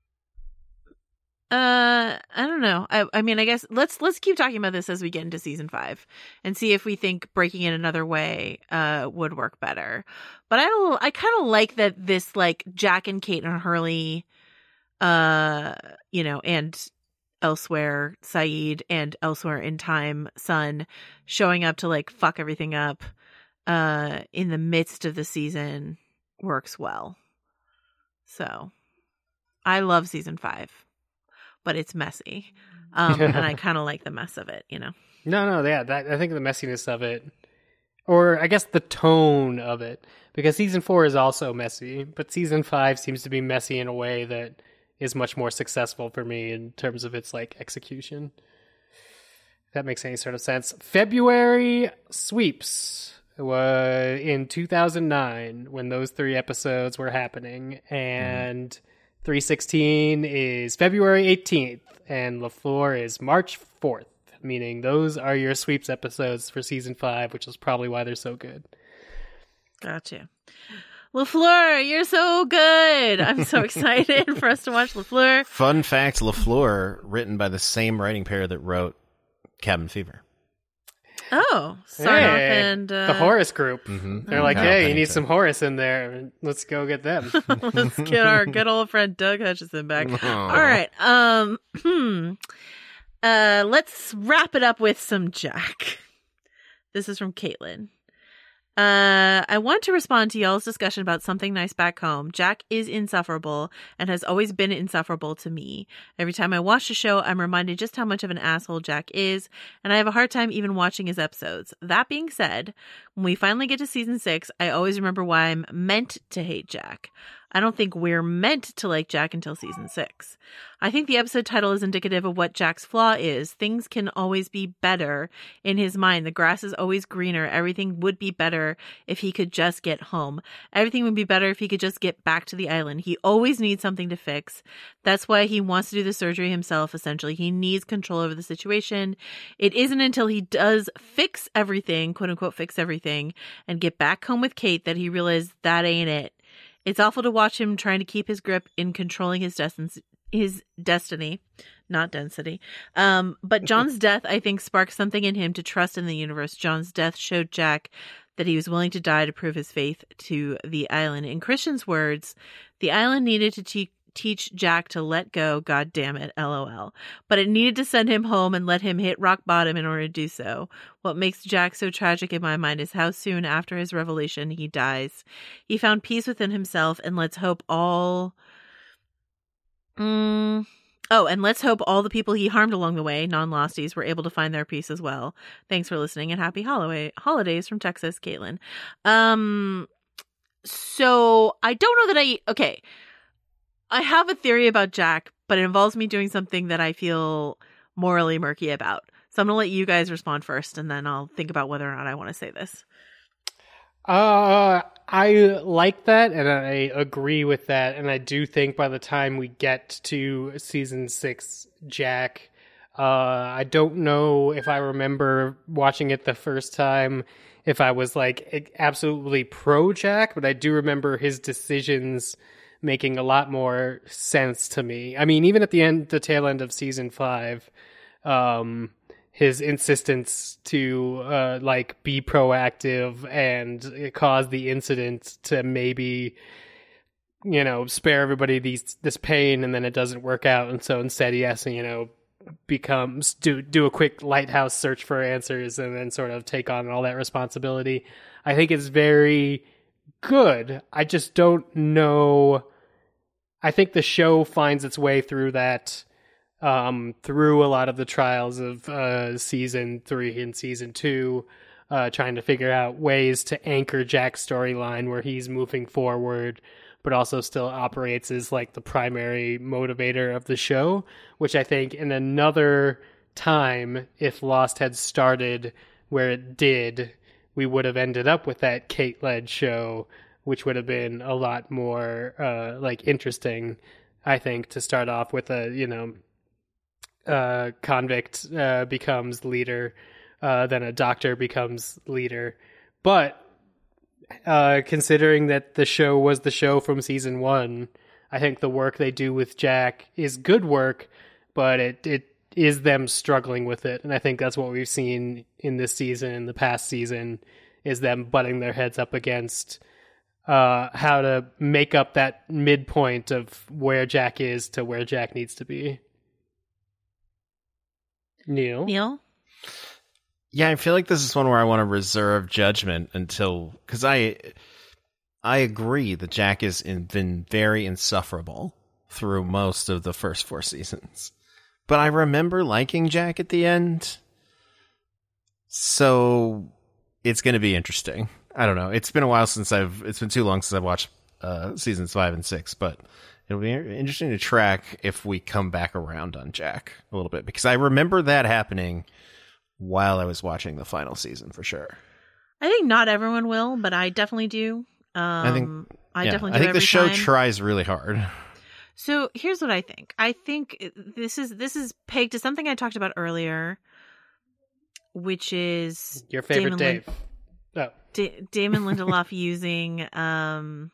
Uh, I don't know. I, I mean, I guess let's let's keep talking about this as we get into season five and see if we think breaking it another way uh would work better. But I don't. I kind of like that this like Jack and Kate and Hurley, uh, you know, and elsewhere Saeed and elsewhere in time Sun showing up to like fuck everything up, uh, in the midst of the season works well. So, I love season five. But it's messy. Um, and I kind of like the mess of it, you know? No, no, yeah, that, I think the messiness of it, or I guess the tone of it, because season four is also messy, but season five seems to be messy in a way that is much more successful for me in terms of its like execution. If that makes any sort of sense. February sweeps was in two thousand nine when those three episodes were happening, and mm. three sixteen is February eighteenth, and LaFleur is March fourth, meaning those are your sweeps episodes for season five, which is probably why they're so good. Gotcha. LaFleur, you're so good. I'm so excited for us to watch LaFleur. Fun fact, LaFleur, written by the same writing pair that wrote Cabin Fever. Oh, Sarnoff hey, and uh, the Horace group. Mm-hmm. They're like, Kyle hey, you Pennington. need some Horace in there. Let's go get them. Let's get our good old friend Doug Hutchison back. All right. Um, hmm. Uh, let's wrap it up with some Jack. This is from Caitlin. Uh, I want to respond to y'all's discussion about Something Nice Back Home. Jack is insufferable and has always been insufferable to me. Every time I watch the show, I'm reminded just how much of an asshole Jack is, and I have a hard time even watching his episodes. That being said, when we finally get to season six, I always remember why I'm meant to hate Jack. I don't think we're meant to like Jack until season six. I think the episode title is indicative of what Jack's flaw is. Things can always be better in his mind. The grass is always greener. Everything would be better if he could just get home. Everything would be better if he could just get back to the island. He always needs something to fix. That's why he wants to do the surgery himself, essentially. He needs control over the situation. It isn't until he does fix everything, quote unquote, fix everything, and get back home with Kate that he realizes that ain't it. It's awful to watch him trying to keep his grip in controlling his destiny, his destiny, not density. Um, but John's death, I think, sparked something in him to trust in the universe. John's death showed Jack that he was willing to die to prove his faith to the island. In Christian's words, the island needed to te- teach Jack to let go, god damn it, lol. But it needed to send him home and let him hit rock bottom in order to do so. What makes Jack so tragic in my mind is how soon after his revelation he dies. He found peace within himself, and let's hope all... Mm... Oh, and let's hope all the people he harmed along the way, non-losties, were able to find their peace as well. Thanks for listening, and happy holiday- holidays from Texas, Caitlin. Um, so, I don't know that I... Okay, I have a theory about Jack, but it involves me doing something that I feel morally murky about. So I'm going to let you guys respond first, and then I'll think about whether or not I want to say this. Uh, I like that, and I agree with that, and I do think by the time we get to season six, Jack, uh, I don't know if I remember watching it the first time, if I was, like, absolutely pro-Jack, but I do remember his decisions making a lot more sense to me. I mean, even at the end, the tail end of season five, um, his insistence to, uh, like, be proactive and cause the incident to maybe, you know, spare everybody these, this pain, and then it doesn't work out. And so instead he has to, you know, becomes, do, do a quick lighthouse search for answers and then sort of take on all that responsibility. I think it's very good. I just don't know. I think the show finds its way through that, um, through a lot of the trials of uh, season three and season two, uh, trying to figure out ways to anchor Jack's storyline where he's moving forward, but also still operates as like the primary motivator of the show, which I think in another time, if Lost had started where it did, we would have ended up with that Kate-led show, which would have been a lot more, uh, like, interesting, I think, to start off with a, you know, uh, convict uh, becomes leader, uh, then a doctor becomes leader. But uh, considering that the show was the show from season one, I think the work they do with Jack is good work, but it, it is them struggling with it. And I think that's what we've seen in this season, in the past season, is them butting their heads up against uh, how to make up that midpoint of where Jack is to where Jack needs to be. Neil? Neil? Yeah, I feel like this is one where I want to reserve judgment until, because I, I agree that Jack has in, been very insufferable through most of the first four seasons. But I remember liking Jack at the end. So it's going to be interesting. I don't know. It's been a while since I've, it's been too long since I've watched uh, seasons five and six, but it'll be interesting to track if we come back around on Jack a little bit, because I remember that happening while I was watching the final season for sure. I think not everyone will, but I definitely do. Um, I think, I yeah, definitely do I think every the show time. tries really hard. So here's what I think. I think this is this is pegged to something I talked about earlier, which is Your favorite Damon Dave. Lin- Oh. D- Damon Lindelof using um,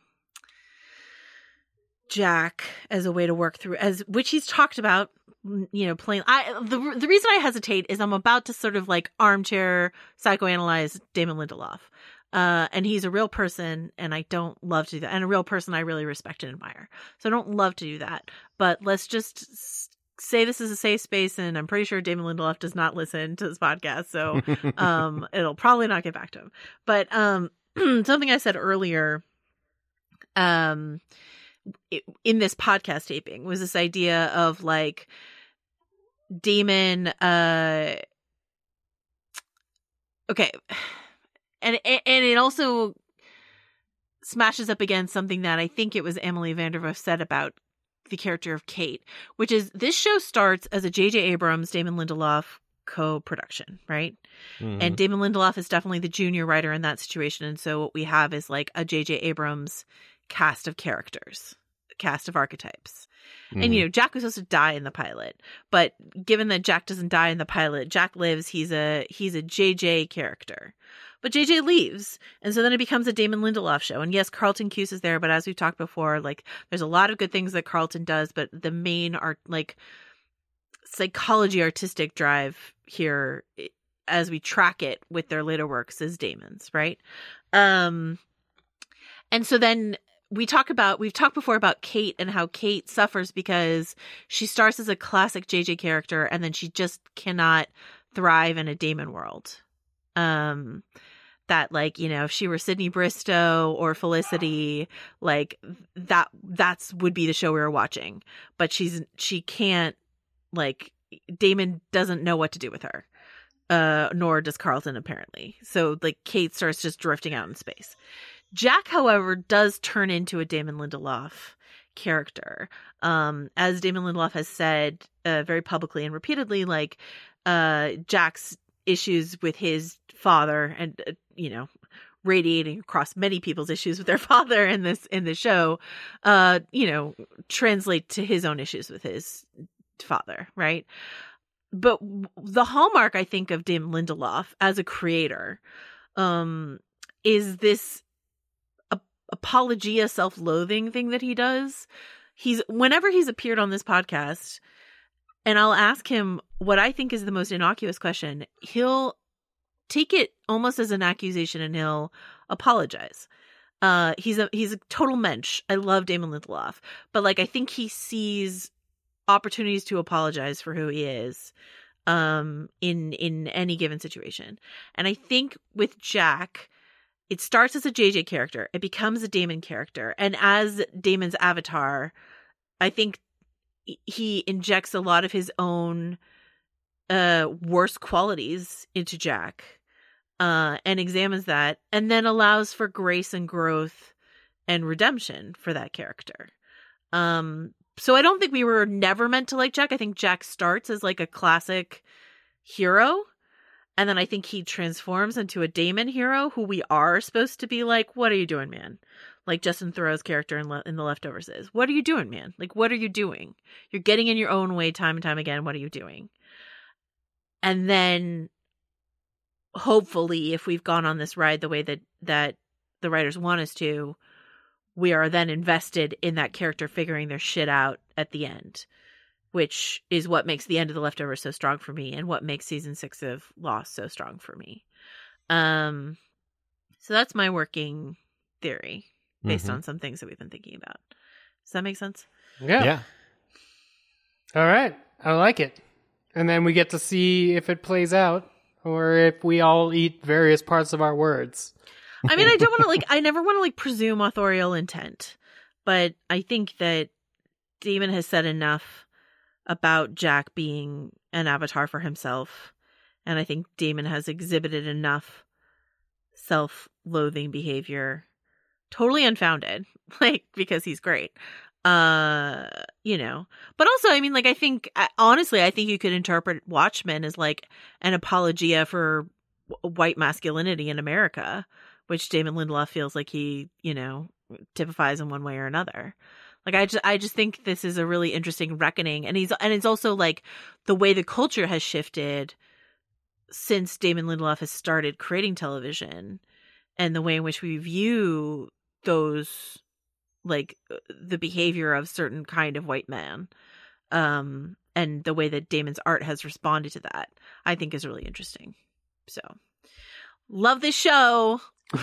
Jack as a way to work through, as which he's talked about. You know, playing. I the the reason I hesitate is I'm about to sort of like armchair psychoanalyze Damon Lindelof, uh, and he's a real person, and I don't love to do that. And a real person I really respect and admire, so I don't love to do that. But let's just s- say this is a safe space, and I'm pretty sure Damon Lindelof does not listen to this podcast, so um, it'll probably not get back to him. But um, something I said earlier um, in this podcast taping was this idea of like Damon. Uh, okay. And, and it also smashes up against something that I think it was Emily Vanderwerf said about the character of Kate, which is this show starts as a J J Abrams, Damon Lindelof co-production, right? Mm-hmm. And Damon Lindelof is definitely the junior writer in that situation. And so what we have is like a J J Abrams cast of characters, cast of archetypes. Mm-hmm. And, you know, Jack was supposed to die in the pilot, but given that Jack doesn't die in the pilot, Jack lives, he's a, he's a J J character. But J J leaves, and so then it becomes a Damon Lindelof show. And yes, Carlton Cuse is there, but as we've talked before, like, there's a lot of good things that Carlton does, but the main art, like, psychology artistic drive here, as we track it with their later works, is Damon's, right? Um, and so then we talk about, we've talked before about Kate and how Kate suffers because she starts as a classic J J character, and then she just cannot thrive in a Damon world. Um, that like, you know, if she were Sydney Bristow or Felicity, like that, that's would be the show we were watching, but she's, she can't, like, Damon doesn't know what to do with her. Uh, nor does Carlton apparently. So like Kate starts just drifting out in space. Jack, however, does turn into a Damon Lindelof character. Um, as Damon Lindelof has said, uh, very publicly and repeatedly, like, uh, Jack's issues with his father and, uh, you know, radiating across many people's issues with their father in this, in the show, uh, you know, translate to his own issues with his father. Right. But the hallmark, I think, of Damon Lindelof as a creator, um, is this ap- apologia, self-loathing thing that he does. He's, whenever he's appeared on this podcast, and I'll ask him what I think is the most innocuous question, he'll take it almost as an accusation and he'll apologize. Uh, he's a he's a total mensch. I love Damon Lindelof, but like I think he sees opportunities to apologize for who he is, um, in in any given situation. And I think with Jack, it starts as a J J character, it becomes a Damon character, and as Damon's avatar, I think he injects a lot of his own uh worst qualities into Jack, uh and examines that, and then allows for grace and growth and redemption for that character. Um so I don't think we were never meant to like Jack. I think Jack starts as like a classic hero, and then I think he transforms into a Damon hero who we are supposed to be like, what are you doing, man? Like Justin Theroux's character in, Le- in The Leftovers is. What are you doing, man? Like, what are you doing? You're getting in your own way time and time again. What are you doing? And then, hopefully, if we've gone on this ride the way that, that the writers want us to, we are then invested in that character figuring their shit out at the end, which is what makes the end of The Leftovers so strong for me and what makes season six of Lost so strong for me. Um, so that's my working theory. Based mm-hmm. on some things that we've been thinking about. Does that make sense? Yeah. Yeah. All right. I like it. And then we get to see if it plays out or if we all eat various parts of our words. I mean, I don't want to like, I never want to like presume authorial intent, but I think that Damon has said enough about Jack being an avatar for himself. And I think Damon has exhibited enough self-loathing behavior, totally unfounded, like, because he's great, uh, you know, but also, I mean, like, I think, honestly, I think you could interpret Watchmen as like an apologia for w- white masculinity in America, which Damon Lindelof feels like he, you know, typifies in one way or another. Like, I just, I just think this is a really interesting reckoning. And he's, and it's also like the way the culture has shifted since Damon Lindelof has started creating television, and the way in which we view those, like, the behavior of certain kind of white man, um, and the way that Damon's art has responded to that, I think is really interesting. So, love this show.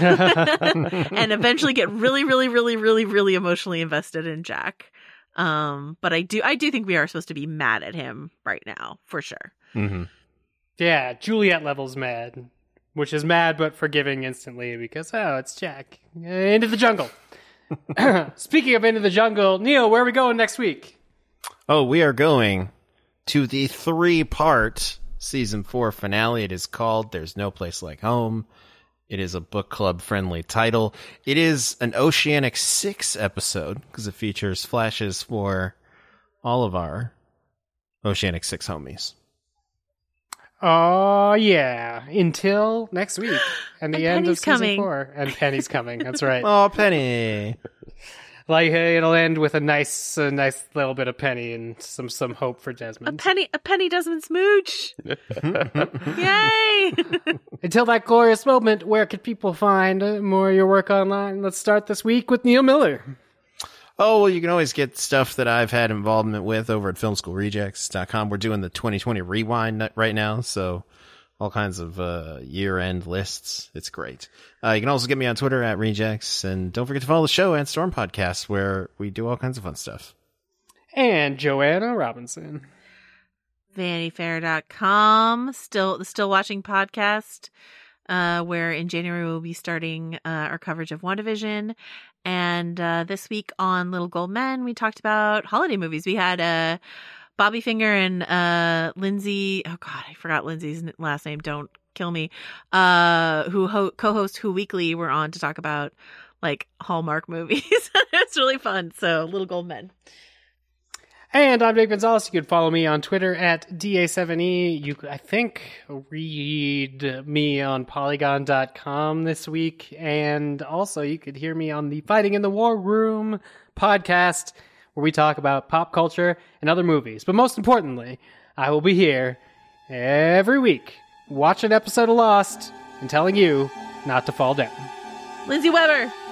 And eventually get really, really, really, really, really emotionally invested in Jack. Um, but I do, I do think we are supposed to be mad at him right now, for sure. Mm-hmm. Yeah, Juliet levels mad. which is mad but forgiving instantly because, oh, it's Jack. Uh, Into the Jungle. Speaking of Into the Jungle, Neil, where are we going next week? Oh, we are going to the three-part season four finale. It is called There's No Place Like Home. It is a book club-friendly title. It is an Oceanic Six episode because it features flashes for all of our Oceanic Six homies. Oh, yeah. Until next week. And the And end of Penny's season coming. four. And Penny's coming. That's right. Oh, Penny. Like, hey, it'll end with a nice a nice little bit of Penny and some, some hope for A Desmond. penny, a penny Desmond smooch. Yay! Until that glorious moment, where can people find uh, more of your work online? Let's start this week with Neil Miller. Oh, well, you can always get stuff that I've had involvement with over at film school rejects dot com. We're doing the twenty twenty rewind right now, so all kinds of uh, year-end lists. It's great. Uh, you can also get me on Twitter at Rejects, and don't forget to follow the show at Storm Podcast, where we do all kinds of fun stuff. And Joanna Robinson. Vanity Fair dot com. Still, the Still Watching podcast, uh, where in January we'll be starting uh, our coverage of WandaVision. And uh, this week on Little Gold Men, we talked about holiday movies. We had uh, Bobby Finger and uh, Lindsay. Oh God, I forgot Lindsay's last name. Don't kill me. Uh, who ho- co-host Who Weekly were on to talk about like Hallmark movies. It's really fun. So Little Gold Men. And I'm Dave Gonzalez. You can follow me on Twitter at D A seven E. You, I think, read me on Polygon dot com this week. And also, you could hear me on the Fighting in the War Room podcast, where we talk about pop culture and other movies. But most importantly, I will be here every week, watching an episode of Lost and telling you not to fall down. Lindsay Weber.